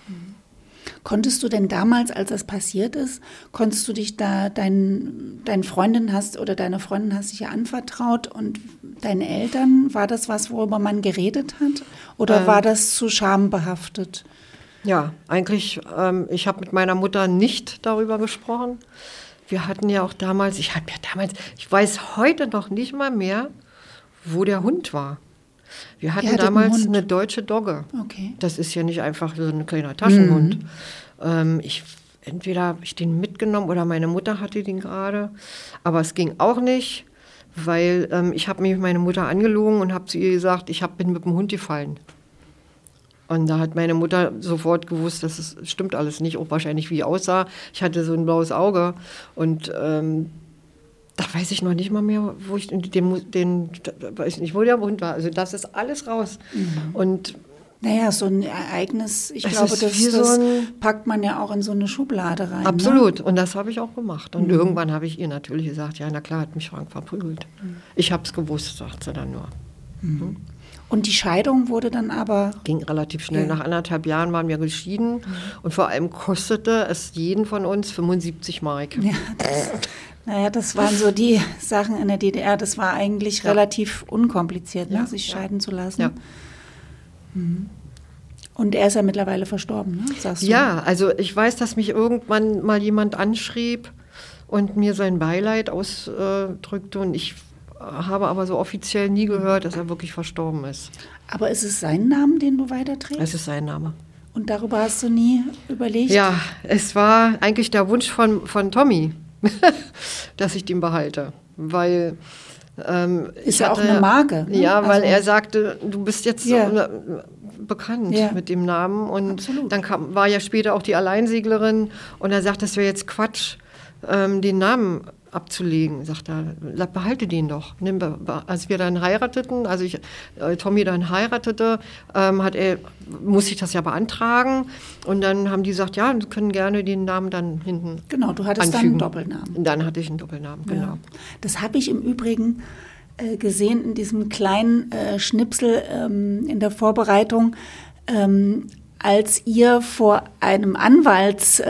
Konntest du denn damals, als das passiert ist, konntest du dich da, dein, deine Freundin hast oder deine Freundin hast dich ja anvertraut und deine Eltern, war das was, worüber man geredet hat? Oder ähm, war das zu schambehaftet? Ja, eigentlich, ähm, ich habe mit meiner Mutter nicht darüber gesprochen. Wir hatten ja auch damals, ich habe ja damals, ich weiß heute noch nicht mal mehr, wo der Hund war. Wir hatten damals eine deutsche Dogge. Okay. Das ist ja nicht einfach so ein kleiner Taschenhund. Mhm. Ähm, ich, entweder habe ich den mitgenommen oder meine Mutter hatte den gerade. Aber es ging auch nicht, weil ähm, ich habe mich meine Mutter angelogen und habe zu ihr gesagt, ich hab, bin mit dem Hund gefallen. Und da hat meine Mutter sofort gewusst, dass es stimmt alles nicht, auch wahrscheinlich wie ich aussah. Ich hatte so ein blaues Auge und ähm, da weiß ich noch nicht mal mehr, wo ich den, den, den weiß nicht, wo der Hund war. Also das ist alles raus. Mhm. Und naja, so ein Ereignis, ich glaube, das, das so packt man ja auch in so eine Schublade rein. Absolut. Ne? Und das habe ich auch gemacht. Und mhm. irgendwann habe ich ihr natürlich gesagt, ja, na klar, hat mich Frank verprügelt. Mhm. Ich habe es gewusst, sagt sie dann nur. Mhm. Mhm. Und die Scheidung wurde dann aber... Ging relativ schnell. Ja. Nach anderthalb Jahren waren wir geschieden. Mhm. Und vor allem kostete es jeden von uns fünfundsiebzig Mark. Ja, das, naja, das waren so die Sachen in der D D R. Das war eigentlich ja. relativ unkompliziert, ja, ne, sich ja. scheiden zu lassen. Ja. Mhm. Und er ist ja mittlerweile verstorben, ne? Sagst du? Ja, also ich weiß, dass mich irgendwann mal jemand anschrieb und mir sein Beileid ausdrückte. Und ich habe aber so offiziell nie gehört, dass er wirklich verstorben ist. Aber ist es sein Name, den du weiterträgst? Es ist sein Name. Und darüber hast du nie überlegt? Ja, es war eigentlich der Wunsch von, von Tommy, dass ich den behalte. Weil ähm, ist ja auch eine Marke. Ne? Ja, weil also, er sagte, du bist jetzt ja. so, bekannt ja. mit dem Namen. Und Absolut. Dann kam, war ja später auch die Alleinseglerin. Und er sagt, das wäre jetzt Quatsch, ähm, den Namen abzulegen. Sagt er, behalte den doch. Nimm, als wir dann heirateten, also ich, äh, Tommy dann heiratete, ähm, hat er, musste ich das ja beantragen. Und dann haben die gesagt, ja, wir können gerne den Namen dann hinten Genau, du hattest anfügen. dann einen Doppelnamen. Dann hatte ich einen Doppelnamen, genau. Ja. Das habe ich im Übrigen äh, gesehen in diesem kleinen äh, Schnipsel ähm, in der Vorbereitung, ähm, als ihr vor einem Anwaltshaus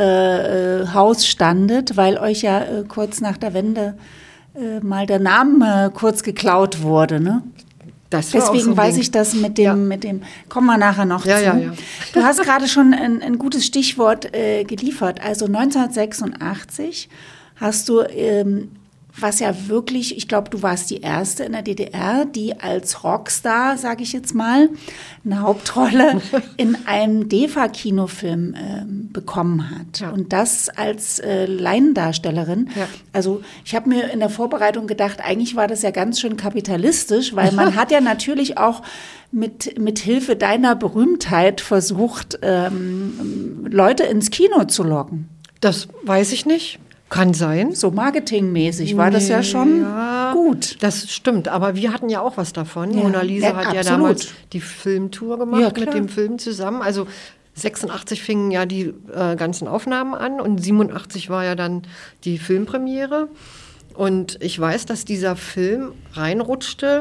äh, standet, weil euch ja äh, kurz nach der Wende äh, mal der Name äh, kurz geklaut wurde, ne? Das Deswegen so weiß Ding. ich das mit dem, ja. mit dem, kommen wir nachher noch ja, zu. Ja, ja. Du hast gerade schon ein, ein gutes Stichwort äh, geliefert. Also neunzehnhundertsechsundachtzig hast du ähm, was ja wirklich, ich glaube, du warst die Erste in der D D R, die als Rockstar, sage ich jetzt mal, eine Hauptrolle in einem D E F A-Kinofilm äh, bekommen hat. Ja. Und das als äh, Laiendarstellerin. Ja. Also ich habe mir in der Vorbereitung gedacht, eigentlich war das ja ganz schön kapitalistisch, weil man hat ja natürlich auch mit, mit Hilfe deiner Berühmtheit versucht, ähm, Leute ins Kino zu locken. Das weiß ich nicht. Kann sein. So marketingmäßig war das ja schon ja, gut. Das stimmt, aber wir hatten ja auch was davon. Ja. Mona Lisa ja, hat absolut. ja damals die Filmtour gemacht ja, mit dem Film zusammen. Also sechsundachtzig fingen ja die äh, ganzen Aufnahmen an und siebenundachtzig war ja dann die Filmpremiere. Und ich weiß, dass dieser Film reinrutschte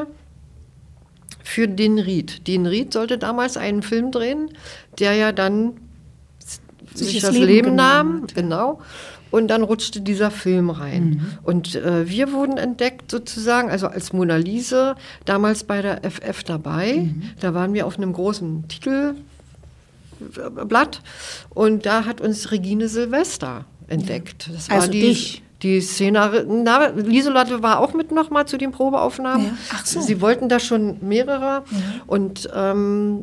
für Din Ried. Din Ried sollte damals einen Film drehen, der ja dann sich, sich das Leben, Leben nahm. Hat. Genau. Und dann rutschte dieser Film rein. Mhm. Und äh, wir wurden entdeckt sozusagen, also als Mona Lisa, damals bei der F F dabei. Mhm. Da waren wir auf einem großen Titelblatt. Und da hat uns Regine Silvester entdeckt. Das war also die, dich? Die Szenaristin, Lieselotte war auch mit nochmal zu den Probeaufnahmen. Ja. Ach so. Sie wollten da schon mehrere. Mhm. Und ähm,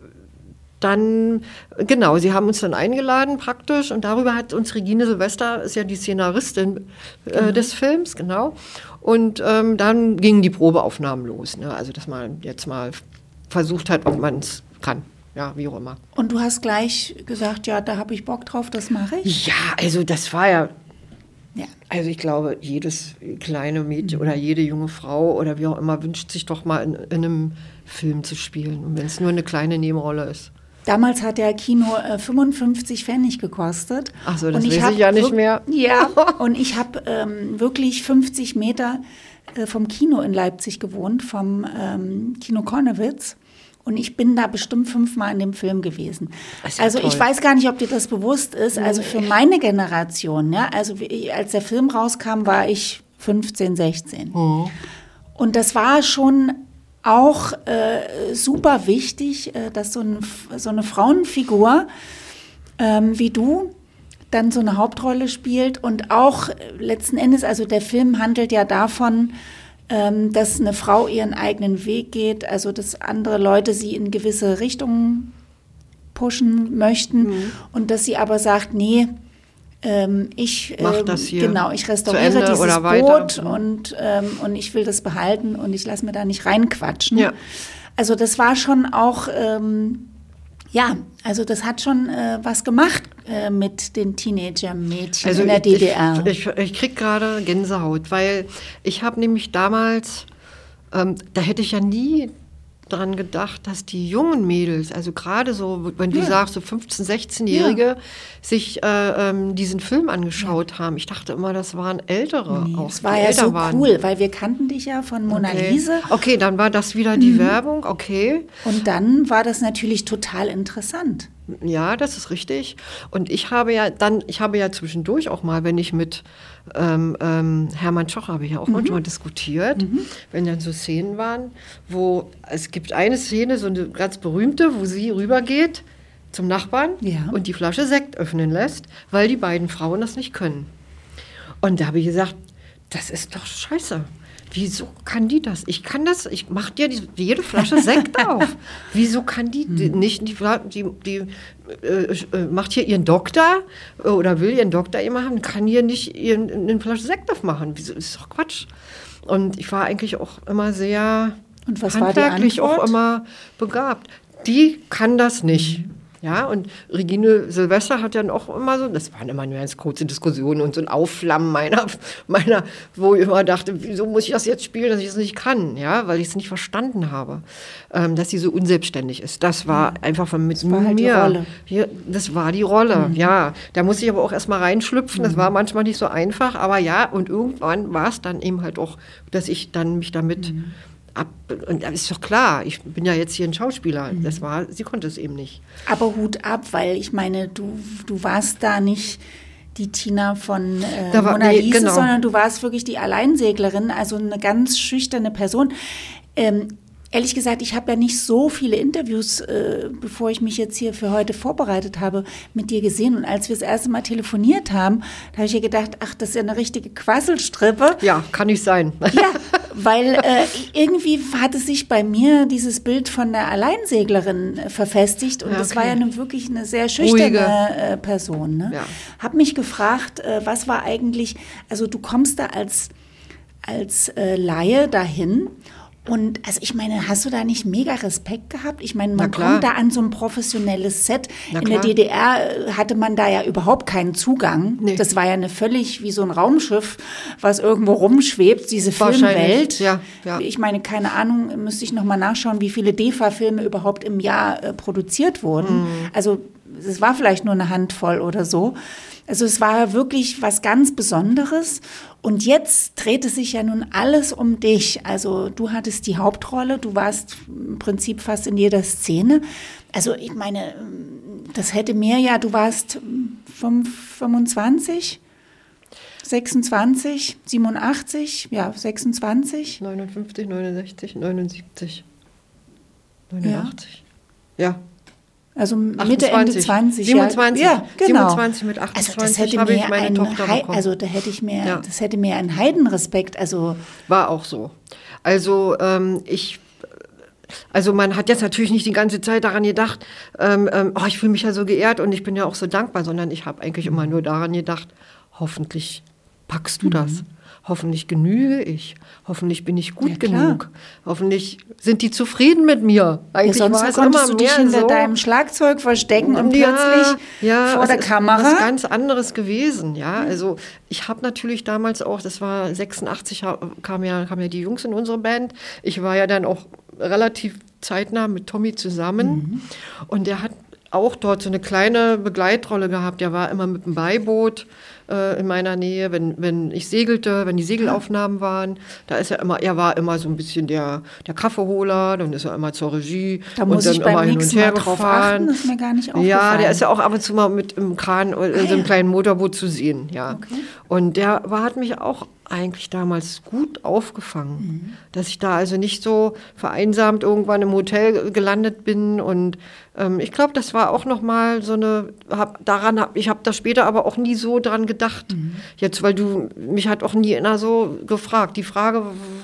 Dann, genau, sie haben uns dann eingeladen praktisch und darüber hat uns Regine Silvester, ist ja die Szenaristin äh, genau. des Films, genau. Und ähm, dann gingen die Probeaufnahmen los, ne? Also dass man jetzt mal versucht hat, ob man es kann, ja, wie auch immer. Und du hast gleich gesagt, ja, da habe ich Bock drauf, das mache ich? Ja, also das war ja, ja. Also ich glaube, jedes kleine Mädchen mhm. oder jede junge Frau oder wie auch immer wünscht sich doch mal in, in einem Film zu spielen. Und wenn es nur eine kleine Nebenrolle ist. Damals hat der Kino äh, fünfundfünfzig Pfennig gekostet. Ach so, das weiß ich, ich ja nicht mehr. Ja, und ich habe ähm, wirklich fünfzig Meter äh, vom Kino in Leipzig gewohnt, vom ähm, Kino Kornewitz. Und ich bin da bestimmt fünfmal in dem Film gewesen. Ja also toll. Ich weiß gar nicht, ob dir das bewusst ist. Also für meine Generation, ja, also wie, als der Film rauskam, war ich fünfzehn, sechzehn. Mhm. Und das war schon auch äh, super wichtig, äh, dass so, ein, so eine Frauenfigur ähm, wie du dann so eine Hauptrolle spielt und auch äh, letzten Endes, also der Film handelt ja davon, ähm, dass eine Frau ihren eigenen Weg geht, also dass andere Leute sie in gewisse Richtungen pushen möchten mhm. und dass sie aber sagt, nee, Ähm, ich Mach das hier genau, ich restauriere dieses oder Boot und, ähm, und ich will das behalten und ich lasse mir da nicht reinquatschen. Ja. Also das war schon auch, ähm, ja, also das hat schon äh, was gemacht äh, mit den Teenager-Mädchen also in der ich, D D R. Ich, ich, ich kriege gerade Gänsehaut, weil ich habe nämlich damals, ähm, da hätte ich ja nie daran gedacht, dass die jungen Mädels, also gerade so, wenn du ja. sagst, so fünfzehn-, sechzehnjährige, ja. sich äh, ähm, diesen Film angeschaut ja. haben. Ich dachte immer, das waren Ältere. Nee, auch, das war ja so waren. Cool, weil wir kannten dich ja von Mona okay. Lisa. Okay, dann war das wieder die mhm. Werbung, okay. Und dann war das natürlich total interessant. Ja, das ist richtig. Und ich habe ja dann, ich habe ja zwischendurch auch mal, wenn ich mit ähm, ähm, Hermann Schoch habe ich ja auch mhm. manchmal diskutiert, mhm. wenn dann so Szenen waren, wo es gibt eine Szene, so eine ganz berühmte, wo sie rübergeht zum Nachbarn ja. und die Flasche Sekt öffnen lässt, weil die beiden Frauen das nicht können. Und da habe ich gesagt, das ist doch scheiße. Wieso kann die das? Ich kann das, ich mache dir die, jede Flasche Sekt auf. Wieso kann die, die nicht, die, die, die äh, macht hier ihren Doktor oder will ihren Doktor ihr machen, kann hier nicht ihren, eine Flasche Sekt aufmachen. Wieso, ist doch Quatsch. Und ich war eigentlich auch immer sehr Und was handwerklich war die Antwort? auch immer begabt. Die kann das nicht. Mhm. Ja, und Regine Silvester hat dann auch immer so, das waren immer nur ganz kurze Diskussionen und so ein Aufflammen meiner, meiner, wo ich immer dachte, wieso muss ich das jetzt spielen, dass ich es nicht kann, ja, weil ich es nicht verstanden habe, ähm, dass sie so unselbstständig ist. Das war einfach von mit das war halt mir. Die Rolle. Hier, das war die Rolle, mhm. ja. Da musste ich aber auch erstmal reinschlüpfen, das mhm. war manchmal nicht so einfach, aber ja, und irgendwann war es dann eben halt auch, dass ich dann mich damit mhm. ab, und das ist doch klar, ich bin ja jetzt hier ein Schauspieler, mhm. das war, sie konnte es eben nicht. Aber Hut ab, weil ich meine, du, du warst da nicht die Tina von äh, war, Mona Lisa, nee, genau. sondern du warst wirklich die Alleinseglerin, also eine ganz schüchterne Person. Ähm, Ehrlich gesagt, ich habe ja nicht so viele Interviews, äh, bevor ich mich jetzt hier für heute vorbereitet habe, mit dir gesehen. Und als wir das erste Mal telefoniert haben, da habe ich mir gedacht, ach, das ist ja eine richtige Quasselstrippe. Ja, kann nicht sein. Ja, weil äh, irgendwie hatte sich bei mir dieses Bild von der Alleinseglerin äh, verfestigt. Und Ja, das okay. war ja eine, wirklich eine sehr schüchterne Ruhige. äh, Person. Ne? Ja. Hab mich gefragt, äh, was war eigentlich, also du kommst da als, als äh, Laie dahin. Und also ich meine, hast du da nicht mega Respekt gehabt? Ich meine, man Na klar. kommt da an so ein professionelles Set. Na In der klar. D D R hatte man da ja überhaupt keinen Zugang. Nee. Das war ja eine völlig wie so ein Raumschiff, was irgendwo rumschwebt, diese Wahrscheinlich, Filmwelt. ja, ja. Ich meine, keine Ahnung, müsste ich noch mal nachschauen, wie viele D E F A-Filme überhaupt im Jahr äh, produziert wurden. Mhm. Also es war vielleicht nur eine Handvoll oder so. Also es war wirklich was ganz Besonderes. Und jetzt drehte sich ja nun alles um dich. Also du hattest die Hauptrolle, du warst im Prinzip fast in jeder Szene. Also ich meine, das hätte mir ja, du warst fünfundzwanzig, sechsundzwanzig, siebenundachtzig, ja, sechsundzwanzig. neunundfünfzig, neunundsechzig, neunundsiebzig, neunundachtzig. Ja. Also Mitte, achtundzwanzig. Ende zwanzig. siebenundzwanzig. Ja, genau. siebenundzwanzig mit Also das achtundzwanzig hätte habe ich mir meine ein Tochter Hei- bekommen. Also da hätte ich mir, Ja. das hätte mir einen Heidenrespekt, also War auch so. Also ähm, ich, also man hat jetzt natürlich nicht die ganze Zeit daran gedacht, ähm, ähm, oh, ich fühle mich ja so geehrt und ich bin ja auch so dankbar, sondern ich habe eigentlich immer nur daran gedacht, hoffentlich packst du das. Hoffentlich genüge ich. Hoffentlich bin ich gut Ja, klar. genug. Hoffentlich sind die zufrieden mit mir. ja, Eigentlich sonst war es konntest immer du dich mehr hinter so. deinem Schlagzeug verstecken und Ja, plötzlich ja, vor es der ist Kamera. was ganz anderes gewesen, ja. Also ich habe natürlich damals auch, das war sechsundachtzig, ha- kam ja, kamen ja die Jungs in unsere Band. Ich war ja dann auch relativ zeitnah mit Tommy zusammen und der hat auch dort so eine kleine Begleitrolle gehabt. Der war immer mit dem Beiboot äh, in meiner Nähe, wenn, wenn ich segelte, wenn die Segelaufnahmen waren. Da ist er immer, er war immer so ein bisschen der, der Kaffeeholer, dann ist er immer zur Regie Da und muss dann ich immer beim hin und nächsten her Mal drauf gefahren. achten, das ist mir gar nicht aufgefallen. Ja, der ist ja auch ab und zu mal mit im Kran, in so einem ja. kleinen Motorboot zu sehen, ja. Okay. Und der war, hat mich auch eigentlich damals gut aufgefangen, dass ich da also nicht so vereinsamt irgendwann im Hotel gelandet bin. Und ähm, ich glaube, das war auch noch mal so eine, hab, daran hab, ich habe da später aber auch nie so dran gedacht. Jetzt, weil du, mich hat auch nie einer so gefragt. Die Frage,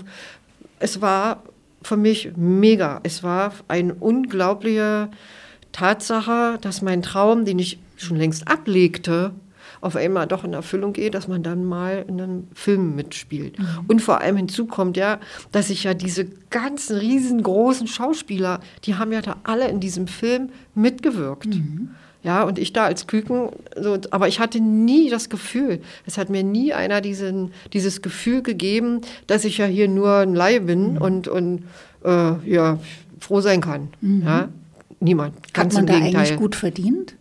es war für mich mega. Es war eine unglaubliche Tatsache, dass mein Traum, den ich schon längst ablegte, auf einmal doch in Erfüllung geht, dass man dann mal in einem Film mitspielt. Mhm. Und vor allem hinzu kommt ja, dass ich ja diese ganzen riesengroßen Schauspieler, die haben ja da alle in diesem Film mitgewirkt. Mhm. Ja, und ich da als Küken, so, aber ich hatte nie das Gefühl, es hat mir nie einer diesen, dieses Gefühl gegeben, dass ich ja hier nur ein Laie bin mhm. und, und äh, ja, froh sein kann. Mhm. Ja, niemand. Ganz Hat man im da Gegenteil. eigentlich gut verdient?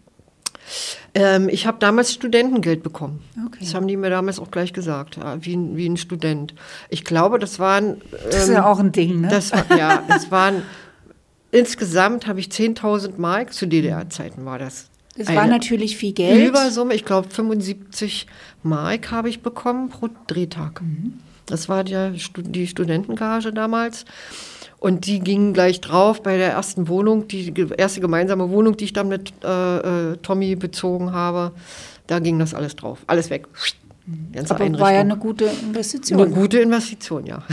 Ähm, ich habe damals Studentengeld bekommen. Okay. Das haben die mir damals auch gleich gesagt, ja, wie, ein, wie ein Student. Ich glaube, das waren... Ähm, das ist ja auch ein Ding, ne? Das war, ja, das waren... Insgesamt habe ich zehntausend Mark, zu D D R-Zeiten war das. Das war natürlich viel Geld. Übersumme, ich glaube fünfundsiebzig Mark habe ich bekommen pro Drehtag. Mhm. Das war die, die Studentengage damals. Und die gingen gleich drauf bei der ersten Wohnung, die erste gemeinsame Wohnung, die ich dann mit äh, Tommy bezogen habe. Da ging das alles drauf. Alles weg. Ganze Aber war ja eine gute Investition. Eine gute Investition, ja.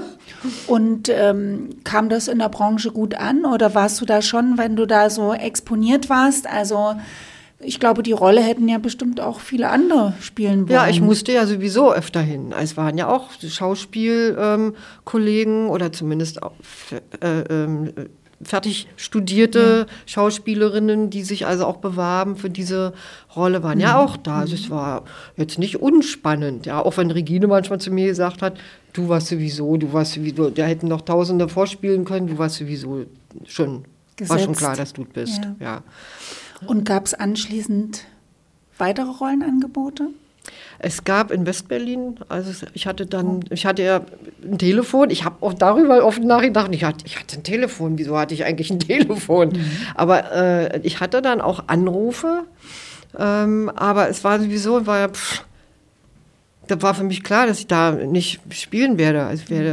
Und ähm, kam das in der Branche gut an? Oder warst du da schon, wenn du da so exponiert warst? Also ich glaube, die Rolle hätten ja bestimmt auch viele andere spielen wollen. Ja, ich musste ja sowieso öfter hin. Es waren ja auch Schauspielkollegen ähm, oder zumindest auch, äh, äh, fertig studierte ja. Schauspielerinnen, die sich also auch bewarben für diese Rolle, waren mhm. ja auch da. Also es war jetzt nicht unspannend, ja, auch wenn Regine manchmal zu mir gesagt hat, du warst sowieso, du warst sowieso, da hätten noch Tausende vorspielen können, du warst sowieso schon, Gesetzt. War schon klar, dass du bist, ja. ja. Und gab es anschließend weitere Rollenangebote? Es gab in Westberlin, also ich hatte dann, ich hatte ja ein Telefon, ich habe auch darüber oft nachgedacht, ich hatte, ich hatte ein Telefon, wieso hatte ich eigentlich ein Telefon? Mhm. Aber äh, ich hatte dann auch Anrufe, ähm, aber es war sowieso, war, pff, da war für mich klar, dass ich da nicht spielen werde. Also ich werde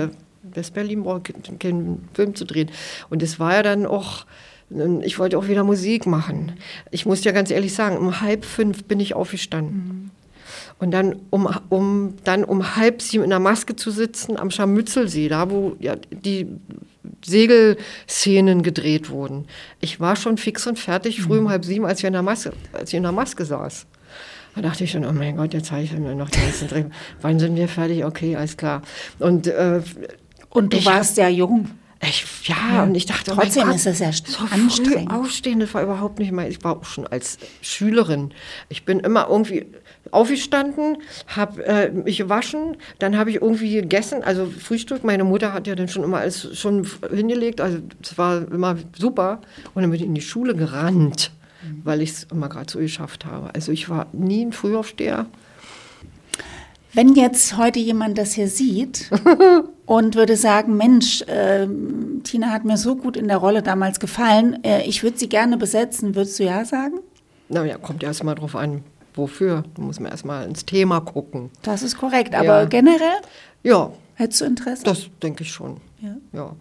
West-Berlin brauche keinen Film zu drehen. Und es war ja dann auch, ich wollte auch wieder Musik machen. Ich muss ja ganz ehrlich sagen, um halb fünf bin ich aufgestanden. Mhm. Und dann um, um, dann um halb sieben in der Maske zu sitzen am Scharmützelsee, da wo ja, die Segelszenen gedreht wurden. Ich war schon fix und fertig, früh um halb sieben, als ich in der Maske, als ich in der Maske saß. Da dachte ich schon, oh mein Gott, jetzt habe ich mir noch den ganzen Dreh. Wann sind wir fertig? Okay, alles klar. Und, äh, und du warst hab, ja jung. Ich, ja, ja, und ich dachte, trotzdem oh mein ist Gott, es ja so anstrengend. Früh aufstehen, das war überhaupt nicht mein, ich war auch schon als Schülerin. Ich bin immer irgendwie aufgestanden, habe äh, mich gewaschen, dann habe ich irgendwie gegessen, also Frühstück. Meine Mutter hat ja dann schon immer alles schon hingelegt, also es war immer super. Und dann bin ich in die Schule gerannt, mhm. weil ich es immer gerade so geschafft habe. Also ich war nie ein Frühaufsteher. Wenn jetzt heute jemand das hier sieht und würde sagen, Mensch, äh, Tina hat mir so gut in der Rolle damals gefallen, äh, ich würde sie gerne besetzen, würdest du ja sagen? Na ja, kommt erst mal drauf an, wofür. Da muss man erst mal ins Thema gucken. Das ist korrekt, aber ja. generell? Ja. Hättest du Interesse? Das denke ich schon, ja. ja.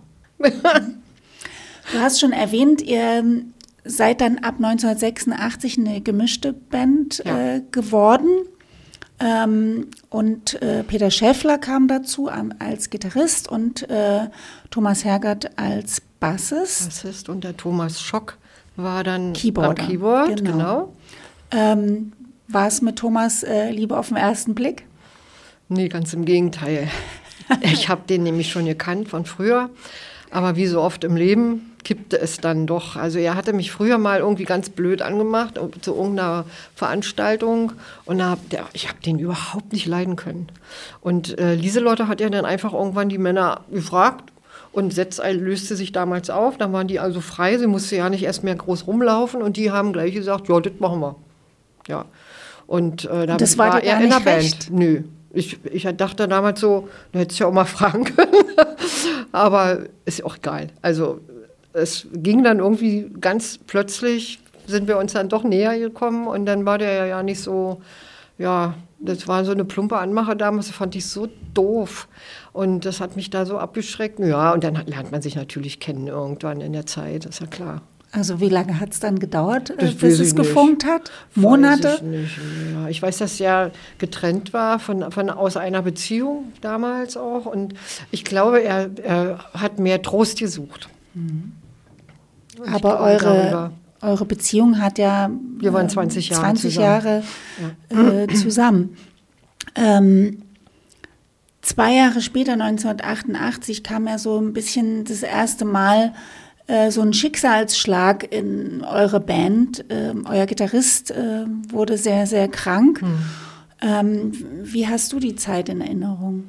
Du hast schon erwähnt, ihr seid dann ab neunzehnhundertsechsundachtzig eine gemischte Band ja. äh, geworden. Ähm, und äh, Peter Schäffler kam dazu ähm, als Gitarrist und äh, Thomas Hergert als Bassist. Bassist und der Thomas Schock war dann Keyboarder. am Keyboard. Genau. genau. Ähm, war es mit Thomas äh, Liebe auf den ersten Blick? Nee, ganz im Gegenteil. Ich habe den nämlich schon gekannt von früher. Aber wie so oft im Leben kippte es dann doch. Also er hatte mich früher mal irgendwie ganz blöd angemacht zu irgendeiner Veranstaltung und da hab der, ich habe den überhaupt nicht leiden können. Und äh, Lieselotte hat ja dann einfach irgendwann die Männer gefragt und Setzeil löste sich damals auf. Dann waren die also frei, sie musste ja nicht erst mehr groß rumlaufen und die haben gleich gesagt, ja, das machen wir. Ja. Und äh, da das war, war er in der recht. Band. Nö. Ich, ich dachte damals so, da hätte ich ja auch mal fragen können. Aber ist ja auch geil. Also es ging dann irgendwie ganz plötzlich, sind wir uns dann doch näher gekommen und dann war der ja nicht so, ja, das war so eine plumpe Anmache damals, das fand ich so doof. Und das hat mich da so abgeschreckt. Ja, und dann lernt man sich natürlich kennen irgendwann in der Zeit, ist ja klar. Also wie lange hat es dann gedauert, das bis es gefunkt nicht. hat? Monate? Weiß ich nicht. Ja, ich weiß, dass er getrennt war von, von, aus einer Beziehung damals auch. Und ich glaube, er, er hat mehr Trost gesucht. Mhm. Aber eure, eure Beziehung hat ja Wir waren zwanzig Jahre zwanzig zusammen. Jahre äh, zusammen. Ähm, zwei Jahre später, neunzehnhundertachtundachtzig, kam ja so ein bisschen das erste Mal so ein Schicksalsschlag in eure Band. Ähm, euer Gitarrist äh, wurde sehr, sehr krank. Hm. Ähm, wie hast du die Zeit in Erinnerung?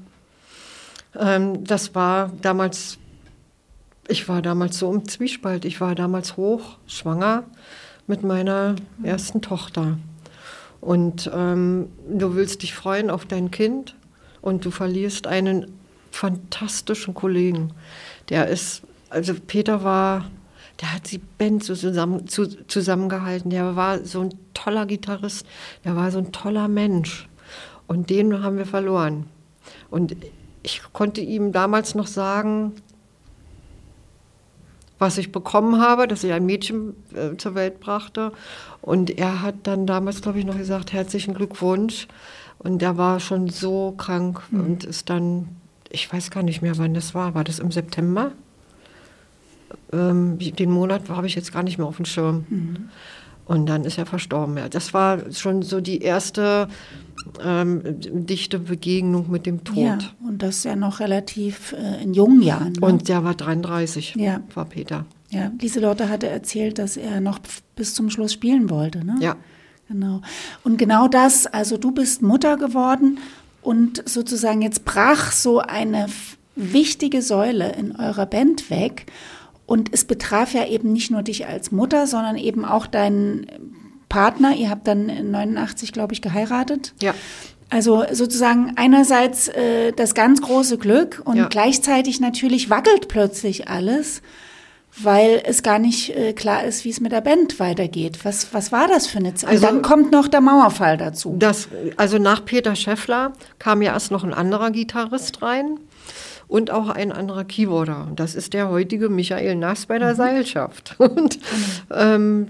Ähm, das war damals, ich war damals so im Zwiespalt. Ich war damals hochschwanger mit meiner hm. ersten Tochter. Und ähm, du willst dich freuen auf dein Kind und du verlierst einen fantastischen Kollegen. Der ist Also Peter war, der hat die Band so zusammen, zu, zusammengehalten, der war so ein toller Gitarrist, der war so ein toller Mensch und den haben wir verloren. Und ich konnte ihm damals noch sagen, was ich bekommen habe, dass ich ein Mädchen äh, zur Welt brachte und er hat dann damals, glaube ich, noch gesagt, herzlichen Glückwunsch und der war schon so krank mhm. und ist dann, ich weiß gar nicht mehr, wann das war, war das im September? Den Monat habe ich jetzt gar nicht mehr auf dem Schirm. Mhm. Und dann ist er verstorben. Ja. Das war schon so die erste ähm, dichte Begegnung mit dem Tod. Ja, und das ja noch relativ äh, in jungen Jahren. Ne? Und der war dreiunddreißig, ja. war Peter. Ja, Lieselotte hatte erzählt, dass er noch bis zum Schluss spielen wollte. Ne? Ja. Genau. Und genau das, also du bist Mutter geworden und sozusagen jetzt brach so eine wichtige Säule in eurer Band weg. Und es betraf ja eben nicht nur dich als Mutter, sondern eben auch deinen Partner. Ihr habt dann in neunundachtzig, glaube ich, geheiratet. Ja. Also sozusagen einerseits äh, das ganz große Glück und ja. gleichzeitig natürlich wackelt plötzlich alles, weil es gar nicht äh, klar ist, wie es mit der Band weitergeht. Was, was war das für eine Zeit? Also, und dann kommt noch der Mauerfall dazu. Das, also nach Peter Schäffler kam ja erst noch ein anderer Gitarrist rein. und auch ein anderer Keyboarder. Das ist der heutige Michael Nass bei der mhm. Seilschaft. Und mhm. ähm,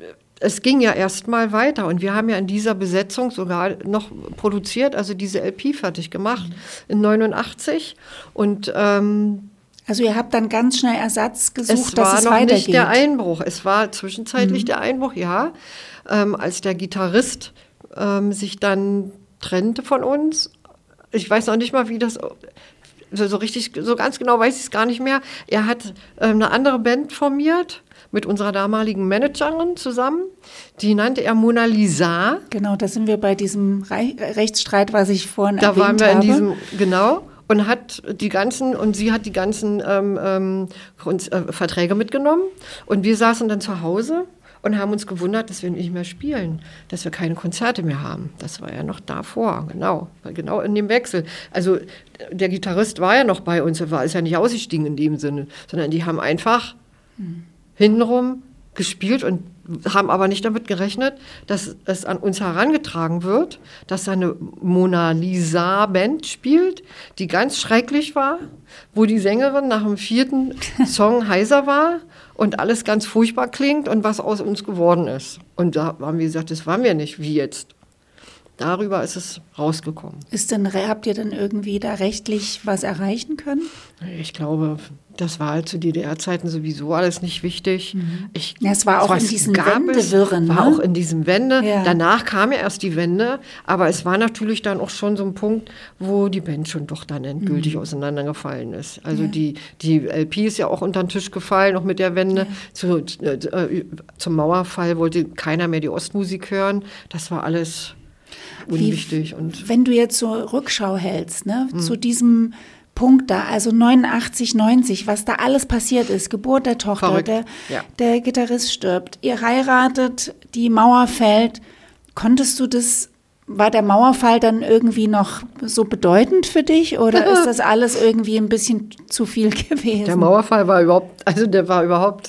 es ging ja erst mal weiter und wir haben ja in dieser Besetzung sogar noch produziert, also diese L P fertig gemacht mhm. in neunundachtzig und ähm, also ihr habt dann ganz schnell Ersatz gesucht, es dass war es noch weitergeht. Nicht der Einbruch, es war zwischenzeitlich mhm. der Einbruch, ja, ähm, als der Gitarrist ähm, sich dann trennte von uns. Ich weiß noch nicht mal, wie das so, so richtig, so ganz genau weiß ich es gar nicht mehr. Er hat ähm, eine andere Band formiert mit unserer damaligen Managerin zusammen. Die nannte er Mona Lisa. Genau, da sind wir bei diesem Re- Rechtsstreit, was ich vorhin da erwähnt habe. Da waren wir in diesem, genau, und hat die ganzen, und sie hat die ganzen ähm, ähm, äh, Verträge mitgenommen. Und wir saßen dann zu Hause und haben uns gewundert, dass wir nicht mehr spielen, dass wir keine Konzerte mehr haben. Das war ja noch davor, genau, genau in dem Wechsel. Also der Gitarrist war ja noch bei uns, er war, ist ja nicht ausgestiegen in dem Sinne, sondern die haben einfach hm. hintenrum gespielt und haben aber nicht damit gerechnet, dass es an uns herangetragen wird, dass da eine Mona Lisa-Band spielt, die ganz schrecklich war, wo die Sängerin nach dem vierten Song heiser war und alles ganz furchtbar klingt und was aus uns geworden ist. Und da haben wir gesagt, das waren wir nicht, wie jetzt. Darüber ist es rausgekommen. Ist denn, habt ihr denn irgendwie da rechtlich was erreichen können? Ich glaube, das war halt zu D D R-Zeiten sowieso alles nicht wichtig. Mhm. Ich, ja, es war auch in diesen Wendewirren. War ne? auch in diesem Wende. Ja. Danach kam ja erst die Wende, aber es war natürlich dann auch schon so ein Punkt, wo die Band schon doch dann endgültig mhm. auseinandergefallen ist. Also ja. die, die L P ist ja auch unter den Tisch gefallen, auch mit der Wende. Ja. Zu, äh, zum Mauerfall wollte keiner mehr die Ostmusik hören. Das war alles unwichtig. Wie, und wenn du jetzt so Rückschau hältst, ne, hm. zu diesem Punkt da, also neunundachtzig, neunzig, was da alles passiert ist, Geburt der Tochter, der, ja. der Gitarrist stirbt, ihr heiratet, die Mauer fällt, konntest du das, war der Mauerfall dann irgendwie noch so bedeutend für dich oder ist das alles irgendwie ein bisschen zu viel gewesen? Der Mauerfall war überhaupt, also der war überhaupt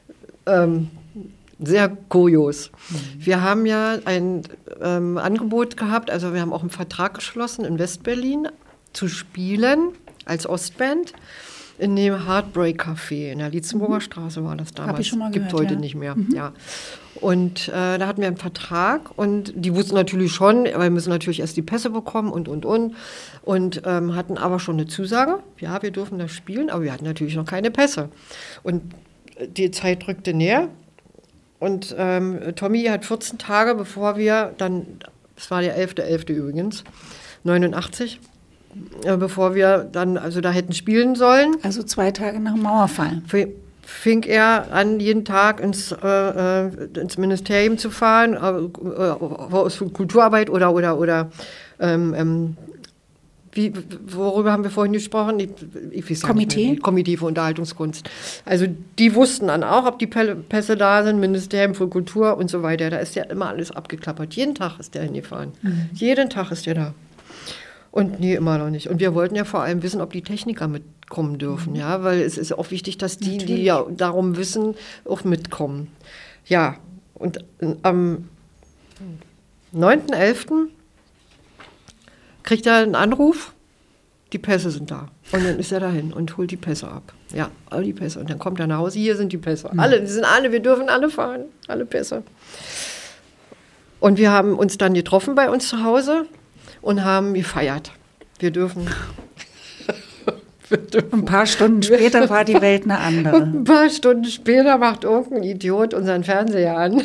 ähm, sehr kurios. Mhm. Wir haben ja ein ähm, Angebot gehabt, also wir haben auch einen Vertrag geschlossen in Westberlin zu spielen als Ostband in dem Heartbreak Café in der Lietzenburger mhm. Straße war das damals. Hab ich schon mal Gibt gehört, heute ja. nicht mehr. Mhm. Ja. Und äh, da hatten wir einen Vertrag und die wussten natürlich schon, aber wir müssen natürlich erst die Pässe bekommen und, und, und. Und ähm, hatten aber schon eine Zusage, ja, wir dürfen das spielen, aber wir hatten natürlich noch keine Pässe. Und die Zeit rückte näher. Und ähm, Tommy hat vierzehn Tage, bevor wir dann, das war der elfter elfter übrigens, neunundachtzig, äh, bevor wir dann also da hätten spielen sollen. Also zwei Tage nach dem Mauerfall. Fing er an, jeden Tag ins, äh, ins Ministerium zu fahren, äh, aus Kulturarbeit oder, oder, oder ähm, ähm, Wie, worüber haben wir vorhin gesprochen? Ich, ich weiß Komitee? Nicht, Komitee für Unterhaltungskunst. Also die wussten dann auch, ob die Pässe da sind, Ministerium für Kultur und so weiter. Da ist ja immer alles abgeklappert. Jeden Tag ist der hingefahren. Mhm. Jeden Tag ist der da. Und nee, immer noch nicht. Und wir wollten ja vor allem wissen, ob die Techniker mitkommen dürfen. Mhm. Ja, weil es ist auch wichtig, dass die, Natürlich. die ja darum wissen, auch mitkommen. Ja, und am neunten elften kriegt er einen Anruf, die Pässe sind da. Und dann ist er dahin und holt die Pässe ab. Ja, alle die Pässe. Und dann kommt er nach Hause, hier sind die Pässe. Mhm. Alle, die sind alle, wir dürfen alle fahren, alle Pässe. Und wir haben uns dann getroffen bei uns zu Hause und haben gefeiert. Wir dürfen... wir dürfen ein paar Stunden später war die Welt eine andere. Und ein paar Stunden später macht irgendein Idiot unseren Fernseher an.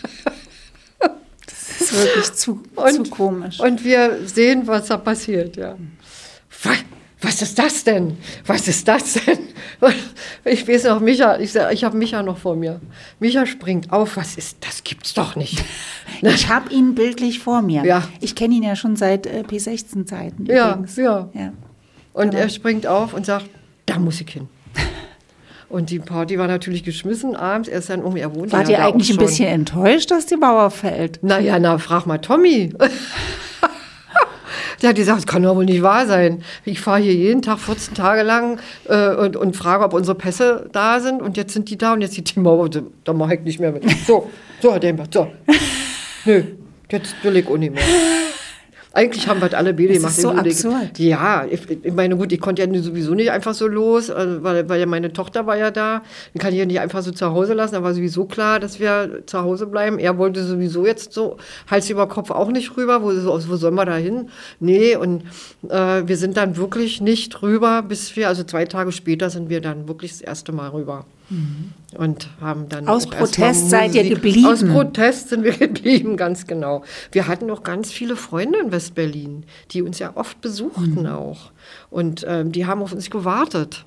Das ist wirklich zu, und, zu komisch. Und wir sehen, was da passiert, ja. Was, was ist das denn? Was ist das denn? Ich weiß noch, Micha, ich, ich habe Micha noch vor mir. Micha springt auf, was ist, das gibt's doch nicht. Ich habe ihn bildlich vor mir. Ja. Ich kenne ihn ja schon seit äh, P sechzehn Zeiten ja, übrigens. Ja, ja. Und genau. er springt auf und sagt, da muss ich hin. Und die Party war natürlich geschmissen abends. Er ist dann irgendwie, er wohnt Wart ja ihr eigentlich ein schon. bisschen enttäuscht, dass die Mauer fällt? Naja, na, frag mal Tommy. Der hat gesagt, das kann doch wohl nicht wahr sein. Ich fahre hier jeden Tag vierzehn Tage lang äh, und, und frage, ob unsere Pässe da sind. Und jetzt sind die da und jetzt sieht die Mauer, da mache ich nicht mehr mit. So, so hat er gesagt, so. Nö, jetzt will ich auch nicht mehr. Eigentlich haben wir das alle beide gemacht. Das ist so absurd. Ja, ich, ich meine, gut, ich konnte ja sowieso nicht einfach so los, weil, weil ja meine Tochter war ja da. Die kann ich ja nicht einfach so zu Hause lassen. Da war sowieso klar, dass wir zu Hause bleiben. Er wollte sowieso jetzt so Hals über Kopf auch nicht rüber. Wo, wo sollen wir da hin? Nee, und äh, wir sind dann wirklich nicht rüber, bis wir, also zwei Tage später sind wir dann wirklich das erste Mal rüber. Mhm. Und haben dann aus Protest seid ihr geblieben. Aus Protest sind wir geblieben, ganz genau. Wir hatten noch ganz viele Freunde in West-Berlin, die uns ja oft besuchten mhm. auch. Und ähm, die haben auf uns gewartet.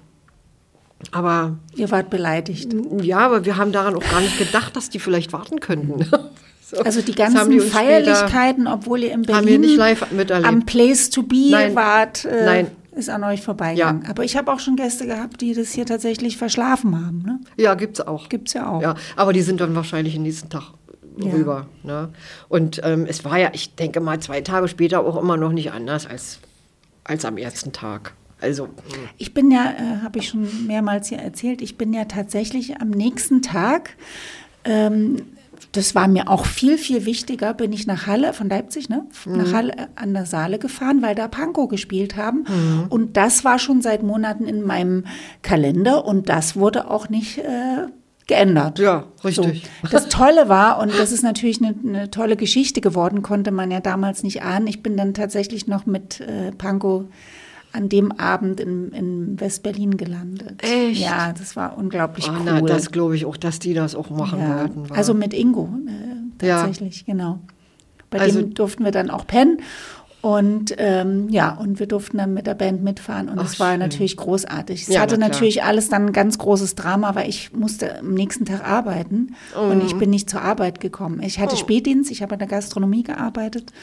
Aber ihr wart beleidigt. Ja, aber wir haben daran auch gar nicht gedacht, dass die vielleicht warten könnten. So, also die ganzen die Feierlichkeiten, obwohl ihr in Berlin nicht live miterlebt. Am Place to be Nein. wart, äh, Nein. ist an euch vorbeigegangen. Ja. Aber ich habe auch schon Gäste gehabt, die das hier tatsächlich verschlafen haben. Ne? Ja, gibt's auch. Gibt's ja auch. Ja, aber die sind dann wahrscheinlich den nächsten Tag ja. rüber. Ne? Und ähm, es war ja, ich denke mal, zwei Tage später auch immer noch nicht anders als, als am ersten Tag. Also, ich bin ja, äh, habe ich schon mehrmals hier erzählt, ich bin ja tatsächlich am nächsten Tag, ähm, das war mir auch viel, viel wichtiger, bin ich nach Halle, von Leipzig, ne? Mhm. Nach Halle an der Saale gefahren, weil da Pankow gespielt haben. Mhm. Und das war schon seit Monaten in meinem Kalender und das wurde auch nicht äh, geändert. Ja, richtig. So. Das Tolle war, und das ist natürlich eine, eine tolle Geschichte geworden, konnte man ja damals nicht ahnen. Ich bin dann tatsächlich noch mit äh, Pankow an dem Abend in, in West-Berlin gelandet. Echt? Ja, das war unglaublich oh, cool. Na, das glaube ich auch, dass die das auch machen ja. wollten. War. Also mit Ingo äh, tatsächlich, ja. genau. Bei also, dem durften wir dann auch pennen. Und ähm, ja, und wir durften dann mit der Band mitfahren und es war schön. Natürlich großartig. Es ja, hatte na natürlich alles dann ein ganz großes Drama, weil ich musste am nächsten Tag arbeiten mhm. und ich bin nicht zur Arbeit gekommen. Ich hatte oh. Spätdienst, ich habe in der Gastronomie gearbeitet.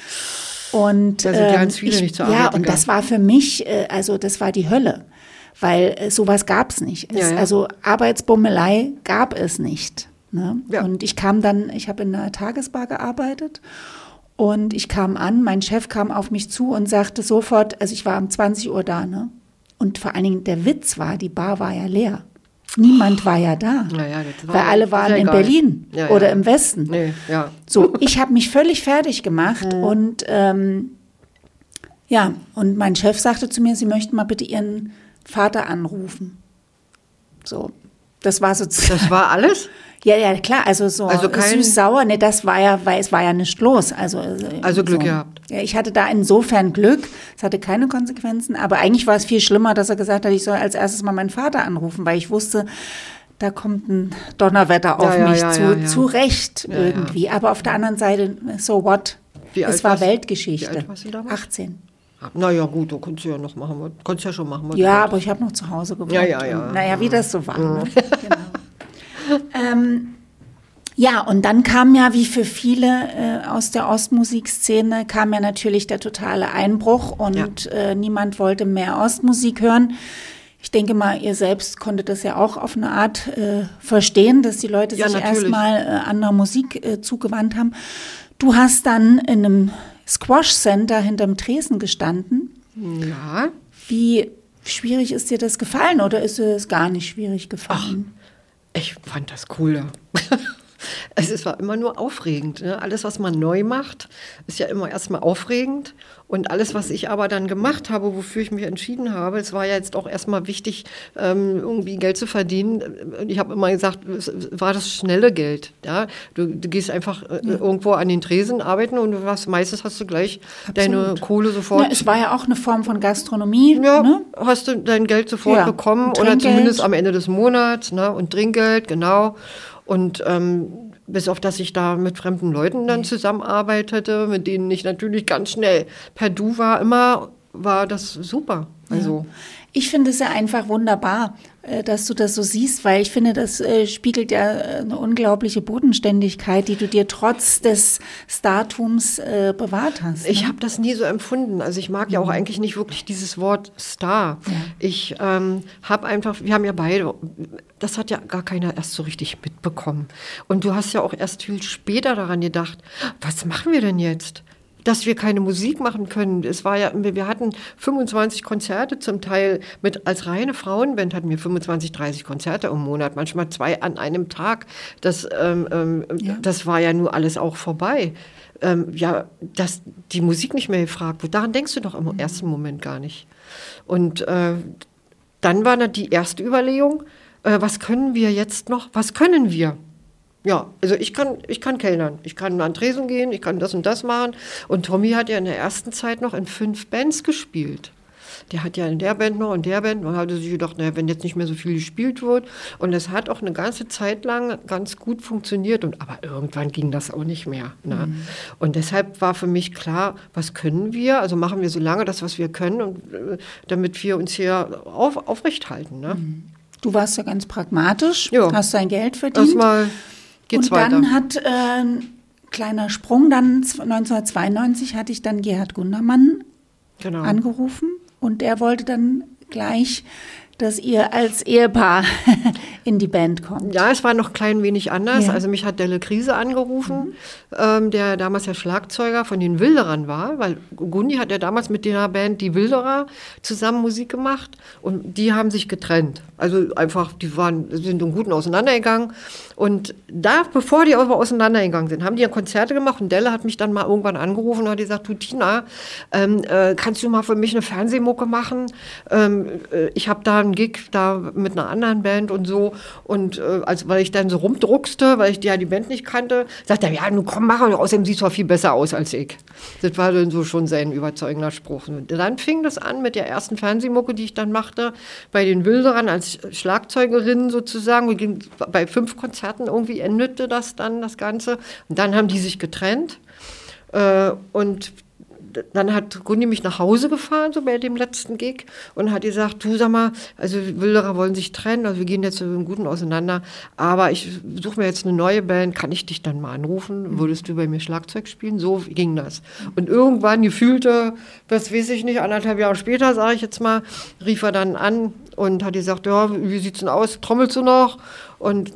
Und da sind ähm, ganz viele ich, nicht zur ja, Arbeit und gegangen. Das war für mich, äh, also das war die Hölle, weil äh, sowas gab es nicht. Es, ja, ja. Also Arbeitsbummelei gab es nicht. Ne? Ja. Und ich kam dann, ich habe in einer Tagesbar gearbeitet und ich kam an, mein Chef kam auf mich zu und sagte sofort, also ich war um zwanzig Uhr da, ne? Und vor allen Dingen der Witz war, die Bar war ja leer. Niemand war ja da, naja, das war weil alle waren in Berlin ja, ja. oder im Westen. Nee, ja. So, ich habe mich völlig fertig gemacht hm. und ähm, ja, und mein Chef sagte zu mir, Sie möchten mal bitte Ihren Vater anrufen. So, das war sozusagen. Das war alles? Ja, ja, klar, also so also kein süß-sauer, ne, das war ja, weil es war ja nicht los. Also, also Glück so. gehabt. Ja, ich hatte da insofern Glück, es hatte keine Konsequenzen, aber eigentlich war es viel schlimmer, dass er gesagt hat, ich soll als erstes mal meinen Vater anrufen, weil ich wusste, da kommt ein Donnerwetter auf ja, ja, mich ja, zu, ja, ja. zu Recht ja, irgendwie. Ja. Aber auf der anderen Seite, so what? Wie es alt war warst, Weltgeschichte. Wie alt warst du damals? achtzehn. Na ja, gut, du konntest ja noch machen. Konntest ja schon machen. Ja, aber ich habe noch zu Hause gewohnt. Ja, ja, ja. Naja, wie das so war. Mhm. Ne? Genau. ähm, ja, und dann kam ja, wie für viele äh, aus der Ostmusikszene, kam ja natürlich der totale Einbruch und ja. äh, niemand wollte mehr Ostmusik hören. Ich denke mal, ihr selbst konntet das ja auch auf eine Art äh, verstehen, dass die Leute ja, sich natürlich. erstmal äh, anderer Musik äh, zugewandt haben. Du hast dann in einem Squash-Center hinterm Tresen gestanden. Ja. Wie schwierig ist dir das gefallen oder ist dir das gar nicht schwierig gefallen? Ach, ich fand das cool. Es war immer nur aufregend. Ne? Alles, was man neu macht, ist ja immer erstmal aufregend. Und alles, was ich aber dann gemacht habe, wofür ich mich entschieden habe, es war ja jetzt auch erstmal wichtig, ähm, irgendwie Geld zu verdienen. Ich habe immer gesagt, es war das schnelle Geld. Ja? Du, du gehst einfach äh, ja. irgendwo an den Tresen arbeiten und du hast, meistens hast du gleich Absolut. deine Kohle sofort. Ja, es war ja auch eine Form von Gastronomie. Ja, ne? hast du dein Geld sofort ja. bekommen oder zumindest am Ende des Monats, ne? Und Trinkgeld, genau. Und ähm, bis auf dass ich da mit fremden Leuten dann zusammenarbeitete, mit denen ich natürlich ganz schnell per Du war, immer war das super. Also ja. Ich finde es ja einfach wunderbar, dass du das so siehst, weil ich finde, das spiegelt ja eine unglaubliche Bodenständigkeit, die du dir trotz des Startums bewahrt hast. Ne? Ich habe das nie so empfunden. Also ich mag ja auch eigentlich nicht wirklich dieses Wort Star. Ja. Ich ähm, habe einfach, wir haben ja beide, das hat ja gar keiner erst so richtig mitbekommen. Und du hast ja auch erst viel später daran gedacht, was machen wir denn jetzt? Dass wir keine Musik machen können. Es war ja, wir hatten fünfundzwanzig Konzerte, zum Teil mit, als reine Frauenband hatten wir fünfundzwanzig, dreißig Konzerte im Monat, manchmal zwei an einem Tag. Das, ähm, ähm, ja. das war ja nur alles auch vorbei. ähm, ja, dass die Musik nicht mehr gefragt wird. Daran denkst du doch im ersten Moment gar nicht. Und äh, dann war dann die erste Überlegung, äh, was können wir jetzt noch, was können wir? Ja, also ich kann, ich kann kellnern, ich kann an Tresen gehen, ich kann das und das machen. Und Tommy hat ja in der ersten Zeit noch in fünf Bands gespielt. Der hat ja in der Band noch, in der Band, man hatte sich gedacht, naja, wenn jetzt nicht mehr so viel gespielt wird. Und es hat auch eine ganze Zeit lang ganz gut funktioniert. Und, aber irgendwann ging das auch nicht mehr. Ne? Mhm. Und deshalb war für mich klar, was können wir? Also machen wir so lange das, was wir können, und, äh, damit wir uns hier auf, aufrecht halten. Ne? Du warst ja ganz pragmatisch, jo. hast dein Geld verdient. Erstmal geht's und dann weiter. hat, äh, kleiner Sprung, dann neunzehnhundertzweiundneunzig hatte ich dann Gerhard Gundermann genau. angerufen. Und der wollte dann gleich, dass ihr als Ehepaar in die Band kommt. Ja, es war noch ein klein wenig anders. Ja. Also mich hat Delle Krise angerufen, mhm. ähm, der damals der Schlagzeuger von den Wilderern war, weil Gundi hat ja damals mit der Band die Wilderer zusammen Musik gemacht und die haben sich getrennt. Also einfach, die waren, sind im Guten auseinandergegangen. Und da, bevor die aber auseinandergegangen sind, haben die ja Konzerte gemacht und Delle hat mich dann mal irgendwann angerufen und hat gesagt, du Tina, ähm, äh, kannst du mal für mich eine Fernsehmucke machen? Ähm, äh, ich habe da einen Gig da mit einer anderen Band und so. Und äh, als, weil ich dann so rumdruckste, weil ich die, ja die Band nicht kannte, sagt er, ja, nun komm, mach, und außerdem siehst du auch viel besser aus als ich. Das war dann so schon sein überzeugender Spruch. Und dann fing das an mit der ersten Fernsehmucke, die ich dann machte, bei den Wilderern als Schlagzeugerin sozusagen. Bei fünf Konzerten irgendwie endete das dann, das Ganze. Und dann haben die sich getrennt. Äh, und dann hat Gundi mich nach Hause gefahren, so bei dem letzten Gig, und hat gesagt, du sag mal, also Wilderer wollen sich trennen, also wir gehen jetzt im Guten auseinander, aber ich suche mir jetzt eine neue Band, kann ich dich dann mal anrufen? Würdest du bei mir Schlagzeug spielen? So ging das. Und irgendwann gefühlte, das weiß ich nicht, anderthalb Jahre später, sage ich jetzt mal, rief er dann an und hat gesagt, ja, wie sieht's denn aus? Trommelst du noch? Und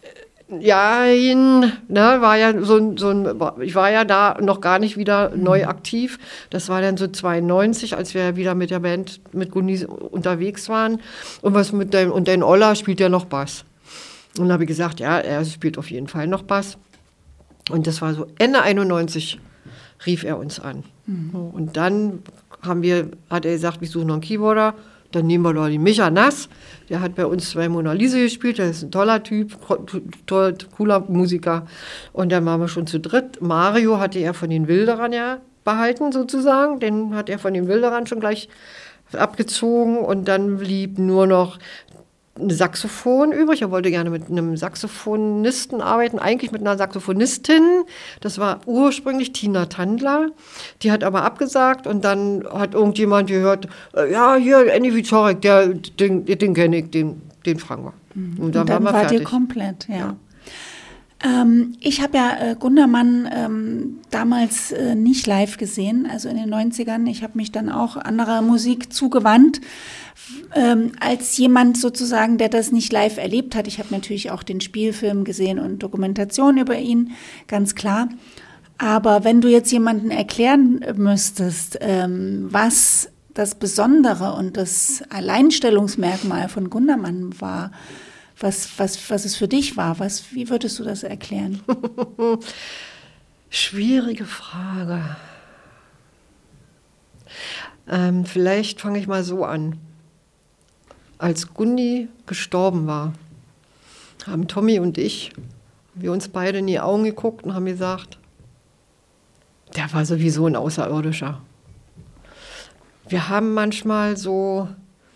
ja, ne, war ja so ein, so ein, ich war ja da noch gar nicht wieder neu aktiv. Das war dann so zweiundneunzig, als wir wieder mit der Band, mit Gundi unterwegs waren. Und was mit dein, und dein Olla spielt ja noch Bass. Und dann habe ich gesagt, ja, er spielt auf jeden Fall noch Bass. Und das war so Ende einundneunzig rief er uns an. Mhm. Und dann haben wir, hat er gesagt, wir suchen noch einen Keyboarder. Dann nehmen wir doch den Micha Nass. Der hat bei uns zwei Mona Lisa gespielt. Der ist ein toller Typ, toll, cooler Musiker. Und dann waren wir schon zu dritt. Mario hatte er von den Wilderern ja behalten, sozusagen. Den hat er von den Wilderern schon gleich abgezogen. Und dann blieb nur noch ein Saxophon übrig. Er wollte gerne mit einem Saxophonisten arbeiten, eigentlich mit einer Saxophonistin. Das war ursprünglich Tina Tandler. Die hat aber abgesagt und dann hat irgendjemand gehört, äh, ja, hier, Andy Wieczorek, der, den, den kenne ich, den, den fragen wir. Und dann, und dann waren wir wart fertig. Ihr komplett, ja. ja. Ähm, ich habe ja äh, Gundermann ähm, damals äh, nicht live gesehen, also in den neunzigern. Ich habe mich dann auch anderer Musik zugewandt. Ähm, als jemand sozusagen, der das nicht live erlebt hat. Ich habe natürlich auch den Spielfilm gesehen und Dokumentation über ihn, ganz klar. Aber wenn du jetzt jemanden erklären müsstest, ähm, was das Besondere und das Alleinstellungsmerkmal von Gundermann war, was, was, was es für dich war, was, wie würdest du das erklären? Schwierige Frage. Ähm, vielleicht fange ich mal so an. Als Gundi gestorben war, haben Tommy und ich, wir uns beide in die Augen geguckt und haben gesagt, der war sowieso ein Außerirdischer. Wir haben manchmal so,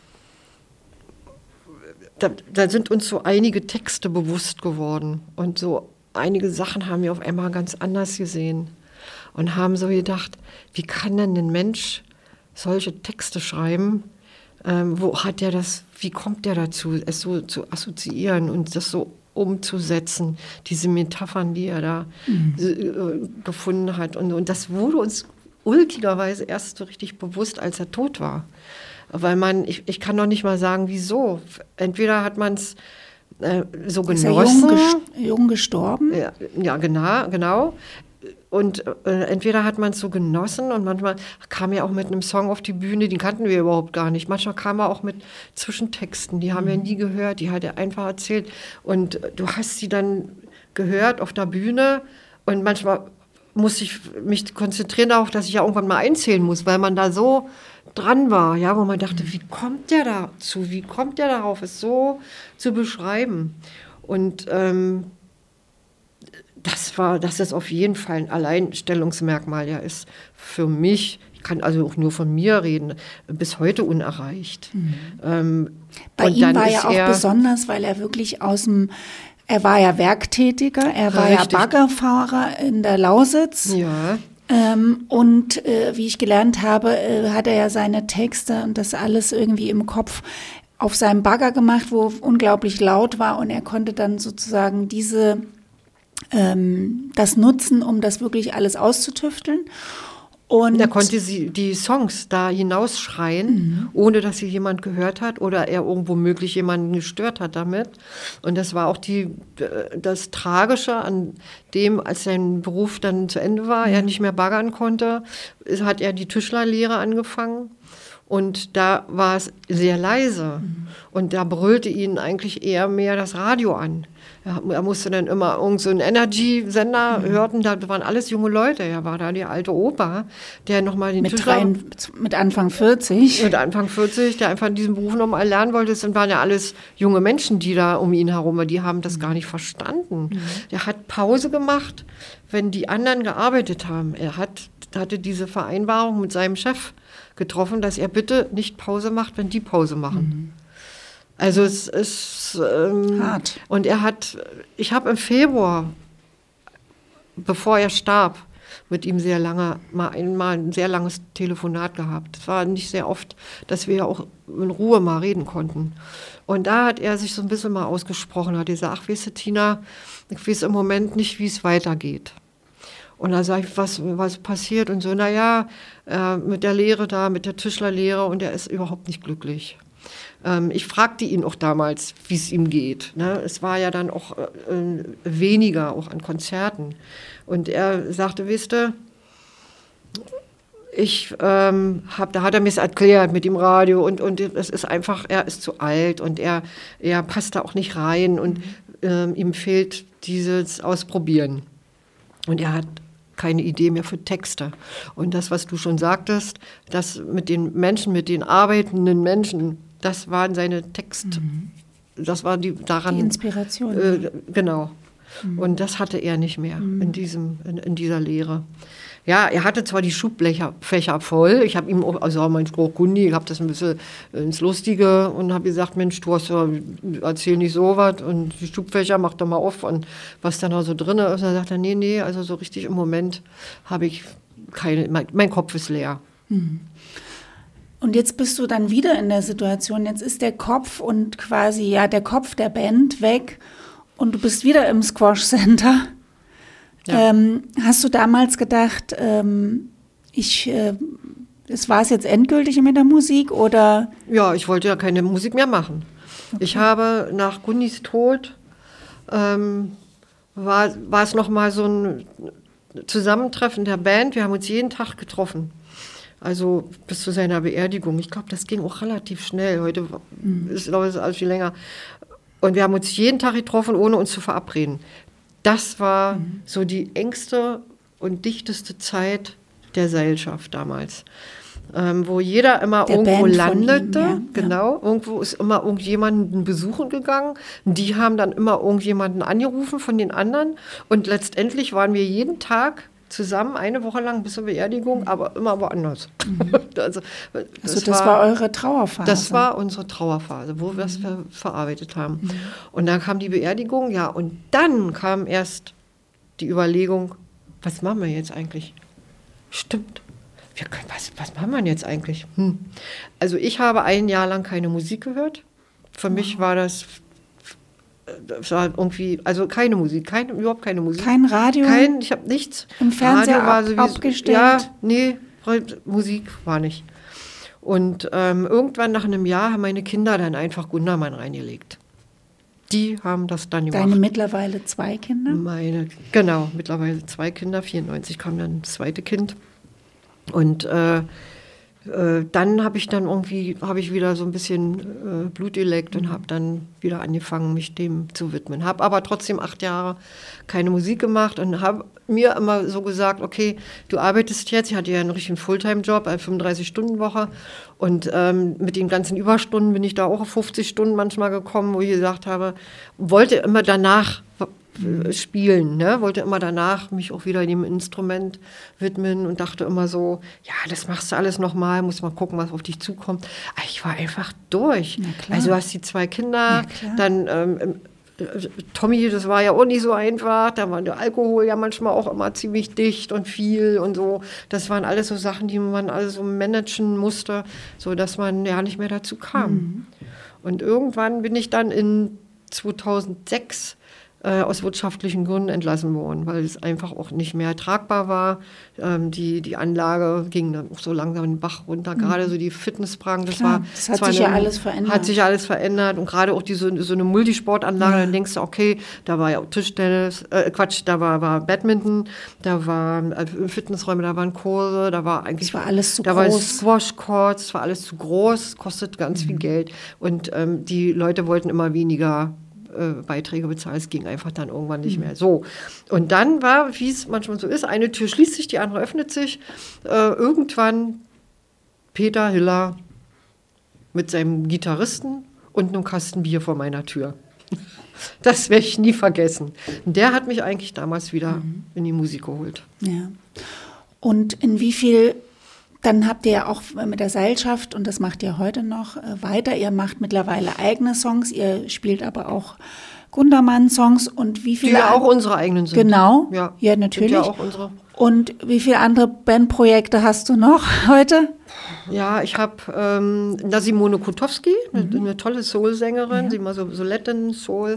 da, da sind uns so einige Texte bewusst geworden und so einige Sachen haben wir auf einmal ganz anders gesehen und haben so gedacht, wie kann denn ein Mensch solche Texte schreiben? Ähm, wo hat der das, wie kommt der dazu, es so zu assoziieren und das so umzusetzen, diese Metaphern, die er da mhm. äh, gefunden hat. Und, und das wurde uns ulkigerweise erst so richtig bewusst, als er tot war. Weil man, ich, ich kann noch nicht mal sagen, wieso. Entweder hat man es äh, so genossen. Ist er jung, ges- jung gestorben? Ja, ja, genau, genau. Und äh, entweder hat man es so genossen und manchmal kam er auch mit einem Song auf die Bühne, den kannten wir überhaupt gar nicht. Manchmal kam er auch mit Zwischentexten, die haben mhm. wir nie gehört, die hat er einfach erzählt. Und du hast sie dann gehört auf der Bühne und manchmal musste ich mich konzentrieren darauf, dass ich ja irgendwann mal einzählen muss, weil man da so dran war, ja, wo man dachte, wie kommt der dazu, wie kommt der darauf, es so zu beschreiben. Und ähm, das war, dass das auf jeden Fall ein Alleinstellungsmerkmal ja ist für mich. Ich kann also auch nur von mir reden, bis heute unerreicht. Mhm. Ähm, Bei und ihm dann war ist ja auch er, besonders, weil er wirklich aus dem, er war ja Werktätiger, er war Richtig. ja Baggerfahrer in der Lausitz. Ja. Ähm, und äh, wie ich gelernt habe, äh, hat er ja seine Texte und das alles irgendwie im Kopf auf seinem Bagger gemacht, wo unglaublich laut war, und er konnte dann sozusagen diese ähm, das nutzen, um das wirklich alles auszutüfteln. Und er konnte sie, die Songs da hinausschreien, mhm. ohne dass sie jemand gehört hat oder er irgendwo möglich jemanden gestört hat damit. Und das war auch die, das Tragische an dem, als sein Beruf dann zu Ende war, mhm. er nicht mehr baggern konnte, hat er die Tischlerlehre angefangen. Und da war es sehr leise. Mhm. Und da brüllte ihn eigentlich eher mehr das Radio an. Er, er musste dann immer irgend so einen Energy-Sender mhm. hörten, da waren alles junge Leute. Er war da die alte Opa, der nochmal den mit, Tischler... drei, mit Anfang vierzig. Mit Anfang vierzig, der einfach diesen Beruf nochmal lernen wollte. Das waren ja alles junge Menschen, die da um ihn herum waren. Die haben das mhm. gar nicht verstanden. Mhm. Der hat Pause gemacht, wenn die anderen gearbeitet haben. Er hat, hatte diese Vereinbarung mit seinem Chef getroffen, dass er bitte nicht Pause macht, wenn die Pause machen. Mhm. Also es ist ähm, hart. Und er hat, ich habe im Februar, bevor er starb, mit ihm sehr lange, mal einmal ein sehr langes Telefonat gehabt. Es war nicht sehr oft, dass wir auch in Ruhe mal reden konnten. Und da hat er sich so ein bisschen mal ausgesprochen, hat gesagt, ach, weißt du, Tina, ich weiß im Moment nicht, wie es weitergeht. Und dann sage ich, was, was passiert? Und so, naja, äh, mit der Lehre da, mit der Tischlerlehre, und er ist überhaupt nicht glücklich. Ähm, ich fragte ihn auch damals, wie es ihm geht. Ne? Es war ja dann auch äh, weniger, auch an Konzerten. Und er sagte, wisst ihr, ich ähm, hab, da hat er mir es erklärt mit dem Radio, und, und es ist einfach, er ist zu alt und er, er passt da auch nicht rein, und äh, ihm fehlt dieses Ausprobieren. Und er hat keine Idee mehr für Texte. Und das, was du schon sagtest, das mit den Menschen, mit den arbeitenden Menschen, das waren seine Texte. Mhm. Das war die daran. Die Inspiration. Äh, genau. Mhm. Und das hatte er nicht mehr mhm. in diesem, in, in dieser Lehre. Ja, er hatte zwar die Schubfächer voll. Ich habe ihm auch, also mein Spruch Gundi, ich habe das ein bisschen ins Lustige und habe gesagt, Mensch, du hast ja, erzähl nicht so was, und die Schubfächer mach doch mal auf, und was da noch so drin ist. Und dann sagt er, nee, nee, also so richtig im Moment habe ich keine, mein, mein Kopf ist leer. Mhm. Und jetzt bist du dann wieder in der Situation, jetzt ist der Kopf und quasi, ja, der Kopf der Band weg und du bist wieder im Squash Center. Ja. Ähm, hast du damals gedacht, ähm, ich, äh, das war es jetzt endgültig mit der Musik, oder? Ja, ich wollte ja keine Musik mehr machen. Okay. Ich habe nach Gundis Tod, ähm, war, war es nochmal so ein Zusammentreffen der Band. Wir haben uns jeden Tag getroffen. Also bis zu seiner Beerdigung. Ich glaube, das ging auch relativ schnell. Heute mhm. ist, glaube ich, alles viel länger. Und wir haben uns jeden Tag getroffen, ohne uns zu verabreden. Das war mhm. so die engste und dichteste Zeit der Gesellschaft damals. Ähm, wo jeder immer der irgendwo Band landete. Ihm, ja. Genau, ja. Irgendwo ist immer irgendjemanden besuchen gegangen. Die haben dann immer irgendjemanden angerufen von den anderen. Und letztendlich waren wir jeden Tag zusammen, eine Woche lang bis zur Beerdigung, aber immer woanders. Mhm. also, das, also das war, war eure Trauerphase? Das war unsere Trauerphase, wo mhm. wir es ver verarbeitet haben. Mhm. Und dann kam die Beerdigung, ja, und dann kam erst die Überlegung, was machen wir jetzt eigentlich? Stimmt, wir können, was, was machen wir jetzt eigentlich? Hm. Also ich habe ein Jahr lang keine Musik gehört. Für wow. mich war das... Das war irgendwie, also keine Musik, kein, überhaupt keine Musik. Kein Radio? Kein, ich habe nichts. Im Fernseher Radio war ab, sowieso, abgestellt? Ja, nee, Musik war nicht. Und ähm, irgendwann nach einem Jahr haben meine Kinder dann einfach Gundermann reingelegt. Die haben das dann gemacht. Deine mittlerweile zwei Kinder? Meine, genau, mittlerweile zwei Kinder. vierundneunzig kam dann das zweite Kind. Und äh, äh, dann habe ich dann irgendwie, habe ich wieder so ein bisschen äh, Blut geleckt und habe dann wieder angefangen, mich dem zu widmen. Habe aber trotzdem acht Jahre keine Musik gemacht und habe mir immer so gesagt, okay, du arbeitest jetzt, ich hatte ja einen richtigen Fulltime-Job, eine fünfunddreißig-Stunden-Woche und ähm, mit den ganzen Überstunden bin ich da auch auf fünfzig Stunden manchmal gekommen, wo ich gesagt habe, wollte immer danach spielen, ne? Wollte immer danach mich auch wieder dem Instrument widmen und dachte immer so, ja, das machst du alles nochmal, muss mal gucken, was auf dich zukommt. Aber ich war einfach durch. Also du hast die zwei Kinder, dann ähm, Tommy, das war ja auch nicht so einfach, da war der Alkohol ja manchmal auch immer ziemlich dicht und viel und so. Das waren alles so Sachen, die man alles so managen musste, so dass man ja nicht mehr dazu kam. Mhm. Und irgendwann bin ich dann in zweitausendsechs aus wirtschaftlichen Gründen entlassen worden, weil es einfach auch nicht mehr tragbar war. Ähm, die, die Anlage ging dann auch so langsam den Bach runter, mhm. gerade so die Fitnessbranche. Das, war, das hat sich eine, ja alles verändert. Hat sich alles verändert und gerade auch diese, so eine Multisportanlage, ja. Dann denkst du, okay, da war ja auch Tischtennis, äh, Quatsch, da war, war Badminton, da waren äh, Fitnessräume, da waren Kurse, da war eigentlich... Das war alles zu da groß. Da war Squash-Courts, das war alles zu groß, kostet ganz mhm. viel Geld und ähm, die Leute wollten immer weniger Beiträge bezahlen. Es ging einfach dann irgendwann nicht mehr. So. Und dann war, wie es manchmal so ist, eine Tür schließt sich, die andere öffnet sich. Äh, irgendwann Peter Hiller mit seinem Gitarristen und einem Kasten Bier vor meiner Tür. Das werde ich nie vergessen. Und der hat mich eigentlich damals wieder mhm. in die Musik geholt. Ja. Und in wie viel... Dann habt ihr ja auch mit der Seilschaft, und das macht ihr heute noch, weiter. Ihr macht mittlerweile eigene Songs, ihr spielt aber auch Gundermann-Songs. Und wie viele... Die ja auch unsere eigenen sind. Genau, ja, ja natürlich. Sind ja auch unsere. Und wie viele andere Bandprojekte hast du noch heute? Ja, ich habe ähm, Simone Kutowski, mhm. eine, eine tolle Soul-Sängerin, ja. Sie mal so, so Latin Soul,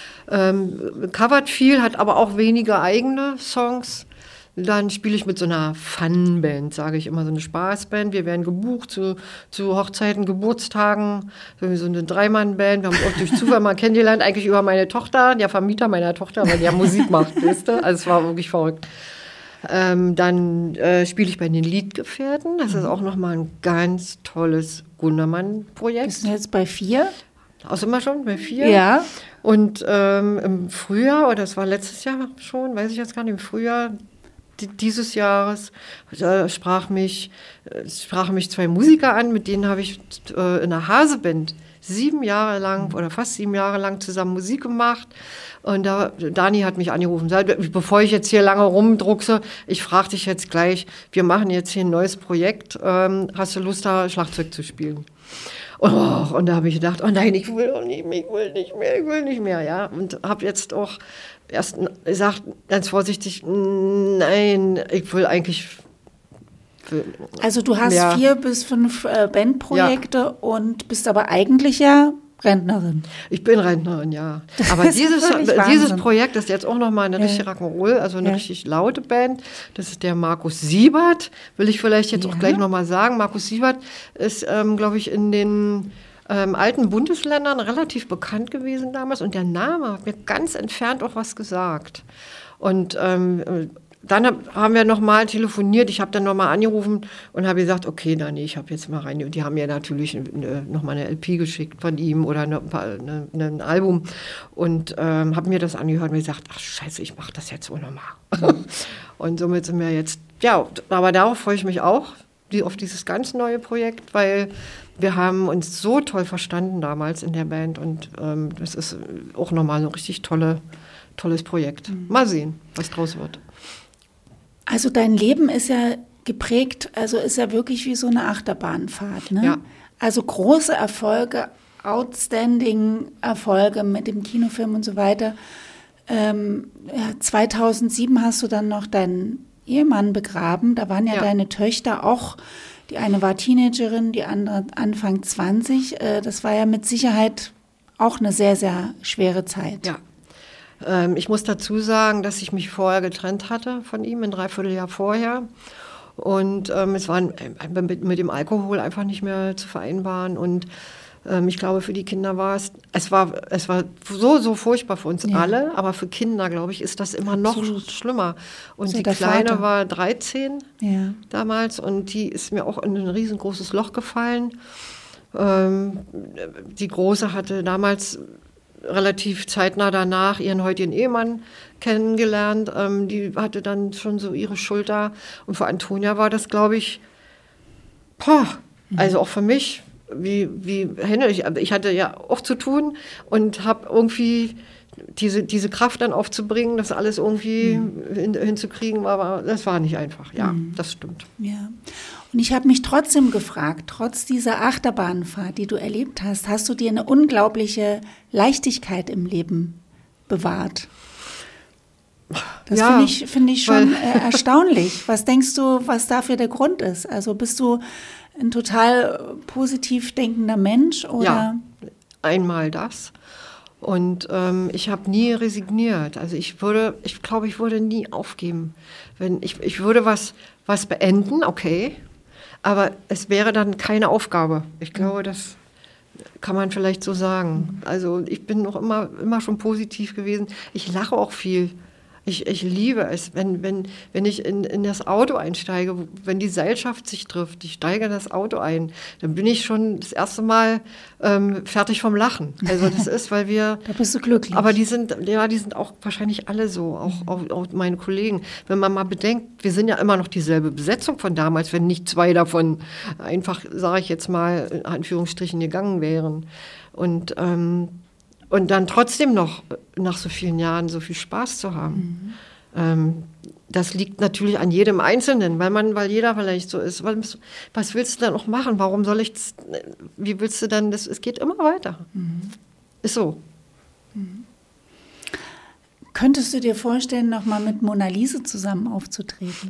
ähm, covert viel, hat aber auch wenige eigene Songs. Dann spiele ich mit so einer Fun-Band, sage ich immer, so eine Spaßband. Wir werden gebucht zu, zu Hochzeiten, Geburtstagen, so eine Dreimann-Band. Wir haben uns auch durch Zufall mal kennengelernt, eigentlich über meine Tochter, der Vermieter meiner Tochter, weil die ja Musik macht, weißt du? Also es war wirklich verrückt. Ähm, dann äh, spiele ich bei den Liedgefährten. Das ist auch nochmal ein ganz tolles Gundermann-Projekt. Bist du jetzt bei vier? Auch immer schon, bei vier? Ja. Und ähm, im Frühjahr, oder das war letztes Jahr schon, weiß ich jetzt gar nicht, im Frühjahr dieses Jahres äh, sprach mich, äh, sprachen mich zwei Musiker an, mit denen habe ich äh, in einer Haseband sieben Jahre lang oder fast sieben Jahre lang zusammen Musik gemacht. Und da, Dani hat mich angerufen, sagt, bevor ich jetzt hier lange rumdruckse, ich frage dich jetzt gleich, wir machen jetzt hier ein neues Projekt, ähm, hast du Lust, da Schlagzeug zu spielen? Oh, und da habe ich gedacht, oh nein, ich will nicht mehr, ich will nicht mehr, ich will nicht mehr, ja. Und habe jetzt auch erst gesagt, ganz vorsichtig, nein, ich will eigentlich... Will, also du hast ja. vier bis fünf äh, Bandprojekte ja. und bist aber eigentlich ja Rentnerin. Ich bin Rentnerin, ja. Aber dieses, dieses Projekt ist jetzt auch nochmal eine ja. richtige Rock'n'Roll, also eine ja. richtig laute Band. Das ist der Markus Siebert, will ich vielleicht jetzt ja. auch gleich nochmal sagen. Markus Siebert ist, ähm, glaube ich, in den ähm, alten Bundesländern relativ bekannt gewesen damals. Und der Name hat mir ganz entfernt auch was gesagt. Und ähm, dann haben wir nochmal telefoniert, ich habe dann nochmal angerufen und habe gesagt, okay, na nee, ich habe jetzt mal rein. Und die haben mir natürlich nochmal eine L P geschickt von ihm oder eine, eine, ein Album und ähm, habe mir das angehört und gesagt, ach scheiße, ich mache das jetzt auch nochmal. Mhm. Und somit sind wir jetzt, ja, aber darauf freue ich mich auch, die, auf dieses ganz neue Projekt, weil wir haben uns so toll verstanden damals in der Band und ähm, das ist auch nochmal ein richtig tolle, tolles Projekt. Mhm. Mal sehen, was draus wird. Also dein Leben ist ja geprägt, also ist ja wirklich wie so eine Achterbahnfahrt, ne? Ja. Also große Erfolge, outstanding Erfolge mit dem Kinofilm und so weiter. Ähm, ja, zweitausendsieben hast du dann noch deinen Ehemann begraben. Da waren ja, ja deine Töchter auch, die eine war Teenagerin, die andere Anfang zwanzig. Äh, das war ja mit Sicherheit auch eine sehr, sehr schwere Zeit. Ja. Ich muss dazu sagen, dass ich mich vorher getrennt hatte von ihm, ein Dreivierteljahr vorher. Und ähm, es war mit, mit dem Alkohol einfach nicht mehr zu vereinbaren. Und Ähm, ich glaube, für die Kinder war es, es war, es war so, so furchtbar für uns Ja. alle, aber für Kinder, glaube ich, ist das immer noch Absolut. schlimmer. Und So die der Kleine Vater. war dreizehn Ja. damals und die ist mir auch in ein riesengroßes Loch gefallen. Ähm, die Große hatte damals relativ zeitnah danach ihren heutigen Ehemann kennengelernt. Ähm, die hatte dann schon so ihre Schulter. Und für Antonia war das, glaube ich, boah, also auch für mich, wie, wie Henne, ich, ich hatte ja auch zu tun und habe irgendwie diese, diese Kraft dann aufzubringen, das alles irgendwie mhm. hin, hinzukriegen, aber das war nicht einfach. Ja, mhm. das stimmt. Ja. Und ich habe mich trotzdem gefragt, trotz dieser Achterbahnfahrt, die du erlebt hast, hast du dir eine unglaubliche Leichtigkeit im Leben bewahrt? Das ja, finde ich, find ich schon äh, erstaunlich. Was denkst du, was dafür der Grund ist? Also bist du ein total positiv denkender Mensch? Oder? Ja, einmal das. Und ähm, ich habe nie resigniert. Also ich würde, ich glaube, ich würde nie aufgeben. Wenn ich, ich würde was, was beenden, okay, aber es wäre dann keine Aufgabe. Ich glaube, das kann man vielleicht so sagen. Also ich bin noch immer, immer schon positiv gewesen. Ich lache auch viel. Ich, ich liebe es, wenn, wenn, wenn ich in, in das Auto einsteige, wenn die Seilschaft sich trifft, ich steige in das Auto ein, dann bin ich schon das erste Mal ähm, fertig vom Lachen. Also das ist, weil wir... Da bist du glücklich. Aber die sind, ja, die sind auch wahrscheinlich alle so, auch, mhm. auch, auch meine Kollegen. Wenn man mal bedenkt, wir sind ja immer noch dieselbe Besetzung von damals, wenn nicht zwei davon einfach, sage ich jetzt mal, in Anführungsstrichen gegangen wären. Und... Ähm, Und dann trotzdem noch nach so vielen Jahren so viel Spaß zu haben. Mhm. Ähm, das liegt natürlich an jedem Einzelnen, weil man, weil jeder vielleicht so ist. Was, was willst du dann noch machen? Warum soll ich, wie willst du dann, das, es geht immer weiter. Mhm. Ist so. Mhm. Könntest du dir vorstellen, nochmal mit Mona Lisa zusammen aufzutreten?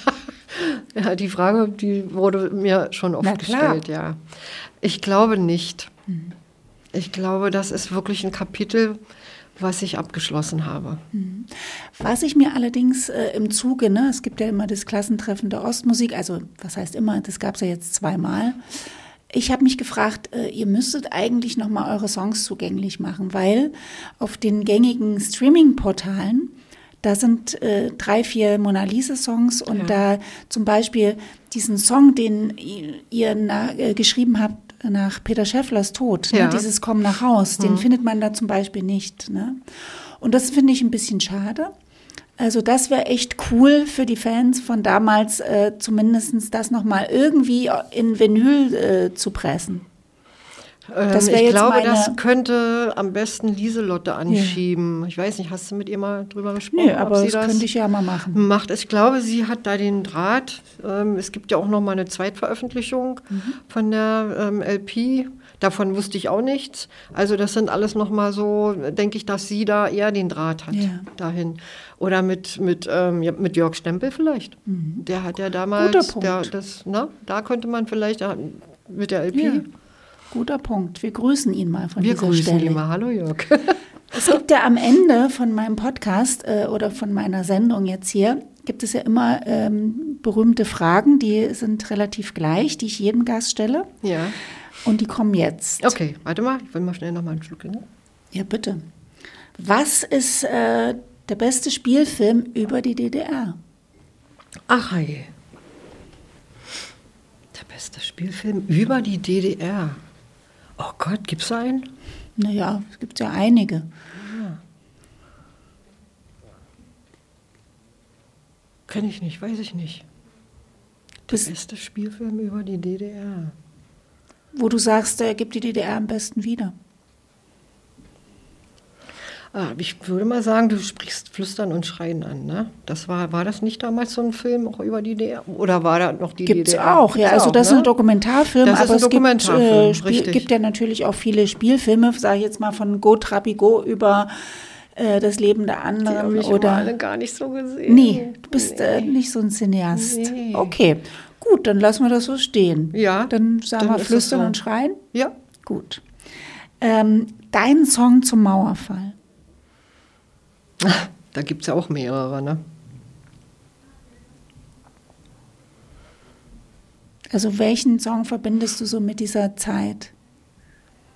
Ja, die Frage, die wurde mir schon oft gestellt, ja. Ich glaube nicht. Mhm. Ich glaube, das ist wirklich ein Kapitel, was ich abgeschlossen habe. Was ich mir allerdings äh, im Zuge, ne, es gibt ja immer das Klassentreffen der Ostmusik, also was heißt immer, das gab es ja jetzt zweimal. Ich habe mich gefragt, äh, ihr müsstet eigentlich nochmal eure Songs zugänglich machen, weil auf den gängigen Streaming-Portalen, da sind äh, drei, vier Mona Lisa-Songs und ja. da zum Beispiel diesen Song, den ihr na, äh, geschrieben habt, nach Peter Schefflers Tod, ja. ne, dieses Komm nach Haus, den mhm. findet man da zum Beispiel nicht. Ne? Und das finde ich ein bisschen schade. Also das wäre echt cool für die Fans von damals, äh, zumindest das nochmal irgendwie in Vinyl äh, zu pressen. Das ich glaube, meine... das könnte am besten Lieselotte anschieben. Ja. Ich weiß nicht, hast du mit ihr mal drüber gesprochen? Nee, aber das, das könnte ich ja mal machen. Macht. Ich glaube, sie hat da den Draht. Ähm, es gibt ja auch noch mal eine Zweitveröffentlichung mhm. von der ähm, L P. Davon wusste ich auch nichts. Also das sind alles noch mal so, denke ich, dass sie da eher den Draht hat ja. dahin. Oder mit, mit, ähm, ja, mit Jörg Stempel vielleicht. Mhm. Der hat ja damals... Guter Punkt. Der, das, na, da könnte man vielleicht ja, mit der L P... Ja. Guter Punkt. Wir grüßen ihn mal von Wir dieser Stelle. Wir grüßen ihn mal. Hallo Jörg. Es gibt ja am Ende von meinem Podcast äh, oder von meiner Sendung jetzt hier, gibt es ja immer ähm, berühmte Fragen, die sind relativ gleich, die ich jedem Gast stelle. Ja. Und die kommen jetzt. Okay, warte mal, ich will mal schnell noch mal einen Schluck nehmen. Ja, bitte. Was ist äh, der beste Spielfilm über die D D R? Ach, hey. Der beste Spielfilm über die D D R. Oh Gott, gibt's da einen? Naja, es gibt ja einige. Ja. Kenn ich nicht, weiß ich nicht. Der Bis beste Spielfilm über die D D R. Wo du sagst, der gibt die D D R am besten wieder. Ah, ich würde mal sagen, du sprichst Flüstern und Schreien an, ne? Das war, war das nicht damals so ein Film auch über die D D R? Oder war da noch die Gibt's D D R? Auch, ja, also das ist ein Dokumentarfilm, das aber ist ein Dokumentarfilm, es gibt, äh, gibt ja natürlich auch viele Spielfilme, sage ich jetzt mal von Go Trapigo über äh, das Leben der anderen. Die habe ich oder alle gar nicht so gesehen. Nee, du bist nee. äh, nicht so ein Cineast. Nee. Okay, gut, dann lassen wir das so stehen. Ja. Dann sagen dann wir Flüstern so. und Schreien. Ja. Gut. Ähm, dein Song zum Mauerfall. Da gibt es ja auch mehrere, ne? Also welchen Song verbindest du so mit dieser Zeit?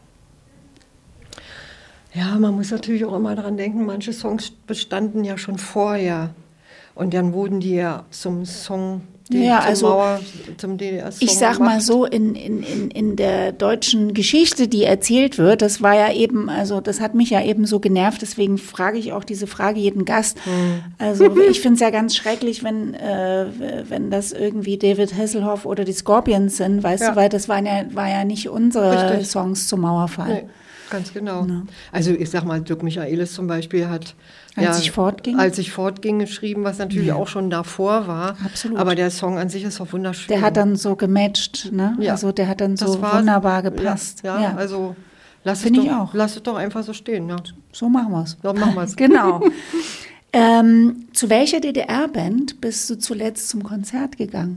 Ja, man muss natürlich auch immer daran denken, manche Songs bestanden ja schon vorher. Und dann wurden die ja zum Song, die, Ja, zum also Mauer, zum D D R-Song ich sag mal gemacht. so, in, in, in, in der deutschen Geschichte, die erzählt wird, das war ja eben, also das hat mich ja eben so genervt, deswegen frage ich auch diese Frage jeden Gast. Hm. Also ich finde es ja ganz schrecklich, wenn, äh, wenn das irgendwie David Hasselhoff oder die Scorpions sind, weißt Ja. du, weil das waren ja, war ja nicht unsere Richtig. Songs zum Mauerfall. Nee, ganz genau. Ja. Also ich sag mal, Dirk Michaelis zum Beispiel hat Als ich fortging? Als ich fortging geschrieben, was natürlich Ja. auch schon davor war. Absolut. Aber der Song an sich ist auch wunderschön. Der hat dann so gematcht, ne? Ja. Also der hat dann Das so war- wunderbar gepasst. Ja, ja, also lass es, Finde ich doch, auch. lass es doch einfach so stehen. Ja. So machen wir es. So machen wir's. Genau. ähm, zu welcher D D R-Band bist du zuletzt zum Konzert gegangen?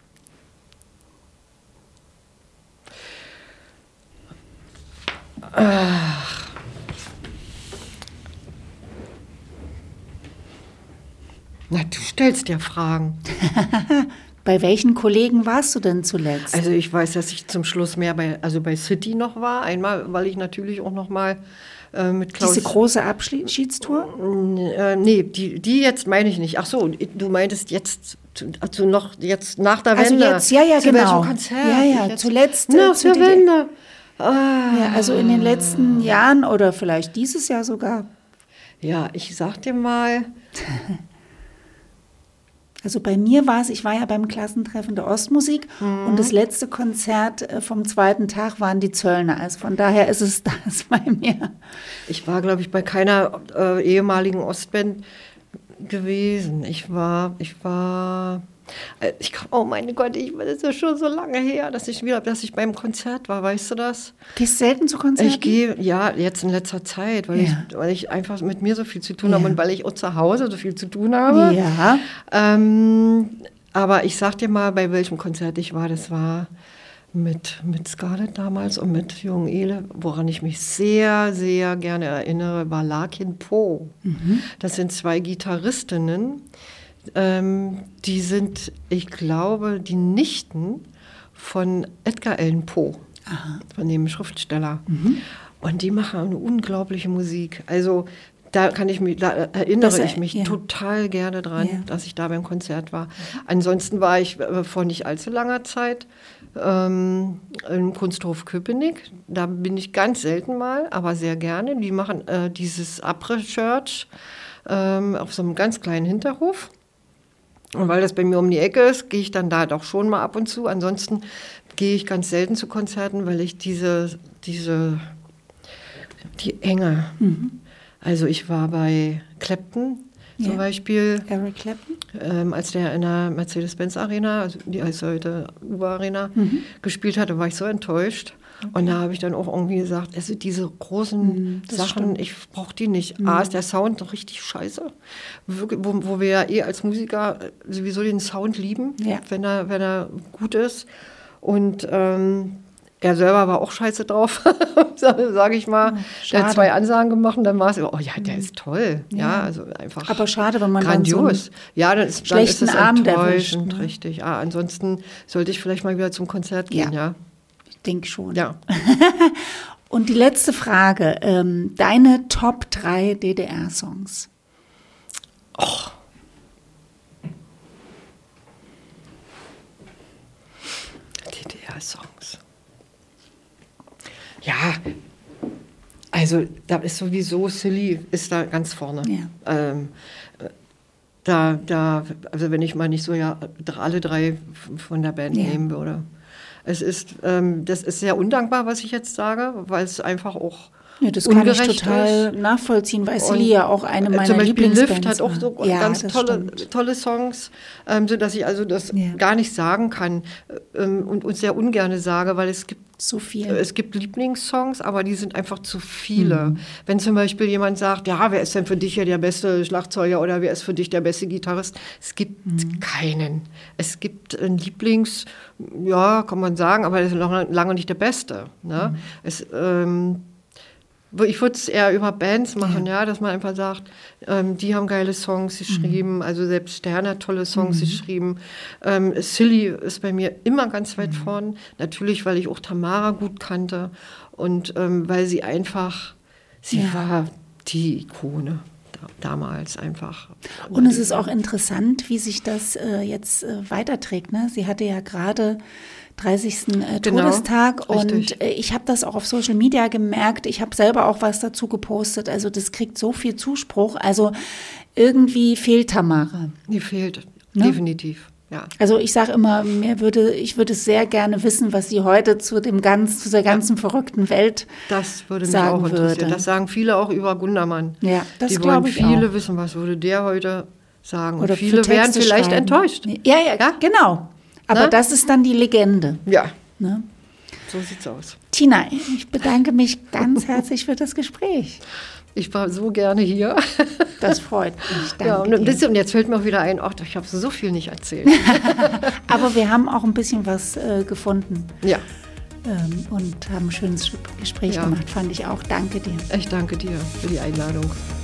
Na, du stellst ja Fragen. Bei welchen Kollegen warst du denn zuletzt? Also ich weiß, dass ich zum Schluss mehr bei, also bei City noch war. Einmal, weil ich natürlich auch noch mal äh, mit Klaus... Diese große Abschiedstour? Äh, nee, die, die jetzt meine ich nicht. Ach so, du meintest jetzt, also noch jetzt nach der Also Wende. jetzt, ja, ja, zu genau. welchem Konzert? Ja, ja, Ich jetzt, zuletzt, äh, Nach zu der D D R. Wende. Ah. Ja, also in den letzten Jahren oder vielleicht dieses Jahr sogar. Ja, ich sag dir mal, Also bei mir war es, ich war ja beim Klassentreffen der Ostmusik Mhm. und das letzte Konzert äh, vom zweiten Tag waren die Zöllner. Also von daher ist es das bei mir. ich war, glaube ich, bei keiner äh, ehemaligen Ostband gewesen. Ich war, ich war, äh, ich, oh mein Gott, ich, das ist ja schon so lange her, dass ich wieder, dass ich beim Konzert war, weißt du das? Gehst selten zu Konzerten? Ich gehe, ja, jetzt in letzter Zeit, weil, Ja. ich, weil ich einfach mit mir so viel zu tun Ja. habe und weil ich auch zu Hause so viel zu tun habe. Ja. Ähm, aber ich sag dir mal, bei welchem Konzert ich war. Das war mit, mit Scarlett damals und mit Jung Ele. Woran ich mich sehr, sehr gerne erinnere, war Larkin Poe. Das sind zwei Gitarristinnen. Ähm, die sind, ich glaube, die Nichten von Edgar Allan Poe, von dem Schriftsteller. Und die machen eine unglaubliche Musik. Also da kann ich mich, da erinnere Das er- ich mich ja. total gerne dran, Ja. dass ich da beim Konzert war. Ansonsten war ich äh, vor nicht allzu langer Zeit ähm, im Kunsthof Köpenick. Da bin ich ganz selten mal, aber sehr gerne. Die machen äh, dieses Après-Church ähm, auf so einem ganz kleinen Hinterhof. Und weil das bei mir um die Ecke ist, gehe ich dann da doch schon mal ab und zu. Ansonsten gehe ich ganz selten zu Konzerten, weil ich diese, diese, die Enge. Also ich war bei Clapton zum Ja. Beispiel, Eric Clapton? ähm, als der in der Mercedes-Benz Arena, also die heißt heute U B A Arena, gespielt hatte, war ich so enttäuscht. Und da habe ich dann auch irgendwie gesagt, also diese großen das Sachen, stimmt. ich brauche die nicht. A, ist der Sound doch richtig scheiße, Wirklich, wo, wo wir ja eh als Musiker sowieso den Sound lieben, Ja. wenn, er, wenn er gut ist. Und ähm, er selber war auch scheiße drauf, sage ich mal. Der schade. hat zwei Ansagen gemacht und dann war es, oh ja, der ist toll. Ja, Ja. also einfach Aber schade, wenn man grandios. dann Ja, dann ist, dann ist schlechten es Abend enttäuschend, erwischt, ne? richtig. Ja, ansonsten sollte ich vielleicht mal wieder zum Konzert gehen, Ja. ja. ich denke schon. Ja. Und die letzte Frage, ähm, deine Top drei D D R-Songs? D D R-Songs. Ja, also da ist sowieso Silly ist da ganz vorne. Ja. Ähm, da, da, also wenn ich mal nicht so ja alle drei von der Band Ja. nehmen würde. Es ist, ähm, das ist sehr undankbar, was ich jetzt sage, weil es einfach auch Ja, das kann ich ungerecht total ist. nachvollziehen, weil Und, Silly ja auch eine äh, meiner Zum Beispiel Lieblingsbands Lift hat auch so war. Ja, ganz das tolle, stimmt. tolle Songs, ähm, so dass ich also das Ja. gar nicht sagen kann ähm, und, und sehr ungerne sage, weil es gibt So viel. es gibt Lieblingssongs, aber die sind einfach zu viele. Mhm. Wenn zum Beispiel jemand sagt, ja, wer ist denn für dich hier der beste Schlagzeuger oder wer ist für dich der beste Gitarrist? Es gibt Mhm. keinen. Es gibt einen Lieblings, ja, kann man sagen, aber er ist lange, lange nicht der Beste. Ne? Mhm. Es, ähm, ich würde es eher über Bands machen, ja. dass man einfach sagt, ähm, die haben geile Songs geschrieben, also selbst Stern hat tolle Songs geschrieben. Ähm, Silly ist bei mir immer ganz weit vorn, natürlich, weil ich auch Tamara gut kannte und ähm, weil sie einfach sie Ja. war die Ikone da, damals einfach. Und es ist auch interessant, wie sich das äh, jetzt äh, weiterträgt. Ne? Sie hatte ja gerade dreißigsten Äh, Genau, Todestag und richtig. äh, ich habe das auch auf Social Media gemerkt. Ich habe selber auch was dazu gepostet. Also das kriegt so viel Zuspruch. Also irgendwie fehlt Tamara. Die fehlt, Ne? definitiv. Ja. Also ich sage immer, mir würde, ich würde sehr gerne wissen, was sie heute zu dem ganz, zu der ganzen verrückten Welt Das würde mich sagen auch interessieren. würde. Das sagen viele auch über Gundermann. Ja, das Die wollen glaube ich viele auch. wissen, was würde der heute sagen. Oder Und viele für werden Texte vielleicht schreiben. enttäuscht. Ja, ja, Ja? genau. Aber Ne? das ist dann die Legende. Ja, Ne? so sieht's aus. Tina, ich bedanke mich ganz herzlich für das Gespräch. Ich war so gerne hier. Das freut mich. Danke Ja, und, dir. ein bisschen, und jetzt fällt mir auch wieder ein, ach, ich habe so viel nicht erzählt. Aber wir haben auch ein bisschen was äh, gefunden Ja, ähm, und haben ein schönes Gespräch Ja. gemacht, fand ich auch. Danke dir. ich danke dir für die Einladung.